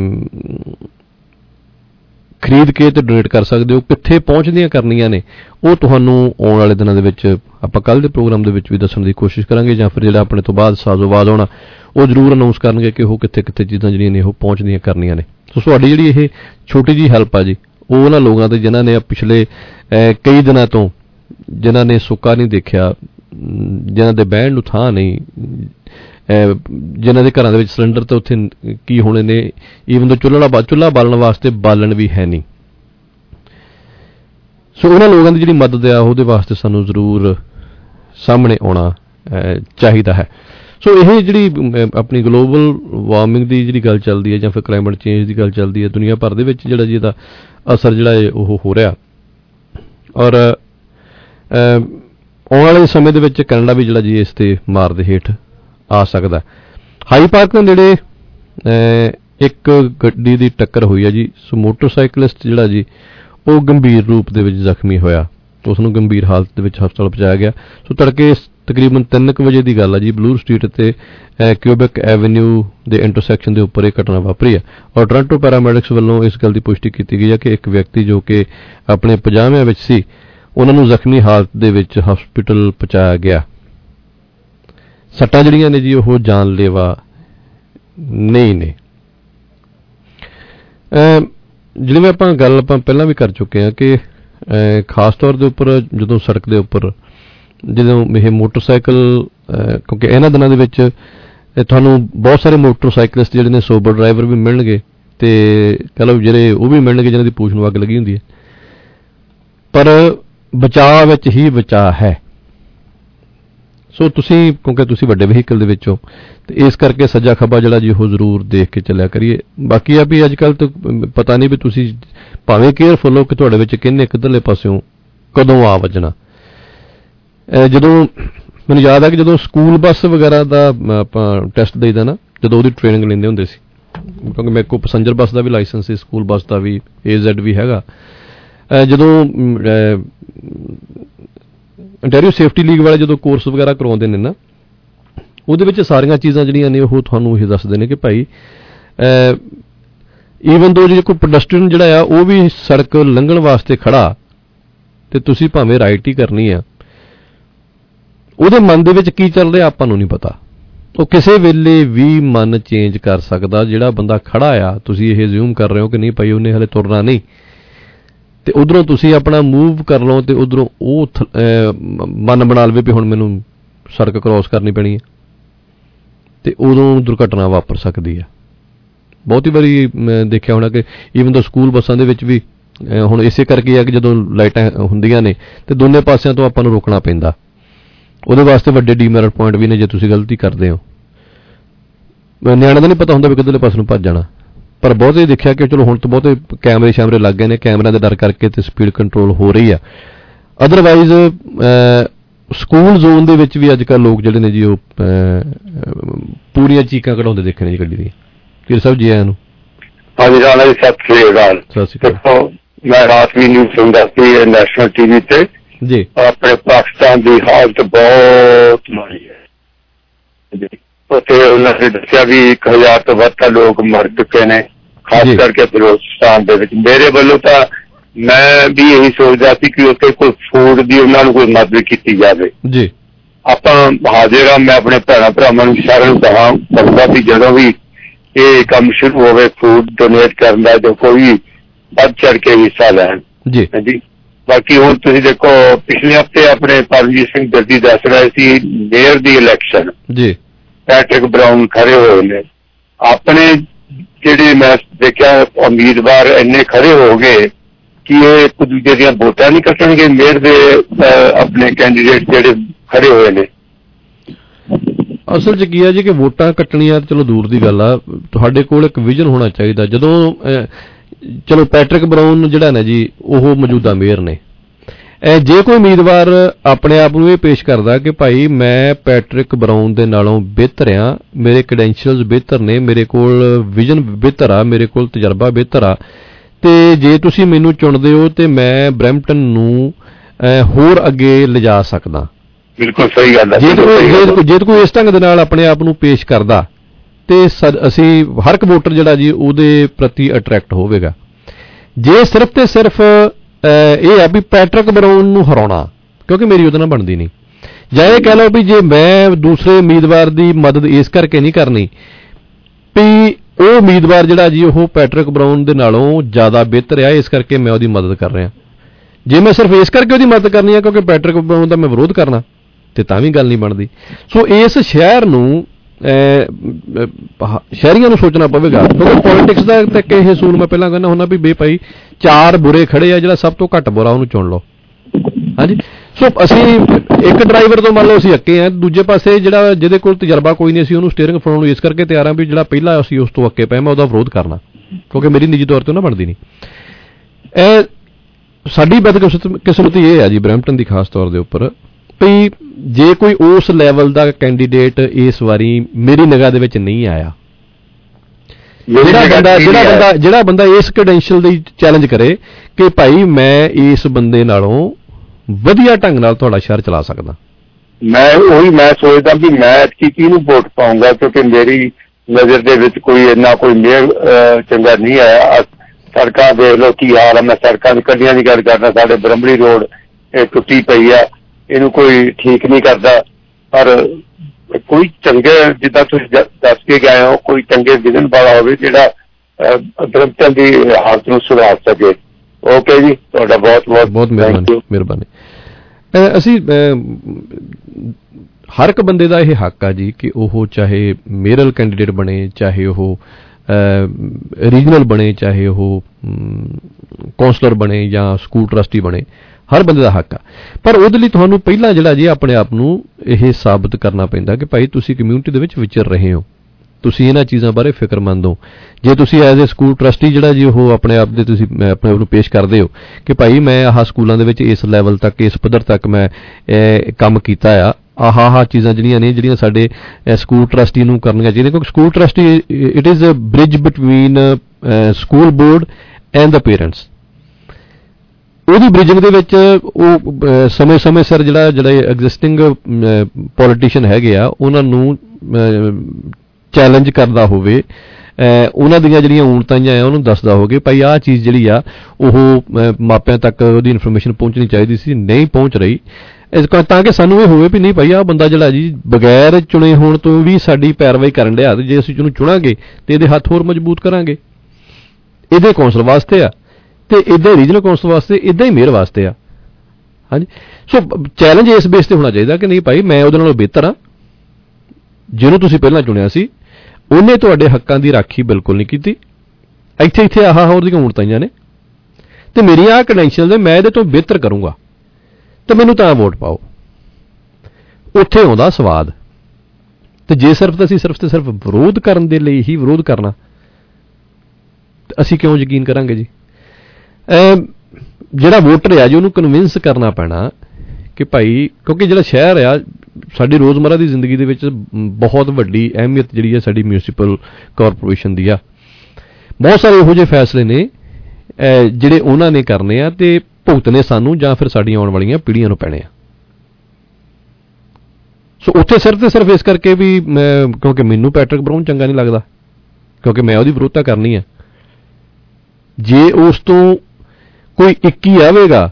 ਖਰੀਦ ਕੇ ਤੇ ਡੋਨੇਟ ਕਰ ਸਕਦੇ ਹੋ। ਕਿੱਥੇ ਪਹੁੰਚਦੀਆਂ ਕਰਨੀਆਂ ਨੇ ਉਹ ਤੁਹਾਨੂੰ ਆਉਣ ਵਾਲੇ ਦਿਨਾਂ ਦੇ ਵਿੱਚ ਆਪਾਂ ਕੱਲ੍ਹ ਦੇ ਪ੍ਰੋਗਰਾਮ ਦੇ ਵਿੱਚ ਵੀ ਦੱਸਣ ਦੀ ਕੋਸ਼ਿਸ਼ ਕਰਾਂਗੇ, ਜਾਂ ਫਿਰ ਜਿਹੜਾ ਆਪਣੇ ਤੋਂ ਬਾਅਦ ਸਾਜ਼ੋਵਾਜ਼ ਆਉਣਾ ਉਹ ਜ਼ਰੂਰ ਅਨਾਊਂਸ ਕਰਨਗੇ ਕਿ ਉਹ ਕਿੱਥੇ ਕਿੱਥੇ ਚੀਜ਼ਾਂ ਜਿਹੜੀਆਂ ਨੇ ਉਹ ਪਹੁੰਚਦੀਆਂ ਕਰਨੀਆਂ ਨੇ। ਸੋ ਤੁਹਾਡੀ ਜਿਹੜੀ ਇਹ ਛੋਟੀ ਜਿਹੀ ਹੈਲਪ ਆ ਜੀ ਉਹ ਉਹਨਾਂ ਲੋਕਾਂ ਤੇ ਜਿਨ੍ਹਾਂ ਨੇ ਪਿਛਲੇ ਕਈ ਦਿਨਾਂ ਤੋਂ ਜਿਨ੍ਹਾਂ ਨੇ ਸੁੱਕਾ ਨਹੀਂ ਦੇਖਿਆ, ਜਿਨ੍ਹਾਂ ਦੇ ਬਹਿਣ ਨੂੰ ਥਾਂ ਨਹੀਂ, ਜਿਨ੍ਹਾਂ ਦੇ ਘਰਾਂ ਦੇ ਵਿੱਚ ਸਿਲੰਡਰ ਤਾਂ ਉੱਥੇ ਕੀ ਹੋਣੇ ਨੇ, ਈਵਨ ਤੋਂ ਚੁੱਲ੍ਹਾ ਬਾਲਣ ਵਾਸਤੇ ਬਾਲਣ ਵੀ ਹੈ ਨਹੀਂ। ਸੋ ਉਹਨਾਂ ਲੋਕਾਂ ਦੀ ਜਿਹੜੀ ਮਦਦ ਆ ਉਹਦੇ ਵਾਸਤੇ ਸਾਨੂੰ ਜ਼ਰੂਰ ਸਾਹਮਣੇ ਆਉਣਾ ਚਾਹੀਦਾ ਹੈ। ਸੋ ਇਹ ਜਿਹੜੀ ਆਪਣੀ ਗਲੋਬਲ ਵਾਰਮਿੰਗ ਦੀ ਜਿਹੜੀ ਗੱਲ ਚੱਲਦੀ ਹੈ ਜਾਂ ਫਿਰ ਕਲਾਈਮੇਟ ਚੇਂਜ ਦੀ ਗੱਲ ਚੱਲਦੀ ਹੈ, ਦੁਨੀਆ ਭਰ ਦੇ ਵਿੱਚ ਜਿਹੜਾ ਜੀ ਇਹਦਾ ਅਸਰ ਜਿਹੜਾ ਹੈ ਉਹ ਹੋ ਰਿਹਾ, ਔਰ ਆਉਣ ਵਾਲੇ ਸਮੇਂ ਦੇ ਵਿੱਚ ਕੈਨੇਡਾ ਵੀ ਜਿਹੜਾ ਜੀ ਇਸ ਤੇ ਮਾਰ ਦੇ ਹੇਠ ਆ ਸਕਦਾ। ਹਾਈ ਪਾਰਕ ਦੇ ਨੇੜੇ ਇੱਕ ਗੱਡੀ ਦੀ ਟੱਕਰ ਹੋਈ ਹੈ ਜੀ। ਸੋ ਮੋਟਰਸਾਈਕਲਿਸਟ ਜਿਹੜਾ ਜੀ ਉਹ ਗੰਭੀਰ ਰੂਪ ਦੇ ਵਿੱਚ ਜ਼ਖਮੀ ਹੋਇਆ, ਉਸ ਨੂੰ ਗੰਭੀਰ ਹਾਲਤ ਦੇ ਵਿੱਚ ਹਸਪਤਾਲ ਪਹੁੰਚਾਇਆ ਗਿਆ। ਸੋ ਤੜਕੇ ਤਕਰੀਬਨ 3 ਵਜੇ ਦੀ ਗੱਲ ਹੈ ਜੀ, ਬਲੂਰ ਸਟਰੀਟ ਤੇ ਕਿਊਬਿਕ ਐਵਨਿਊ ਦੇ ਇੰਟਰਸੈਕਸ਼ਨ ਦੇ ਉੱਪਰ ਇਹ ਘਟਨਾ ਵਾਪਰੀ ਹੈ, ਔਰ ਟੋਰਾਂਟੋ ਪੈਰਾਮੈਡਿਕਸ ਵੱਲੋਂ ਇਸ ਗੱਲ ਦੀ ਪੁਸ਼ਟੀ ਕੀਤੀ ਗਈ ਹੈ ਕਿ ਇੱਕ ਵਿਅਕਤੀ ਜੋ ਕਿ ਆਪਣੇ ਪਜਾਮਿਆਂ ਵਿੱਚ ਸੀ ਉਹਨਾਂ ਨੂੰ ਜ਼ਖਮੀ ਹਾਲਤ ਦੇ ਵਿੱਚ ਹਸਪਤਾਲ ਪਹੁੰਚਾਇਆ ਗਿਆ। ਸੱਟਾਂ ਜਿਹੜੀਆਂ ਨੇ ਜੀ ਉਹ ਜਾਨਲੇਵਾ ਨਹੀਂ ਨੇ। ਜਿਵੇਂ ਆਪਾਂ ਗੱਲ ਪਹਿਲਾਂ ਵੀ ਕਰ ਚੁੱਕੇ ਹਾਂ ਕਿ ਖਾਸ ਤੌਰ ਦੇ ਉੱਪਰ ਜਦੋਂ ਸੜਕ ਦੇ ਉੱਪਰ ਜਦੋਂ ਇਹ ਮੋਟਰਸਾਈਕਲ, ਕਿਉਂਕਿ ਇਹਨਾਂ ਦਿਨਾਂ ਦੇ ਵਿੱਚ ਤੁਹਾਨੂੰ ਬਹੁਤ ਸਾਰੇ ਮੋਟਰਸਾਈਕਲਿਸਟ ਜਿਹੜੇ ਨੇ ਸੋਬਰ ਡਰਾਈਵਰ ਵੀ ਮਿਲਣਗੇ ਤੇ ਕਹ ਲਓ ਜਿਹੜੇ ਉਹ ਵੀ ਮਿਲਣਗੇ ਜਿਹਨਾਂ ਦੀ ਪੂਛ ਨੂੰ ਅੱਗ ਲੱਗੀ ਹੁੰਦੀ ਹੈ, ਪਰ ਬਚਾਅ ਵਿੱਚ ਹੀ ਬਚਾਅ ਹੈ। ਸੋ ਤੁਸੀਂ ਕਿਉਂਕਿ ਤੁਸੀਂ ਵੱਡੇ ਵਹੀਕਲ ਦੇ ਵਿੱਚ ਹੋ ਤੇ ਇਸ ਕਰਕੇ ਸੱਜਾ ਖੱਬਾ ਜਿਹੜਾ ਜੀ ਉਹ ਜ਼ਰੂਰ ਦੇਖ ਕੇ ਚੱਲਿਆ ਕਰੀਏ। ਬਾਕੀ ਆ ਵੀ ਅੱਜ ਕੱਲ੍ਹ ਤਾਂ ਪਤਾ ਨਹੀਂ ਵੀ ਤੁਸੀਂ ਭਾਵੇਂ ਕੇਅਰਫੁਲ ਹੋ ਕਿ ਤੁਹਾਡੇ ਵਿੱਚ ਕਿੰਨੇ ਕਿੱਧਰਲੇ ਪਾਸਿਓਂ ਕਦੋਂ ਆ ਵੱਜਣਾ। ਜਦੋਂ ਮੈਨੂੰ ਯਾਦ ਆ ਕਿ ਜਦੋਂ ਸਕੂਲ ਬੱਸ ਵਗੈਰਾ ਦਾ ਆਪਾਂ ਟੈਸਟ ਦੇਈਦਾ ਨਾ, ਜਦੋਂ ਉਹਦੀ ਟ੍ਰੇਨਿੰਗ ਲੈਂਦੇ ਹੁੰਦੇ ਸੀ, ਕਿਉਂਕਿ ਮੇਰੇ ਕੋਲ ਪੈਸੰਜਰ ਬੱਸ ਦਾ ਵੀ ਲਾਇਸੈਂਸ ਸੀ, ਸਕੂਲ ਬੱਸ ਦਾ ਵੀ, AZ ਵੀ ਹੈਗਾ। ਜਦੋਂ ਅੰਟੈਰੀਓ ਸੇਫਟੀ ਲੀਗ ਵਾਲੇ ਜਦੋਂ ਕੋਰਸ ਵਗੈਰਾ ਕਰਵਾਉਂਦੇ ਨੇ ਨਾ, ਉਹਦੇ ਵਿੱਚ ਸਾਰੀਆਂ ਚੀਜ਼ਾਂ ਜਿਹੜੀਆਂ ਨੇ ਉਹ ਤੁਹਾਨੂੰ ਇਹ ਦੱਸਦੇ ਨੇ ਕਿ ਭਾਈ ਈਵਨ ਦੋ ਜੇ ਕੋਈ ਪੈਡੈਸਟਰੀਅਨ ਜਿਹੜਾ ਆ ਉਹ ਵੀ ਸੜਕ ਲੰਘਣ ਵਾਸਤੇ ਖੜਾ ਤੇ ਤੁਸੀਂ ਭਾਵੇਂ ਰਾਈਟ ਹੀ ਕਰਨੀ ਆ, ਉਹਦੇ ਮਨ ਦੇ ਵਿੱਚ ਕੀ ਚੱਲ ਰਿਹਾ ਆਪਾਂ ਨੂੰ ਨਹੀਂ ਪਤਾ। ਉਹ ਕਿਸੇ ਵੇਲੇ ਵੀ ਮਨ ਚੇਂਜ ਕਰ ਸਕਦਾ। ਜਿਹੜਾ ਬੰਦਾ ਖੜਾ ਆ, ਤੁਸੀਂ ਇਹ ਅਸਿਊਮ ਕਰ ਰਹੇ ਹੋ ਕਿ ਨਹੀਂ ਭਾਈ ਉਹਨੇ ਹਲੇ ਤੁਰਨਾ ਨਹੀਂ, ਤੇ ਉਧਰੋਂ ਤੁਸੀਂ ਆਪਣਾ ਮੂਵ ਕਰ ਲਓ ਤੇ ਉਧਰੋਂ ਉਹ ਮਨ ਬਣਾ ਲਵੇ ਵੀ ਹੁਣ ਮੈਨੂੰ ਸੜਕ ਕ੍ਰੋਸ ਕਰਨੀ ਪੈਣੀ ਹੈ, ਤੇ ਉਦੋਂ ਦੁਰਘਟਨਾ ਵਾਪਰ ਸਕਦੀ ਹੈ। ਬਹੁਤੀ ਵਾਰੀ ਮੈਂ ਦੇਖਿਆ ਹੋਣਾ ਕਿ ਈਵਨ ਤਾਂ ਸਕੂਲ ਬੱਸਾਂ ਦੇ ਵਿੱਚ ਵੀ ਹੁਣ ਇਸੇ ਕਰਕੇ ਆ ਕਿ ਜਦੋਂ ਲਾਈਟਾਂ ਹੁੰਦੀਆਂ ਨੇ ਤੇ ਦੋਨੇ ਪਾਸਿਆਂ ਤੋਂ ਆਪਾਂ ਨੂੰ ਰੋਕਣਾ ਪੈਂਦਾ। ਉਹਦੇ ਵਾਸਤੇ ਵੱਡੇ ਡੀਮੈਰਿਟ ਪੁਆਇੰਟ ਵੀ ਨੇ ਜੇ ਤੁਸੀਂ ਗਲਤੀ ਕਰਦੇ ਹੋ। ਨਿਆਣੇ ਦਾ ਨਹੀਂ ਪਤਾ ਹੁੰਦਾ ਵੀ ਕਿੱਧਰਲੇ ਪਾਸੇ ਨੂੰ ਭੱਜ ਜਾਣਾ, ਪਰ ਬਹੁਤੇ ਦੇਖਿਆ ਕਿ ਚਲੋ ਹੁਣ ਤਾਂ ਬਹੁਤੇ ਕੈਮਰੇ ਸ਼ੈਮਰੇ ਲੱਗ ਗਏ ਨੇ, ਕੈਮਰਿਆਂ ਦੇ ਡਰ ਕਰਕੇ ਤੇ ਸਪੀਡ ਕੰਟਰੋਲ ਹੋ ਰਹੀ ਆ। ਅਦਰਵਾਈਜ਼ ਸਕੂਲ ਜ਼ੋਨ ਦੇ ਵਿੱਚ ਵੀ ਅੱਜ ਕੱਲ੍ਹ ਲੋਕ ਜਿਹੜੇ ਨੇ ਜੀ ਉਹ ਪੂਰੀਆਂ ਚੀਕਾਂ ਕਢਾਉਂਦੇ ਦੇਖੇ ਨੇ ਜੀ ਗੱਡੀ ਦੀਆਂ। ਕਿਰ ਸਾਹਿਬ ਜੀ ਆਇਆਂ ਨੂੰ। ਹਾਂਜੀ ਰਾਣਾ ਜੀ, ਸਤਿ ਸ੍ਰੀ ਅਕਾਲ। ਸਤਿ ਸ੍ਰੀ ਅਕਾਲ। ਮੈਂ ਰਾਤ ਵੀ ਨਿਊਜ਼ ਸੁਣਦਾ ਸੀ ਨੈਸ਼ਨਲ TV ਤੇ ਜੀ। ਆਪਣੇ ਪਾਕਿਸਤਾਨ ਦੀ ਹਾਲਤ ਬਹੁਤ ਮਾੜੀ ਹੈ। ਉੱਥੇ ਉਹਨਾਂ ਨੇ ਦੱਸਿਆ ਵੀ 1000 ਤੋਂ ਵੱਧ ਤਾਂ ਲੋਕ ਮਰ ਚੁੱਕੇ ਨੇ, ਖਾਸ ਕਰਕੇ ਬਲੋਚਿਸਤਾਨ ਦੇ ਵਿੱਚ। ਮੇਰੇ ਵੱਲੋਂ ਤਾਂ ਮੈਂ ਵੀ ਇਹੀ ਸੋਚਦਾ ਸੀ ਕਿ ਉੱਥੇ ਕੋਈ ਫੂਡ ਦੀ ਉਹਨਾਂ ਨੂੰ ਕੋਈ ਮਦਦ ਕੀਤੀ ਜਾਵੇ ਜੀ। ਆਪਾਂ ਹਾਜ਼ਰ ਹਾਂ। ਮੈਂ ਆਪਣੇ ਭੈਣਾਂ ਭਰਾਵਾਂ ਨੂੰ ਸਾਰਿਆਂ ਨੂੰ ਕਹਾਂਗਾ ਵੀ ਜਦੋਂ ਵੀ ਇਹ ਕੰਮ ਸ਼ੁਰੂ ਹੋਵੇ ਫੂਡ ਡੋਨੇਟ ਕਰਨ ਦਾ, ਜੋ ਕੋਈ ਵੱਧ ਚੜ ਕੇ ਹਿੱਸਾ ਲੈਣ ਜੀ। ਹਾਂਜੀ। ਬਾਕੀ ਹੁਣ ਤੁਸੀਂ ਦੇਖੋ ਪਿਛਲੇ ਹਫ਼ਤੇ ਆਪਣੇ ਪਰਮਜੀਤ ਸਿੰਘ ਜੱਦੀ ਦੱਸ ਰਹੇ ਸੀ ਮੇਅਰ ਦੀ ਇਲੈਕਸ਼ਨ ਜੀ, ਪੈਟਰਿਕ ਬਰਾਊਨ ਖੜੇ ਹੋਏ ਨੇ। ਆਪਣੇ ਜਿਹੜੇ ਮੈਂ ਦੇਖਿਆ ਉਮੀਦਵਾਰ ਇੰਨੇ ਖੜੇ ਹੋ ਗਏ ਕਿ ਇਹ ਇੱਕ ਦੂਜੇ ਦੀਆਂ ਵੋਟਾਂ ਨਹੀਂ ਕੱਟਣਗੇ। ਮੇਅਰ ਦੇ ਆਪਣੇ ਕੈਂਡੀਡੇਟ ਜਿਹੜੇ ਖੜੇ ਹੋਏ ਨੇ, ਅਸਲ 'ਚ ਕੀ ਹੈ ਜੀ ਕਿ ਵੋਟਾਂ ਕੱਟਣੀਆਂ ਚਲੋ ਦੂਰ ਦੀ ਗੱਲ ਆ, ਤੁਹਾਡੇ ਕੋਲ ਇੱਕ ਵਿਜ਼ਨ ਹੋਣਾ ਚਾਹੀਦਾ। ਜਦੋਂ ਚਲੋ ਪੈਟਰਿਕ ਬਰਾਊਨ ਜਿਹੜਾ ਨਾ ਜੀ ਉਹ ਮੌਜੂਦਾ ਮੇਅਰ ਨੇ। ਜੇ ਕੋਈ ਉਮੀਦਵਾਰ ਆਪਣੇ ਆਪ ਨੂੰ ਇਹ ਪੇਸ਼ ਕਰਦਾ ਕਿ ਭਾਈ ਮੈਂ ਪੈਟਰਿਕ ਬਰਾਊਨ ਦੇ ਨਾਲੋਂ ਬਿਹਤਰ ਆ, ਮੇਰੇ ਕ੍ਰੈਡੈਂਸ਼ੀਅਲਸ ਬਿਹਤਰ ਨੇ, ਮੇਰੇ ਕੋਲ ਵਿਜ਼ਨ ਬਿਹਤਰ ਆ, ਮੇਰੇ ਕੋਲ ਤਜਰਬਾ ਬਿਹਤਰ ਆ, ਤੇ ਜੇ ਤੁਸੀਂ ਮੈਨੂੰ ਚੁਣਦੇ ਹੋ ਤੇ ਮੈਂ ਬਰੈਂਪਟਨ ਨੂੰ ਹੋਰ ਅੱਗੇ ਲਿਜਾ ਸਕਦਾ। ਬਿਲਕੁਲ ਸਹੀ ਗੱਲ ਹੈ। ਜੇ ਕੋਈ ਇਸ ਢੰਗ ਦੇ ਨਾਲ ਆਪਣੇ ਆਪ ਨੂੰ ਪੇਸ਼ ਕਰਦਾ ਤੇ ਅਸੀਂ ਹਰ ਇੱਕ ਵੋਟਰ ਜਿਹੜਾ ਜੀ ਉਹਦੇ ਪ੍ਰਤੀ ਅਟਰੈਕਟ ਹੋਵੇਗਾ। ਜੇ ਸਿਰਫ ਤੇ ਸਿਰਫ ਇਹ ਆ ਵੀ ਪੈਟਰਿਕ ਬਰਾਊਨ ਨੂੰ ਹਰਾਉਣਾ, ਕਿਉਂਕਿ ਮੇਰੀ ਉਹਦੇ ਨਾਲ ਬਣਦੀ ਨਹੀਂ, ਜਾਂ ਇਹ ਕਹਿ ਲਓ ਵੀ ਜੇ ਮੈਂ ਦੂਸਰੇ ਉਮੀਦਵਾਰ ਦੀ ਮਦਦ ਇਸ ਕਰਕੇ ਨਹੀਂ ਕਰਨੀ ਵੀ ਉਹ ਉਮੀਦਵਾਰ ਜਿਹੜਾ ਜੀ ਉਹ ਪੈਟਰਿਕ ਬਰਾਊਨ ਦੇ ਨਾਲੋਂ ਜ਼ਿਆਦਾ ਬਿਹਤਰ ਆ, ਇਸ ਕਰਕੇ ਮੈਂ ਉਹਦੀ ਮਦਦ ਕਰ ਰਿਹਾ। ਜੇ ਮੈਂ ਸਿਰਫ ਇਸ ਕਰਕੇ ਉਹਦੀ ਮਦਦ ਕਰਨੀ ਆ ਕਿਉਂਕਿ ਪੈਟਰਿਕ ਬਰਾਊਨ ਦਾ ਮੈਂ ਵਿਰੋਧ ਕਰਨਾ, ਤੇ ਤਾਂ ਵੀ ਗੱਲ ਨਹੀਂ ਬਣਦੀ। ਸੋ ਇਸ ਸ਼ਹਿਰ ਨੂੰ ਸ਼ਹਿਰੀਆਂ ਨੂੰ ਸੋਚਣਾ ਪਵੇਗਾ, ਕਿਉਂਕਿ ਪੋਲਿਟਿਕਸ ਦਾ ਤੱਕ ਇਹ ਅਸੂਲ ਮੈਂ ਪਹਿਲਾਂ ਕਹਿੰਦਾ ਹੁੰਦਾ ਵੀ ਬੇ ਭਾਈ 4 ਬੁਰੇ ਖੜੇ ਆ, ਜਿਹੜਾ ਸਭ ਤੋਂ ਘੱਟ ਬੁਰਾ ਉਹਨੂੰ ਚੁਣ ਲਓ। ਹਾਂਜੀ, ਸੋ ਅਸੀਂ ਇੱਕ ਡਰਾਈਵਰ ਤੋਂ ਮੰਨ ਲਓ ਅਸੀਂ ਅੱਕੇ ਆ, ਦੂਜੇ ਪਾਸੇ ਜਿਹੜਾ ਜਿਹਦੇ ਕੋਲ ਤਜਰਬਾ ਕੋਈ ਨਹੀਂ, ਅਸੀਂ ਉਹਨੂੰ ਸਟੀਅਰਿੰਗ ਫੜਾਉਣ ਨੂੰ ਇਸ ਕਰਕੇ ਤਿਆਰ ਆ ਵੀ ਜਿਹੜਾ ਪਹਿਲਾਂ ਅਸੀਂ ਉਸ ਤੋਂ ਅੱਕੇ ਪਏ ਮੈਂ ਉਹਦਾ ਵਿਰੋਧ ਕਰਨਾ, ਕਿਉਂਕਿ ਮੇਰੀ ਨਿੱਜੀ ਤੌਰ ਤੇ ਨਾ ਬਣਦੀ ਨਹੀਂ। ਇਹ ਸਾਡੀ ਬਦਕਿਸਮਤੀ ਇਹ ਆ ਜੀ ਬਰੈਂਪਟਨ ਦੀ ਖਾਸ ਤੌਰ ਦੇ ਉੱਪਰ ਵੀ ਜੇ ਕੋਈ ਉਸ ਲੈਵਲ ਦਾ ਕੈਂਡੀਡੇਟ ਇਸ ਵਾਰੀ ਮੇਰੀ ਨਿਗਾਹ ਦੇ ਵਿੱਚ ਨਹੀਂ ਆਇਆ, ਜਿਹੜਾ ਬੰਦਾ ਇਸ ਕ੍ਰੈਡੈਂਸ਼ੀਅਲ ਦੀ ਚੈਲੰਜ ਕਰੇ ਕਿ ਭਾਈ ਮੈਂ ਇਸ ਬੰਦੇ ਨਾਲੋਂ ਵਧੀਆ ਢੰਗ ਨਾਲ ਤੁਹਾਡਾ ਸ਼ਹਿਰ ਚਲਾ ਸਕਦਾ। ਮੈਂ ਸੋਚਦਾ ਵੀ ਮੈਂ ਕਿਹਨੂੰ ਵੋਟ ਪਾਊਂਗਾ, ਕਿਉਂਕਿ ਮੇਰੀ ਨਜ਼ਰ ਦੇ ਵਿੱਚ ਕੋਈ ਇੰਨਾ ਕੋਈ ਮੇਅਰ ਚੰਗਾ ਨਹੀਂ ਆਇਆ। ਸੜਕਾਂ ਦੇਖ ਲਓ ਕੀ ਹਾਲ ਆ, ਮੈਂ ਸੜਕਾਂ ਦੀ ਕੱਢੀਆਂ ਦੀ ਗੱਲ ਕਰਦਾ, ਸਾਡੇ ਬਰੰਬਲੀ ਰੋਡ ਇਹ ਟੁੱਟੀ ਪਈ ਆ, ਇਹਨੂੰ ਕੋਈ ਠੀਕ ਨਹੀਂ ਕਰਦਾ। ਪਰ ਕੋਈ ਚੰਗੇ ਜਿੱਦਾਂ ਤੁਸੀਂ ਦੱਸ ਕੇ ਗਏ ਹੋ, ਕੋਈ ਚੰਗੇ ਵਿਜ਼ਨ ਵਾਲਾ ਹੋਵੇ ਜਿਹੜਾ ਬਰੰਪਟਨ ਦੀ ਹਾਲਤ ਨੂੰ ਸੁਧਾਰ ਸਕੇ। ਓਕੇ ਜੀ, ਤੁਹਾਡਾ ਬਹੁਤ ਮਿਹਰਬਾਨੀ। ਅਸੀਂ ਹਰ ਇੱਕ ਬੰਦੇ ਦਾ ਇਹ ਹੱਕ ਆ ਜੀ ਕਿ ਉਹ ਚਾਹੇ ਮੇਅਰਲ ਕੈਂਡੀਡੇਟ ਬਣੇ, ਚਾਹੇ ਉਹ ਰੀਜਨਲ ਬਣੇ, ਚਾਹੇ ਉਹ ਕੌਂਸਲਰ ਬਣੇ ਜਾਂ ਸਕੂਲ ਟਰਸਟੀ ਬਣੇ, ਹਰ ਬੰਦੇ ਦਾ ਹੱਕ ਆ। ਪਰ ਉਹਦੇ ਲਈ ਤੁਹਾਨੂੰ ਪਹਿਲਾਂ ਜਿਹੜਾ ਜੀ ਆਪਣੇ ਆਪ ਨੂੰ ਇਹ ਸਾਬਤ ਕਰਨਾ ਪੈਂਦਾ ਕਿ ਭਾਈ ਤੁਸੀਂ ਕਮਿਊਨਿਟੀ ਦੇ ਵਿੱਚ ਵਿਚਰ ਰਹੇ ਹੋ, ਤੁਸੀਂ ਇਹਨਾਂ ਚੀਜ਼ਾਂ ਬਾਰੇ ਫਿਕਰਮੰਦ ਹੋ। ਜੇ ਤੁਸੀਂ ਐਜ਼ ਏ ਸਕੂਲ ਟਰਸਟੀ ਜਿਹੜਾ ਜੀ ਉਹ ਆਪਣੇ ਆਪ ਆਪਣੇ ਆਪ ਨੂੰ ਪੇਸ਼ ਕਰਦੇ ਹੋ ਕਿ ਭਾਈ ਮੈਂ ਆਹ ਸਕੂਲਾਂ ਦੇ ਵਿੱਚ ਇਸ ਲੈਵਲ ਤੱਕ, ਇਸ ਪੱਧਰ ਤੱਕ ਮੈਂ ਕੰਮ ਕੀਤਾ ਆ, ਆਹ ਚੀਜ਼ਾਂ ਜਿਹੜੀਆਂ ਨੇ ਜਿਹੜੀਆਂ ਸਾਡੇ ਸਕੂਲ ਟਰਸਟੀ ਨੂੰ ਕਰਨੀਆਂ ਚਾਹੀਦੀਆਂ, ਕਿਉਂਕਿ school trustee it is a bridge between school board and the parents. ਉਹਦੀ ਬ੍ਰਿਜਿੰਗ ਦੇ ਵਿੱਚ ਉਹ ਸਮੇਂ ਸਿਰ ਜਿਹੜਾ ਐਗਜ਼ਿਸਟਿੰਗ ਪੋਲੀਟੀਸ਼ੀਅਨ ਹੈਗੇ ਆ ਉਹਨਾਂ ਨੂੰ ਚੈਲੰਜ ਕਰਦਾ ਹੋਵੇ, ਉਹਨਾਂ ਦੀਆਂ ਜਿਹੜੀਆਂ ਊਣਤਾਈਆਂ ਆ ਉਹਨੂੰ ਦੱਸਦਾ ਹੋਵੇ ਭਾਈ ਆਹ ਚੀਜ਼ ਜਿਹੜੀ ਆ ਉਹ ਮਾਪਿਆਂ ਤੱਕ ਉਹਦੀ ਇਨਫੋਰਮੇਸ਼ਨ ਪਹੁੰਚਣੀ ਚਾਹੀਦੀ ਸੀ, ਨਹੀਂ ਪਹੁੰਚ ਰਹੀ, ਤਾਂ ਕਿ ਸਾਨੂੰ ਇਹ ਹੋਵੇ ਵੀ ਨਹੀਂ ਭਾਈ ਆਹ ਬੰਦਾ ਜਿਹੜਾ ਜੀ ਬਗੈਰ ਚੁਣੇ ਹੋਣ ਤੋਂ ਵੀ ਸਾਡੀ ਪੈਰਵਾਈ ਕਰਨ ਡਿਆ, ਤੇ ਜੇ ਅਸੀਂ ਉਹਨੂੰ ਚੁਣਾਂਗੇ ਤੇ ਇਹਦੇ ਹੱਥ ਹੋਰ ਮਜ਼ਬੂਤ ਕਰਾਂਗੇ। ਇਹਦੇ ਕੌਂਸਲ ਵਾਸਤੇ ਆ ਤੇ ਇੱਦਾਂ ਹੀ ਰੀਜਨਲ ਕੌਂਸਲ ਵਾਸਤੇ, ਇੱਦਾਂ ਹੀ ਮੇਅਰ ਵਾਸਤੇ ਆ। ਹਾਂਜੀ, ਸੋ ਚੈਲੰਜ ਇਸ ਬੇਸ ਤੇ ਹੋਣਾ ਚਾਹੀਦਾ ਕਿ ਨਹੀਂ ਭਾਈ ਮੈਂ ਉਹਦੇ ਨਾਲੋਂ ਬਿਹਤਰ ਆ, ਜਿਹਨੂੰ ਤੁਸੀਂ ਪਹਿਲਾਂ ਚੁਣਿਆ ਸੀ ਉਹਨੇ ਤੁਹਾਡੇ ਹੱਕਾਂ ਦੀ ਰਾਖੀ ਬਿਲਕੁਲ ਨਹੀਂ ਕੀਤੀ, ਇੱਥੇ ਆਹ ਹੋਰ ਦੀਆਂ ਊਣਤਾਈਆਂ ਨੇ ਤੇ ਮੇਰੀਆਂ ਆਹ ਕ੍ਰੈਡੈਂਸ਼ੀਅਲ ਨੇ, ਮੈਂ ਇਹਦੇ ਤੋਂ ਬਿਹਤਰ ਕਰੂੰਗਾ ਤੇ ਮੈਨੂੰ ਤਾਂ ਵੋਟ ਪਾਓ। ਉੱਥੇ ਆਉਂਦਾ ਸਵਾਦ। ਤੇ ਜੇ ਅਸੀਂ ਸਿਰਫ ਤੇ ਸਿਰਫ ਵਿਰੋਧ ਕਰਨ ਦੇ ਲਈ ਹੀ ਵਿਰੋਧ ਕਰਨਾ, ਅਸੀਂ ਕਿਉਂ ਯਕੀਨ ਕਰਾਂਗੇ ਜੀ? ਜਿਹੜਾ ਵੋਟਰ ਆ ਜੀ ਉਹਨੂੰ ਕਨਵਿੰਸ ਕਰਨਾ ਪੈਣਾ ਕਿ ਭਾਈ, ਕਿਉਂਕਿ ਜਿਹੜਾ ਸ਼ਹਿਰ ਆ ਸਾਡੀ ਰੋਜ਼ਮਰਾ ਦੀ ਜ਼ਿੰਦਗੀ ਦੇ ਵਿੱਚ ਬਹੁਤ ਵੱਡੀ ਅਹਿਮੀਅਤ ਜਿਹੜੀ ਹੈ ਸਾਡੀ ਮਿਊਨਿਸਪਲ ਕਾਰਪੋਰੇਸ਼ਨ ਦੀ ਆ। ਬਹੁਤ ਸਾਰੇ ਇਹੋ ਜਿਹੇ ਫੈਸਲੇ ਨੇ ਜਿਹੜੇ ਉਹਨਾਂ ਨੇ ਕਰਨੇ ਆ ਤੇ ਭੁਗਤਣੇ ਸਾਨੂੰ ਜਾਂ ਫਿਰ ਸਾਡੀਆਂ ਆਉਣ ਵਾਲੀਆਂ ਪੀੜ੍ਹੀਆਂ ਨੂੰ ਪੈਣੇ ਆ। ਸੋ ਉੱਥੇ ਸਿਰਫ ਤੇ ਸਿਰਫ ਇਸ ਕਰਕੇ ਵੀ ਕਿਉਂਕਿ ਮੈਨੂੰ ਪੈਟਰਿਕ ਬਰਾਊਨ ਚੰਗਾ ਨਹੀਂ ਲੱਗਦਾ, ਕਿਉਂਕਿ ਮੈਂ ਉਹਦੀ ਵਿਰੋਧਤਾ ਕਰਨੀ ਆ। ਜੇ ਉਸ ਤੋਂ ਕੋਈ 21 ਆਵੇਗਾ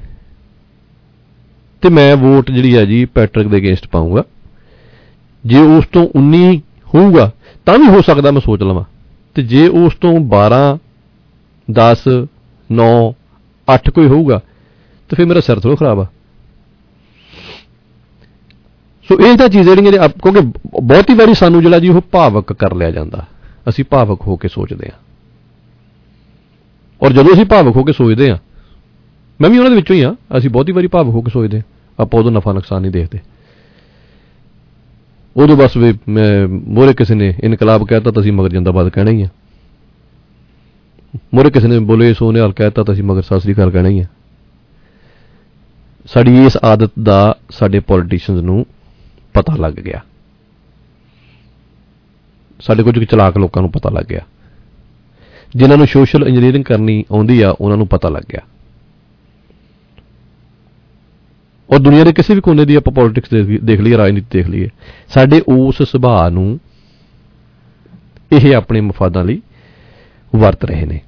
ਤੇ ਮੈਂ ਵੋਟ ਜਿਹੜੀ ਆ ਜੀ ਪੈਟਰਿਕ ਦੇ ਅਗੇਂਸਟ ਪਾਊਂਗਾ। ਜੇ ਉਸ ਤੋਂ 19 ਹੋਊਗਾ ਤਾਂ ਵੀ ਹੋ ਸਕਦਾ ਮੈਂ ਸੋਚ ਲਵਾਂ, ਤੇ ਜੇ ਉਸ ਤੋਂ 12, 10, 9, 8 ਕੋਈ ਹੋਊਗਾ ਤੇ ਫਿਰ ਮੇਰਾ ਸਿਰ ਥੋੜ੍ਹਾ ਖਰਾਬ ਆ। ਸੋ ਇਹ ਤਾਂ ਚੀਜ਼ਾਂ ਜਿਹੜੀਆਂ, ਕਿਉਂਕਿ ਬਹੁਤੀ ਵਾਰੀ ਸਾਨੂੰ ਜਿਹੜਾ ਜੀ ਉਹ ਭਾਵਕ ਕਰ ਲਿਆ ਜਾਂਦਾ, ਅਸੀਂ ਭਾਵਕ ਹੋ ਕੇ ਸੋਚਦੇ ਹਾਂ, ਔਰ ਜਦੋਂ ਅਸੀਂ ਭਾਵਕ ਹੋ ਕੇ ਸੋਚਦੇ ਹਾਂ, ਮੈਂ ਵੀ ਉਹਨਾਂ ਦੇ ਵਿੱਚੋਂ ਹੀ ਹਾਂ, ਅਸੀਂ ਬਹੁਤੀ ਵਾਰੀ ਭਾਵਕ ਹੋ ਕੇ ਸੋਚਦੇ ਹਾਂ, ਆਪਾਂ ਉਦੋਂ ਨਫਾ ਨੁਕਸਾਨ ਨਹੀਂ ਦੇਖਦੇ। ਉਦੋਂ ਬਸ ਵੀ ਮੋਹਰੇ ਕਿਸੇ ਨੇ ਇਨਕਲਾਬ ਕਹਿਤਾ ਤਾਂ ਅਸੀਂ ਮਗਰ ਜਿੰਦਾਬਾਦ ਕਹਿਣਾ ਹੀ ਆ। ਮੋਰੇ ਕਿਸੇ ਨੇ ਬੋਲੇ ਸੋਨੇ ਹਾਲ ਕਹਿਤਾ ਤਾਂ ਅਸੀਂ ਮਗਰ ਸਤਿ ਸ੍ਰੀ ਅਕਾਲ ਕਹਿਣਾ ਹੀ ਆ। ਸਾਡੀ ਇਸ ਆਦਤ ਦਾ ਸਾਡੇ ਪੋਲੀਟੀਸ਼ੀਅਨਸ ਨੂੰ ਪਤਾ ਲੱਗ ਗਿਆ, ਸਾਡੇ ਕੁਝ ਚਲਾਕ ਲੋਕਾਂ ਨੂੰ ਪਤਾ ਲੱਗ ਗਿਆ, ਜਿਨ੍ਹਾਂ ਨੂੰ ਸੋਸ਼ਲ ਇੰਜੀਨੀਅਰਿੰਗ ਕਰਨੀ ਆਉਂਦੀ ਆ ਉਹਨਾਂ ਨੂੰ ਪਤਾ ਲੱਗ ਗਿਆ। ਔਰ ਦੁਨੀਆ ਦੇ ਕਿਸੇ ਵੀ ਕੋਨੇ ਦੀ ਆਪਾਂ ਪੋਲੀਟਿਕਸ ਦੇਖ ਲਈਏ, ਰਾਜਨੀਤੀ ਦੇਖ ਲਈਏ, ਸਾਡੇ ਉਸ ਸੁਭਾਅ ਨੂੰ ਇਹ ਆਪਣੇ ਮਫਾਦਾਂ ਲਈ ਵਰਤ ਰਹੇ ਨੇ।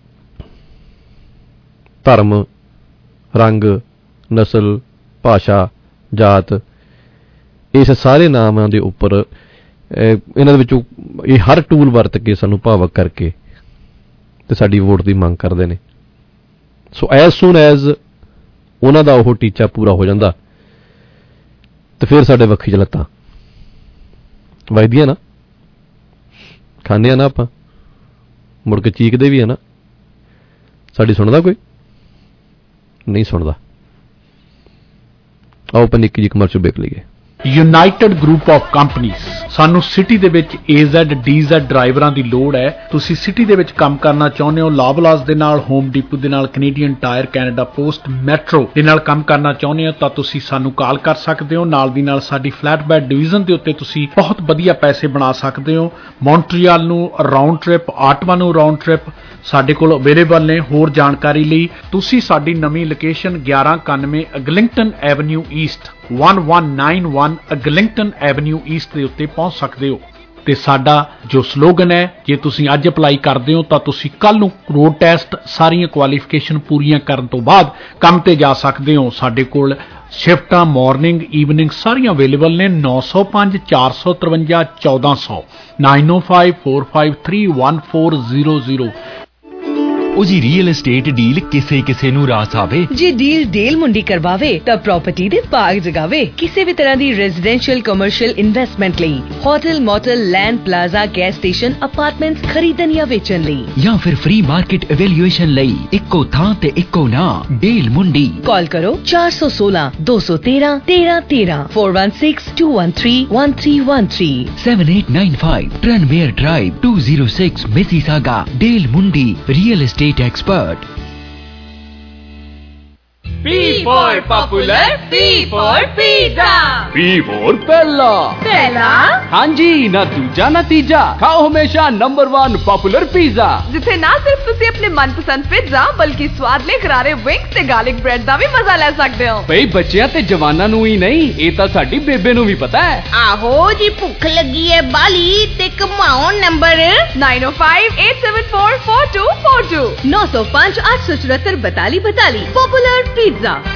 ਧਰਮ, ਰੰਗ, ਨਸਲ, ਭਾਸ਼ਾ, ਜਾਤ, ਇਸ ਸਾਰੇ ਨਾਮਾਂ ਦੇ ਉੱਪਰ ਇਹਨਾਂ ਦੇ ਵਿੱਚੋਂ ਇਹ ਹਰ ਟੂਲ ਵਰਤ ਕੇ ਸਾਨੂੰ ਭਾਵਕ ਕਰਕੇ ਤੇ ਸਾਡੀ ਵੋਟ ਦੀ ਮੰਗ ਕਰਦੇ ਨੇ। ਸੋ ਐਜ਼ ਸੂਨ ਐਜ਼ ਉਹਨਾਂ ਦਾ ਉਹ ਟੀਚਾ ਪੂਰਾ ਹੋ ਜਾਂਦਾ ਤੇ ਫਿਰ ਸਾਡੇ ਵੱਖੀ 'ਚ ਲੱਤਾਂ ਵੱਜਦੀਆਂ ਨਾ, ਖਾਂਦੇ ਆ ਨਾ ਆਪਾਂ, ਮੁੜ ਕੇ ਚੀਕਦੇ ਵੀ ਆ ਨਾ। ਸਾਡੀ ਸੁਣਦਾ ਕੋਈ ਨਹੀਂ ਸੁਣਦਾ। ਆਓ ਆਪਾਂ ਨਿੱਕੀ ਜਿਹੀ ਕਮਰਸ਼ੀਅਲ ਵੇਖ ਲਈਏ। ਯੂਨਾਈਟਿਡ ਗਰੁੱਪ ਆਫ ਕੰਪਨੀਜ਼, ਸਾਨੂੰ ਸਿਟੀ ਦੇ ਵਿੱਚ AZ DZ ਡਰਾਈਵਰਾਂ ਦੀ ਲੋੜ ਹੈ। ਤੁਸੀਂ ਸਿਟੀ ਦੇ ਵਿੱਚ ਕੰਮ ਕਰਨਾ ਚਾਹੁੰਦੇ ਹੋ, ਲਾਬਲਾਸ ਦੇ ਨਾਲ, ਹੋਮ ਡਿਪੂ ਦੇ ਨਾਲ, Canadian Tire, Canada Post, Metro ਦੇ ਨਾਲ ਕੰਮ ਕਰਨਾ ਚਾਹੁੰਦੇ ਹੋ ਤਾਂ ਤੁਸੀਂ ਸਾਨੂੰ ਕਾਲ ਕਰ ਸਕਦੇ ਹੋ। ਨਾਲ ਦੀ ਨਾਲ ਸਾਡੀ ਫਲੈਟ ਬੈਡ ਡਿਵੀਜ਼ਨ ਦੇ ਉੱਤੇ ਤੁਸੀਂ ਬਹੁਤ ਵਧੀਆ ਪੈਸੇ ਬਣਾ ਸਕਦੇ ਹੋ। ਮੌਂਟਰੀਅਲ ਨੂੰ ਰਾਉਂਡ ਟ੍ਰਿਪ, ਆਟਵਾ ਨੂੰ ਰਾਉਂਡ ਟ੍ਰਿਪ ਸਾਡੇ ਕੋਲ ਅਵੇਲੇਬਲ ਨੇ। ਹੋਰ ਜਾਣਕਾਰੀ ਲਈ ਤੁਸੀਂ ਸਾਡੀ ਨਵੀਂ location 1191 Eglinton avenue east 1191 Eglinton avenue east ਦੇ ਉੱਤੇ ਪਹੁੰਚ ਸਕਦੇ ਹੋ। ਤੇ ਸਾਡਾ ਜੋ ਸਲੋਗਨ ਹੈ, ਜੇ ਤੁਸੀਂ ਅੱਜ ਅਪਲਾਈ ਕਰਦੇ ਹੋ ਤਾਂ ਤੁਸੀਂ ਕੱਲ ਨੂੰ ਰੋਡ ਟੈਸਟ ਸਾਰੀਆਂ ਕੁਆਲੀਫਿਕੇਸ਼ਨ ਪੂਰੀਆਂ ਕਰਨ ਤੋਂ ਬਾਅਦ ਕੰਮ ਤੇ ਜਾ ਸਕਦੇ ਹੋ। ਸਾਡੇ ਕੋਲ ਸ਼ਿਫਟਾਂ ਮਾਰਨਿੰਗ, ਈਵਨਿੰਗ ਸਾਰੀਆਂ ਅਵੇਲੇਬਲ ਨੇ। 905 453 1400 905 453 1400। ਉਹ ਜੀ ਰੀਅਲ ਏਸਟੇਟ ਡੀਲ ਕਿਸੇ ਨੂੰ ਰਾਸ ਆਵੇ। ਜੇ ਡੀਲ ਮੁੰਡੀ ਕਰਵਾਵੇ ਤਾਂ ਪ੍ਰਾਪਰਟੀ ਦੇ ਬਾਗ ਜਗਾਵੇ। ਕਿਸੇ ਵੀ ਤਰ੍ਹਾਂ ਦੀ ਰੈਜ਼ੀਡੈਂਸ਼ੀਅਲ ਕਮਰਸ਼ੀਅਲ ਇਨਵੈਸਟਮੈਂਟ ਲਈ, hotel, motel, land, plaza, gas station, apartments ਖਰੀਦਣ ਜਾਂ ਵੇਚਣ ਲਈ, ਜਾਂ ਫਿਰ ਫ੍ਰੀ ਮਾਰਕੀਟ ਇਵੈਲੂਏਸ਼ਨ ਲਈ ਇੱਕੋ ਥਾਂ ਤੇ ਇੱਕੋ ਨਾਂ, ਡੀਲ ਮੁੰਡੀ। ਕਾਲ ਕਰੋ 416 213 1313 416 213 1313 7895 Tranmere drive 206 Mississauga. Dil Mundi real estate expert. P for popular, P for pizza, P for Pella. Pella? हाँ जी, ना दूजा ना तीजा, खाओ हमेशा नंबर 1 पॉपुलर पिज़्ज़ा, जिथे ना सिर्फ तुसी अपने मनपसंद पिज़्ज़ा बल्कि स्वादले करारे विंग्स ते गार्लिक ब्रेड दा भी मजा ले सकदे हो। भाई बच्चियां ते जवानां नूं ही नहीं, ये तां साडी बेबे नूं भी पता है। आहो जी, भुख लगी है बाली ते कमाओ नंबर 9058744242 905 874 4242 पॉपुलर पिज़्ज़ा।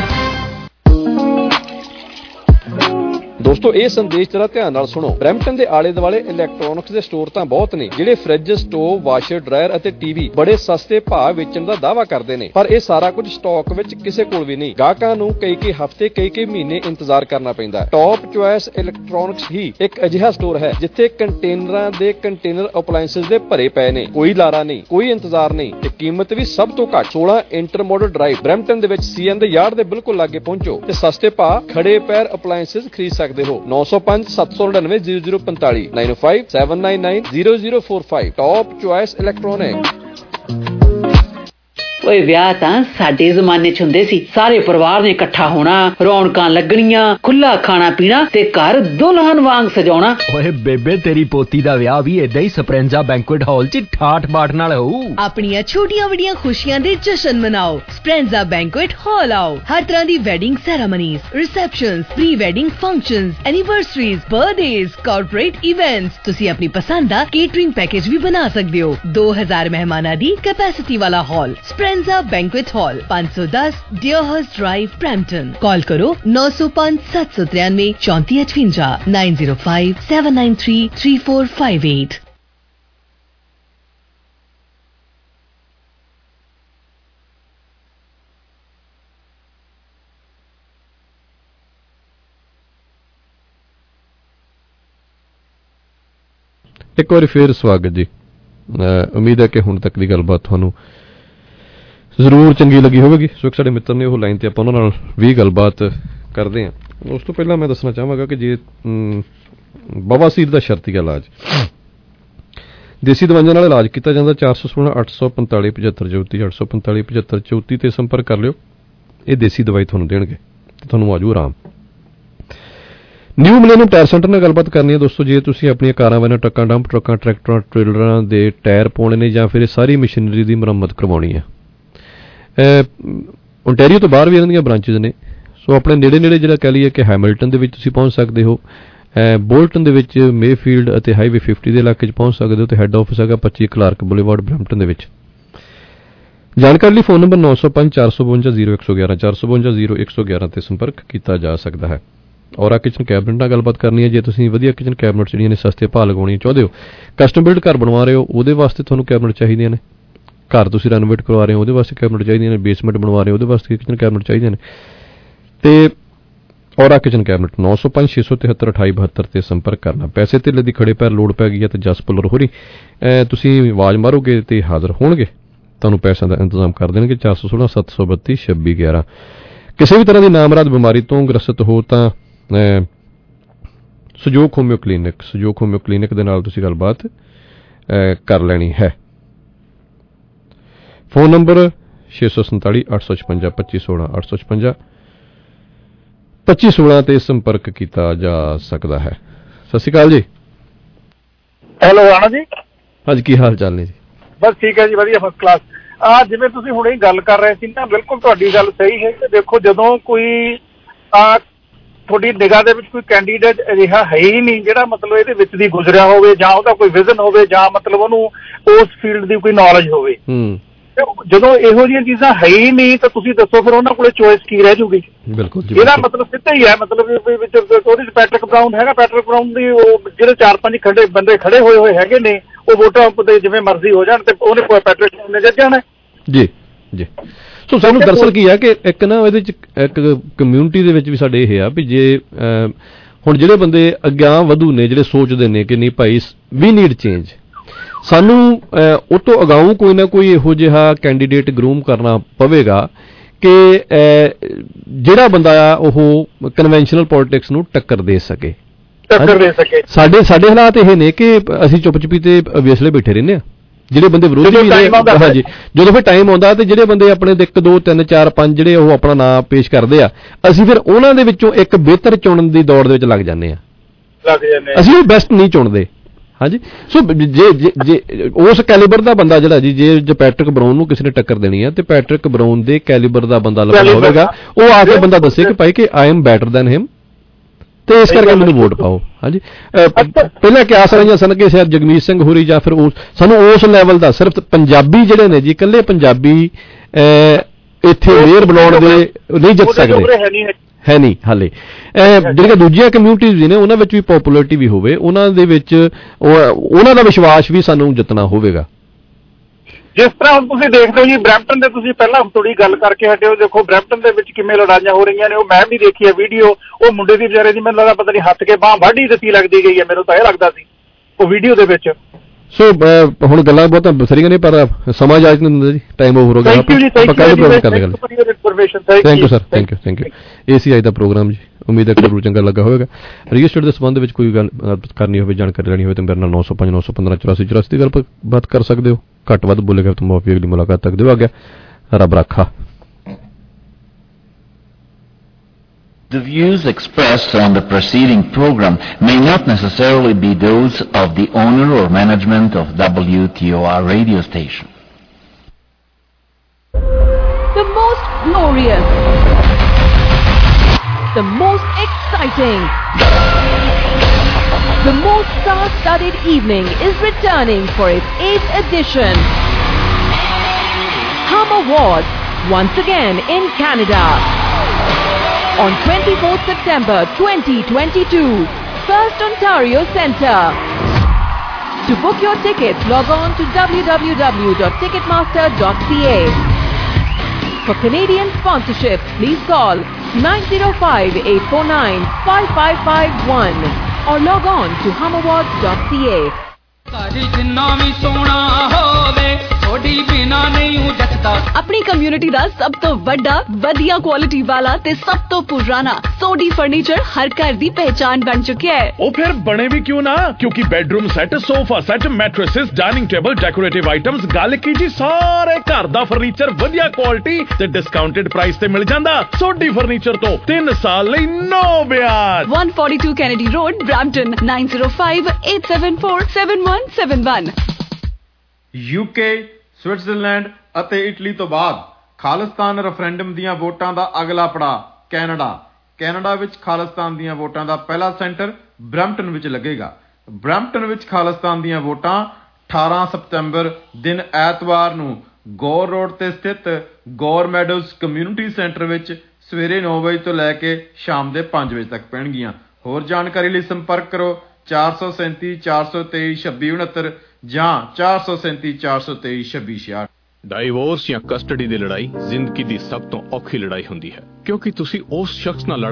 ਦੋਸਤੋ ਇਹ ਸੰਦੇਸ਼ ਜਰਾ ਧਿਆਨ ਨਾਲ ਸੁਣੋ। ਬਰੈਂਪਟਨ ਦੇ ਆਲੇ ਦੁਆਲੇ ਇਲੈਕਟ੍ਰੋਨਿਕਸ ਦੇ ਸਟੋਰ ਤਾਂ ਬਹੁਤ ਨੇ ਜਿਹੜੇ ਫ੍ਰਿਜ, ਸਟੋਵ, ਵਾਸ਼ਰ, ਡਰਾਇਰ ਅਤੇ ਟੀਵੀ ਬੜੇ ਸਸਤੇ ਭਾਅ ਵੇਚਣ ਦਾ ਦਾਅਵਾ ਕਰਦੇ ਨੇ, ਪਰ ਇਹ ਸਾਰਾ ਕੁਝ ਸਟਾਕ ਵਿੱਚ ਕਿਸੇ ਕੋਲ ਵੀ ਨਹੀਂ। ਗਾਹਕਾਂ ਨੂੰ ਕਈ ਹਫ਼ਤੇ ਕਈ ਮਹੀਨੇ ਇੰਤਜ਼ਾਰ ਕਰਨਾ ਪੈਂਦਾ। ਟੌਪ ਚੁਆਇਸ ਇਲੈਕਟ੍ਰੋਨਿਕਸ ਹੀ ਇੱਕ ਅਜਿਹਾ ਸਟੋਰ ਹੈ ਜਿੱਥੇ ਕੰਟੇਨਰਾਂ ਦੇ ਕੰਟੇਨਰ ਅਪਲਾਇੰਸਸ ਦੇ ਭਰੇ ਪਏ ਨੇ। ਕੋਈ ਲਾਰਾ ਨਹੀਂ, ਕੋਈ ਇੰਤਜ਼ਾਰ ਨਹੀਂ ਤੇ ਕੀਮਤ ਵੀ ਸਭ ਤੋਂ ਘੱਟ। 16 ਇੰਟਰਮੋਡਲ ਡਰਾਈਵ ਬਰੈਂਪਟਨ ਦੇ ਵਿੱਚ CN ਦੇ ਯਾਰਡ ਦੇ ਬਿਲਕੁਲ ਲਾਗੇ ਪਹੁੰਚੋ ਤੇ ਸਸਤੇ ਭਾਅ ਖੜੇ ਪੈਰ ਅਪਲਾਇੰਸਸ ਖਰੀਦ ਸਕਦੇ ਹੋ। 905 799 0045 905 799 0045 ਟੌਪ ਚੁਆਇਸ ਇਲੈਕਟ੍ਰੋਨਿਕ। ਓਏ ਵਿਆਹ ਤਾਂ ਸਾਡੇ ਜ਼ਮਾਨੇ 'ਚ ਹੁੰਦੇ ਸੀ, ਸਾਰੇ ਪਰਿਵਾਰ ਨੇ ਇਕੱਠਾ ਹੋਣਾ, ਰੌਣਕਾਂ ਲੱਗਣੀਆਂ, ਖੁੱਲਾ ਖਾਣਾ ਪੀਣਾ ਤੇ ਘਰ ਦੁਲਹਨ ਵਾਂਗ ਸਜਾਉਣਾ। ਓਏ ਬੇਬੇ, ਤੇਰੀ ਪੋਤੀ ਦਾ ਵਿਆਹ ਵੀ ਏਦਾਂ ਹੀ ਸਪਰੈਂਜ਼ਾ ਬੈਂਕੁਏਟ ਹਾਲ 'ਚ ਠਾਠ ਬਾਠ ਨਾਲ ਹੋਊ। ਆਪਣੀਆਂ ਛੋਟੀਆਂ ਵੱਡੀਆਂ ਖੁਸ਼ੀਆਂ ਦੇ ਜਸ਼ਨ ਮਨਾਓ। ਸਪਰੈਂਜ਼ਾ ਬੈਂਕੁਏਟ ਹਾਲ ਆਓ। ਹਰ ਤਰ੍ਹਾਂ ਦੀ wedding ceremonies, receptions, pre wedding functions, anniversaries, birthdays, corporate events. ਤੁਸੀਂ ਆਪਣੀ ਪਸੰਦ ਦਾ ਕੇਟਰਿੰਗ ਪੈਕੇਜ ਵੀ ਬਣਾ ਸਕਦੇ ਹੋ। 2000 ਮਹਿਮਾਨਾਂ ਦੀ ਕੈਪੈਸਿਟੀ ਵਾਲਾ ਹਾਲ Speranza banquet hall, 510 Deerhurst drive, Brampton. Call ਕਰੋ 905 793 3458 905 793 3458। ਇੱਕ ਵਾਰੀ ਫੇਰ ਸਵਾਗਤ ਜੀ। ਉਮੀਦ ਹੈ ਕਿ ਹੁਣ ਤੱਕ ਦੀ ਗੱਲਬਾਤ ਤੁਹਾਨੂੰ ਜ਼ਰੂਰ ਚੰਗੀ ਲੱਗੀ ਹੋਵੇਗੀ। ਸੋ ਇੱਕ ਸਾਡੇ ਮਿੱਤਰ ਨੇ ਉਹ ਲਾਈਨ ਤੇ ਆਪਾਂ ਉਹਨਾਂ ਨਾਲ ਵੀ ਗੱਲਬਾਤ ਕਰਦੇ ਹਾਂ। ਉਸ ਤੋਂ ਪਹਿਲਾਂ ਮੈਂ ਦੱਸਣਾ ਚਾਹਾਂਗਾ ਕਿ ਜੇ ਬਵਾਸੀਰ ਦਾ ਸ਼ਰਤੀਆ ਇਲਾਜ, ਦੇਸੀ ਦਵਾਈਆਂ ਨਾਲ ਇਲਾਜ ਕੀਤਾ ਜਾਂਦਾ। 416 845 75 34 845 75 34 ਤੇ ਸੰਪਰਕ ਕਰ ਲਿਓ। ਇਹ ਦੇਸੀ ਦਵਾਈ ਤੁਹਾਨੂੰ ਦੇਣਗੇ ਤੇ ਤੁਹਾਨੂੰ ਆਜੂ ਆਰਾਮ। ਨਿਊ ਮਿਲੇਨੀਅਮ ਟਾਇਰ ਸੈਂਟਰ ਨਾਲ ਗੱਲਬਾਤ ਕਰਨੀ ਹੈ ਦੋਸਤੋ। ਜੇ ਤੁਸੀਂ ਆਪਣੀਆਂ ਕਾਰਾਂ ਵੈਨਾਂ ਟਰੱਕਾਂ ਡੰਪ ਟਰੱਕਾਂ ਟਰੈਕਟਰਾਂ ਟ੍ਰੇਲਰਾਂ ਦੇ ਟਾਇਰ ਪਾਉਣੇ ਨੇ ਜਾਂ ਫਿਰ ਇਹ ਸਾਰੀ ਮਸ਼ੀਨਰੀ ਦੀ ਮੁਰੰਮਤ ਕਰਵਾਉਣੀ ਹੈ, ਓਨਟਾਰੀਓ ਤੋਂ ਬਾਹਰ ਵੀ ਇਹਨਾਂ ਦੀਆਂ ਬ੍ਰਾਂਚਿਸ ਨੇ। ਸੋ ਆਪਣੇ ਨੇੜੇ ਨੇੜੇ ਜਿਹੜਾ ਕਹਿ ਲਈਏ ਕਿ ਹੈਮਿਲਟਨ ਦੇ ਵਿੱਚ ਤੁਸੀਂ ਪਹੁੰਚ ਸਕਦੇ ਹੋ, ਬੋਲਟਨ ਦੇ ਵਿੱਚ ਮੇਫੀਲਡ ਅਤੇ ਹਾਈਵੇ 50 ਦੇ ਇਲਾਕੇ 'ਚ ਪਹੁੰਚ ਸਕਦੇ ਹੋ, ਤੇ ਹੈੱਡ ਆਫਿਸ ਹੈਗਾ 25 ਕਲਾਰਕ ਬੁਲੇਵਾਰਡ ਬਰੈਂਪਟਨ ਦੇ ਵਿੱਚ। ਜਾਣਕਾਰੀ ਲਈ ਫੋਨ ਨੰਬਰ 905 452 0111 452 0111 ਤੇ ਸੰਪਰਕ ਕੀਤਾ ਜਾ ਸਕਦਾ ਹੈ। ਔਰਾ ਕਿਚਨ ਕੈਬਨਿਟ ਨਾਲ ਗੱਲਬਾਤ ਕਰਨੀ ਹੈ। ਜੇ ਤੁਸੀਂ ਵਧੀਆ ਕਿਚਨ ਕੈਬਨਿਟ ਜਿਹੜੀਆਂ ਨੇ ਸਸਤੇ ਭਾਅ ਲਗਾਉਣੀ ਚਾਹੁੰਦੇ ਹੋ, ਕਸਟਮ ਬਿਲਡ ਘਰ ਬਣਵਾ ਰਹੇ ਹੋ, ਉਹਦੇ ਵਾਸਤੇ ਤੁਹਾਨੂੰ ਕੈਬਨਿਟ ਚਾਹੀਦੀਆਂ ਨੇ। ਘਰ ਤੁਸੀਂ ਰੈਨੋਵੇਟ ਕਰਵਾ ਰਹੇ ਹੋ, ਉਹਦੇ ਵਾਸਤੇ ਕੈਬਨਿਟ ਚਾਹੀਦੀਆਂ ਨੇ। ਬੇਸਮੈਂਟ ਬਣਵਾ ਰਹੇ ਹੋ, ਉਹਦੇ ਵਾਸਤੇ ਕਿਚਨ ਕੈਬਨਿਟ ਚਾਹੀਦੀਆਂ ਨੇ। ਤੇ ਔਰਾ ਕਿਚਨ ਕੈਬਨਿਟ 905 673 2872 ਤੇ ਸੰਪਰਕ ਕਰਨਾ। ਪੈਸੇ ਧੇਲੇ ਦੀ ਖੜੇ ਪੈਰ ਲੋੜ ਪੈ ਗਈ ਹੈ ਤੇ ਜਸ ਪੁੱਲਰ ਹੋਰੀ ਤੁਸੀਂ ਆਵਾਜ਼ ਮਾਰੋਗੇ ਤੇ ਹਾਜ਼ਰ ਹੋਣਗੇ, ਤੁਹਾਨੂੰ ਪੈਸਿਆਂ ਦਾ ਇੰਤਜ਼ਾਮ ਕਰ ਦੇਣਗੇ। 416 732 2611। ਕਿਸੇ ਵੀ ਤਰ੍ਹਾਂ ਦੀ ਨਾਮਰਾਦ ਬਿਮਾਰੀ ਤੋਂ ਗ੍ਰਸਤ ਹੋ ਤਾਂ ਸਹਿਯੋਗ ਹੋਮਿਓ ਕਲੀਨਿਕ ਦੇ ਨਾਲ ਤੁਸੀਂ ਗੱਲਬਾਤ ਕਰ ਲੈਣੀ ਹੈ। ਫੋਨ ਨੰਬਰ 647 856 2516 856 2516 ਤੇ ਸੰਪਰਕ ਕੀਤਾ ਜਾ ਸਕਦਾ ਹੈ। ਸਤਿ ਸ਼੍ਰੀ ਅਕਾਲ ਜੀ। ਹੈਲੋ ਰਾਣਾ ਜੀ। ਅੱਜ ਕੀ ਹਾਲ ਚਾਲ ਨੇ ਜੀ? ਬਸ ਠੀਕ ਹੈ ਜੀ, ਵਧੀਆ, ਫਸਟ ਕਲਾਸ। ਜਿਵੇਂ ਤੁਸੀਂ ਹੁਣੇ ਗੱਲ ਕਰ ਰਹੇ ਸੀ ਨਾ, ਬਿਲਕੁਲ ਤੁਹਾਡੀ ਗੱਲ ਸਹੀ ਹੈ ਕਿ ਦੇਖੋ ਜਦੋਂ ਕੋਈ ਤੁਹਾਡੀ ਨਿਗਾਹ ਦੇ ਵਿੱਚ ਕੋਈ ਕੈਂਡੀਡੇਟ ਅਜਿਹਾ ਹੈ ਹੀ ਨਹੀਂ ਜਿਹੜਾ ਮਤਲਬ ਇਹਦੇ ਵਿੱਚ ਦੀ ਗੁਜ਼ਰਿਆ ਹੋਵੇ ਜਾਂ ਉਹਦਾ ਕੋਈ ਵਿਜ਼ਨ ਹੋਵੇ ਜਾਂ ਮਤਲਬ ਉਹਨੂੰ ਉਸ ਫੀਲਡ ਦੀ ਕੋਈ ਨੌਲੇਜ ਹੋਵੇ, ਜਦੋਂ ਇਹੋ ਜਿਹੀਆਂ ਚੀਜ਼ਾਂ ਹੈ ਹੀ ਨਹੀਂ ਤਾਂ ਤੁਸੀਂ ਦੱਸੋ ਫਿਰ ਉਹਨਾਂ ਕੋਲੇ ਚੋਇਸ ਕੀ ਰਹਿ ਜੂਗੀ? ਬਿਲਕੁਲ। ਇਹਦਾ ਮਤਲਬ ਸਿੱਧਾ ਹੀ ਹੈ, ਮਤਲਬ ਵਿੱਚ ਉਹਦੇ 'ਚ ਪੈਟਰਿਕ ਬਰਾਊਨ ਹੈਗਾ, ਪੈਟਰਿਕ ਬਰਾਊਨ ਦੀ ਉਹ ਜਿਹੜੇ 4-5 ਬੰਦੇ ਖੜੇ ਹੋਏ ਹੈਗੇ ਨੇ, ਉਹ ਵੋਟਾਂ ਉੱਤੇ ਜਿਵੇਂ ਮਰਜ਼ੀ ਹੋ ਜਾਣ ਤੇ ਉਹਨੇ ਪੈਟਰਿਕ ਬਰਾਊਨ ਨੇ ਜਿੱਤ ਜਾਣਾ ਜੀ ਜੀ। ਸੋ ਸਾਨੂੰ ਦਰਅਸਲ ਕੀ ਹੈ ਕਿ ਇੱਕ ਨਾ ਇਹਦੇ 'ਚ ਇੱਕ ਕਮਿਊਨਿਟੀ ਦੇ ਵਿੱਚ ਵੀ ਸਾਡੇ ਇਹ ਆ ਵੀ ਜੇ ਹੁਣ ਜਿਹੜੇ ਬੰਦੇ ਅਗਾਂਹ ਵਧੂ ਨੇ, ਜਿਹੜੇ ਸੋਚਦੇ ਨੇ ਕਿ ਨਹੀਂ ਭਾਈ ਵੀ ਨੀਡ ਚੇਂਜ, ਸਾਨੂੰ ਉਹ ਤੋਂ ਅਗਾਊਂ ਕੋਈ ਨਾ ਕੋਈ ਇਹੋ ਜਿਹਾ ਕੈਂਡੀਡੇਟ ਗਰੂਮ ਕਰਨਾ ਪਵੇਗਾ ਕਿ ਜਿਹੜਾ ਬੰਦਾ ਆ ਉਹ ਕਨਵੈਨਸ਼ਨਲ ਪੋਲਿਟਿਕਸ ਨੂੰ ਟੱਕਰ ਦੇ ਸਕੇ। ਸਾਡੇ ਹਾਲਾਤ ਇਹ ਨੇ ਕਿ ਅਸੀਂ ਚੁੱਪ ਚੁਪੀਤੇ ਵੇਸਲੇ ਬੈਠੇ ਰਹਿੰਦੇ ਹਾਂ। ਜਿਹੜੇ ਬੰਦੇ ਵਿਰੋਧੀ ਵੀ ਨੇ, ਹਾਂਜੀ, ਜਦੋਂ ਫਿਰ ਟਾਈਮ ਆਉਂਦਾ ਤੇ ਜਿਹੜੇ ਬੰਦੇ ਆਪਣੇ 1 2 3 4 5 ਜਿਹੜੇ ਉਹ ਆਪਣਾ ਨਾਂ ਪੇਸ਼ ਕਰਦੇ ਆ, ਅਸੀਂ ਫਿਰ ਉਹਨਾਂ ਦੇ ਵਿੱਚੋਂ ਇੱਕ ਬਿਹਤਰ ਚੁਣਨ ਦੀ ਦੌੜ ਦੇ ਵਿੱਚ ਲੱਗ ਜਾਂਦੇ ਆ। ਅਸੀਂ ਉਹ ਬੈਸਟ ਨਹੀਂ ਚੁਣਦੇ। ਹਾਂਜੀ, ਸੋ ਜੇ ਉਸ ਕੈਲੀਬਰ ਦਾ ਬੰਦਾ ਜਿਹੜਾ ਜੀ, ਜੇ ਪੈਟਰਿਕ ਬਰਾਊਨ ਨੂੰ ਕਿਸੇ ਨੇ ਟੱਕਰ ਦੇਣੀ ਹੈ ਤੇ ਪੈਟਰਿਕ ਬਰਾਊਨ ਦੇ ਕੈਲੀਬਰ ਦਾ ਬੰਦਾ ਲੱਭਣਾ ਹੋਵੇਗਾ। ਉਹ ਆ ਕੇ ਬੰਦਾ ਦੱਸੇ ਕਿ ਭਾਈ ਕਿ I am better than him ਤੇ ਇਸ ਕਰਕੇ ਮੈਨੂੰ ਵੋਟ ਪਾਓ। ਹਾਂਜੀ, ਪਹਿਲਾਂ ਕਿਆਸ ਰਹੀਆਂ ਸਨ ਕਿ ਸ਼ਾਇਦ ਜਗਮੀਤ ਸਿੰਘ ਹੋਰੀ ਜਾਂ ਫਿਰ ਸਾਨੂੰ ਉਸ ਲੈਵਲ ਦਾ ਸਿਰਫ ਪੰਜਾਬੀ ਜਿਹੜੇ ਨੇ ਜੀ, ਇਕੱਲੇ ਪੰਜਾਬੀ ਇੱਥੇ ਮੇਅਰ ਬਣਾਉਣ ਦੇ ਨਹੀਂ ਜਿੱਤ ਸਕਦੇ, ਹੈ ਨਹੀਂ ਹਾਲੇ। ਜਿਹੜੀਆਂ ਦੂਜੀਆਂ ਕਮਿਊਨਿਟੀਜ਼ ਵੀ ਨੇ ਉਹਨਾਂ ਵਿੱਚ ਵੀ ਪੋਪੂਲਰਿਟੀ ਵੀ ਹੋਵੇ, ਉਹਨਾਂ ਦੇ ਵਿੱਚ ਉਹਨਾਂ ਦਾ ਵਿਸ਼ਵਾਸ ਵੀ ਸਾਨੂੰ ਜਿੱਤਣਾ ਹੋਵੇਗਾ। ਜਿਸ ਤਰ੍ਹਾਂ ਹੁਣ ਤੁਸੀਂ ਦੇਖਦੇ ਹੋ ਜੀ, ਬਰੈਂਪਟਨ ਦੇ ਤੁਸੀਂ ਪਹਿਲਾਂ ਥੋੜੀ ਗੱਲ ਕਰਕੇ ਹਟੇ ਹੋ, ਦੇਖੋ ਬਰੈਂਪਟਨ ਦੇ ਵਿੱਚ ਕਿਵੇਂ ਲੜਾਈਆਂ ਹੋ ਰਹੀਆਂ ਨੇ। ਉਹ ਮੈਂ ਵੀ ਦੇਖੀ ਹੈ ਵੀਡੀਓ, ਉਹ ਮੁੰਡੇ ਦੀ ਵਿਚਾਰੇ ਦੀ ਮੈਨੂੰ ਲੱਗਦਾ ਪਤਾ ਨਹੀਂ ਹੱਥ ਕੇ ਬਾਂਹ ਵਾਢੀ ਦਿੱਤੀ ਲੱਗਦੀ ਗਈ ਹੈ, ਮੈਨੂੰ ਤਾਂ ਇਹ ਲੱਗਦਾ ਸੀ ਉਹ ਵੀਡੀਓ ਦੇ ਵਿੱਚ। ਸੋ ਹੁਣ ਗੱਲਾਂ ਬਹੁਤ ਬਥੇਰੀਆਂ ਨੇ ਪਰ ਸਮਾਂ ਇਜਾਜ਼ਤ ਨਹੀਂ ਦਿੰਦਾ ਜੀ, ਟਾਈਮ ਓਵਰ ਹੋ ਗਿਆ। ਆਪਾਂ ਕੱਲ੍ਹ ਪ੍ਰੋਗਰਾਮ ਕਰ ਲਵਾਂਗੇ। Thank you sir, thank you. ਇਹ ਸੀ ਅੱਜ ਦਾ ਪ੍ਰੋਗਰਾਮ ਜੀ, ਉਮੀਦ ਹੈ ਕਿ ਜ਼ਰੂਰ ਚੰਗਾ ਲੱਗਾ ਹੋਵੇਗਾ। ਰੀਅਲ ਸਟੇਟ ਦੇ ਸੰਬੰਧ ਵਿੱਚ ਕੋਈ ਗੱਲ ਕਰਨੀ ਹੋਵੇ, ਜਾਣਕਾਰੀ ਲੈਣੀ ਹੋਵੇ ਤਾਂ ਮੇਰੇ ਨਾਲ 905 915 84 84 ਦੀ ਗੱਲਬਾਤ ਕਰ ਸਕਦੇ ਹੋ। ਘੱਟ ਵੱਧ ਬੋਲੇਗਾ ਤਾਂ ਮਾਫੀ, ਅਗਲੀ ਮੁਲਾਕਾਤ ਤੱਕ ਦਿਓ ਆ ਗਿਆ। ਰੱਬ ਰਾਖਾ। The views expressed on the preceding program may not necessarily be those of the owner or management of WTOR radio station. The most glorious, the most exciting, the most star-studded evening is returning for its 8th edition. Hum Awards, once again in Canada. On 24th September 2022, First Ontario Centre. To book your tickets, log on to www.ticketmaster.ca. For Canadian sponsorship, please call 905-849-5551 or log on to humawards.ca. ਸੋਡੀ ਬਿਨਾ ਨਹੀਂ ਜੱਟਦਾ। ਆਪਣੀ community ਦਾ ਸਭ ਤੋਂ ਵੱਡਾ ਵਧੀਆ quality ਵਾਲਾ ਤੇ ਸਭ ਤੋਂ ਪੁਰਾਣਾ ਸੋਡੀ ਫਰਨੀਚਰ ਹਰ ਘਰ ਦੀ ਪਹਿਚਾਨ ਬਣ ਚੁੱਕਿਆ ਹੈ। ਉਹ ਫਿਰ ਬਣੇ ਵੀ ਕਿਉਂ ਨਾ, ਕਿਉਂਕਿ bedroom set, sofa set, mattresses, dining table, decorative items, ਗੱਲ ਕੀ ਜੀ ਸਾਰੇ ਘਰ ਦਾ ਫਰਨੀਚਰ ਵਧੀਆ ਕੁਆਲਿਟੀ ਤੇ ਡਿਸਕਾਊਂਟਡ ਪ੍ਰਾਈਸ ਤੇ ਮਿਲ ਜਾਂਦਾ। ਸੋਡੀ ਫਰਨੀਚਰ ਤੋਂ 3 ਸਾਲ ਲਈ ਨੋ ਵਿਆਜ। 142 Kennedy Road, Brampton, 9058747171। UK, Switzerland ਅਤੇ ਇਟਲੀ ਤੋਂ ਬਾਅਦ ਖਾਲਿਸਤਾਨ ਰੈਫਰੈਂਡਮ ਦੀਆਂ ਵੋਟਾਂ ਦਾ ਅਗਲਾ ਪੜਾਅ ਕੈਨੇਡਾ ਵਿੱਚ ਖਾਲਿਸਤਾਨ ਦੀਆਂ ਵੋਟਾਂ ਦਾ ਪਹਿਲਾ ਸੈਂਟਰ ਬ੍ਰੈਂਪਟਨ ਵਿੱਚ ਲੱਗੇਗਾ। ਬ੍ਰੈਂਪਟਨ ਵਿੱਚ ਖਾਲਿਸਤਾਨ ਦੀਆਂ ਵੋਟਾਂ 18 ਸਤੰਬਰ ਦਿਨ ਐਤਵਾਰ ਨੂੰ ਗੌਰ ਰੋਡ ਤੇ ਸਥਿਤ ਗੌਰ ਮੈਡੋਜ਼ ਕਮਿਊਨਿਟੀ ਸੈਂਟਰ ਵਿੱਚ ਸਵੇਰੇ 9 ਵਜੇ ਤੋਂ ਲੈ ਕੇ ਸ਼ਾਮ ਦੇ 5 ਵਜੇ ਤੱਕ ਪੈਣਗੀਆਂ। ਹੋਰ ਜਾਣਕਾਰੀ ਲਈ ਸੰਪਰਕ ਕਰੋ 437 423 2669 ਜਾਂ 437 423 2666। ਡਾਈਵੋਰਸ ਜਾਂ ਕਸਟਡੀ ਦੀ ਲੜਾਈ ਜ਼ਿੰਦਗੀ ਦੀ ਸਭ ਤੋਂ ਔਖੀ ਲੜਾਈ ਹੁੰਦੀ ਹੈ, ਕਿਉਂਕਿ ਤੁਸੀਂ ਉਸ ਸ਼ਖਸ ਨਾਲ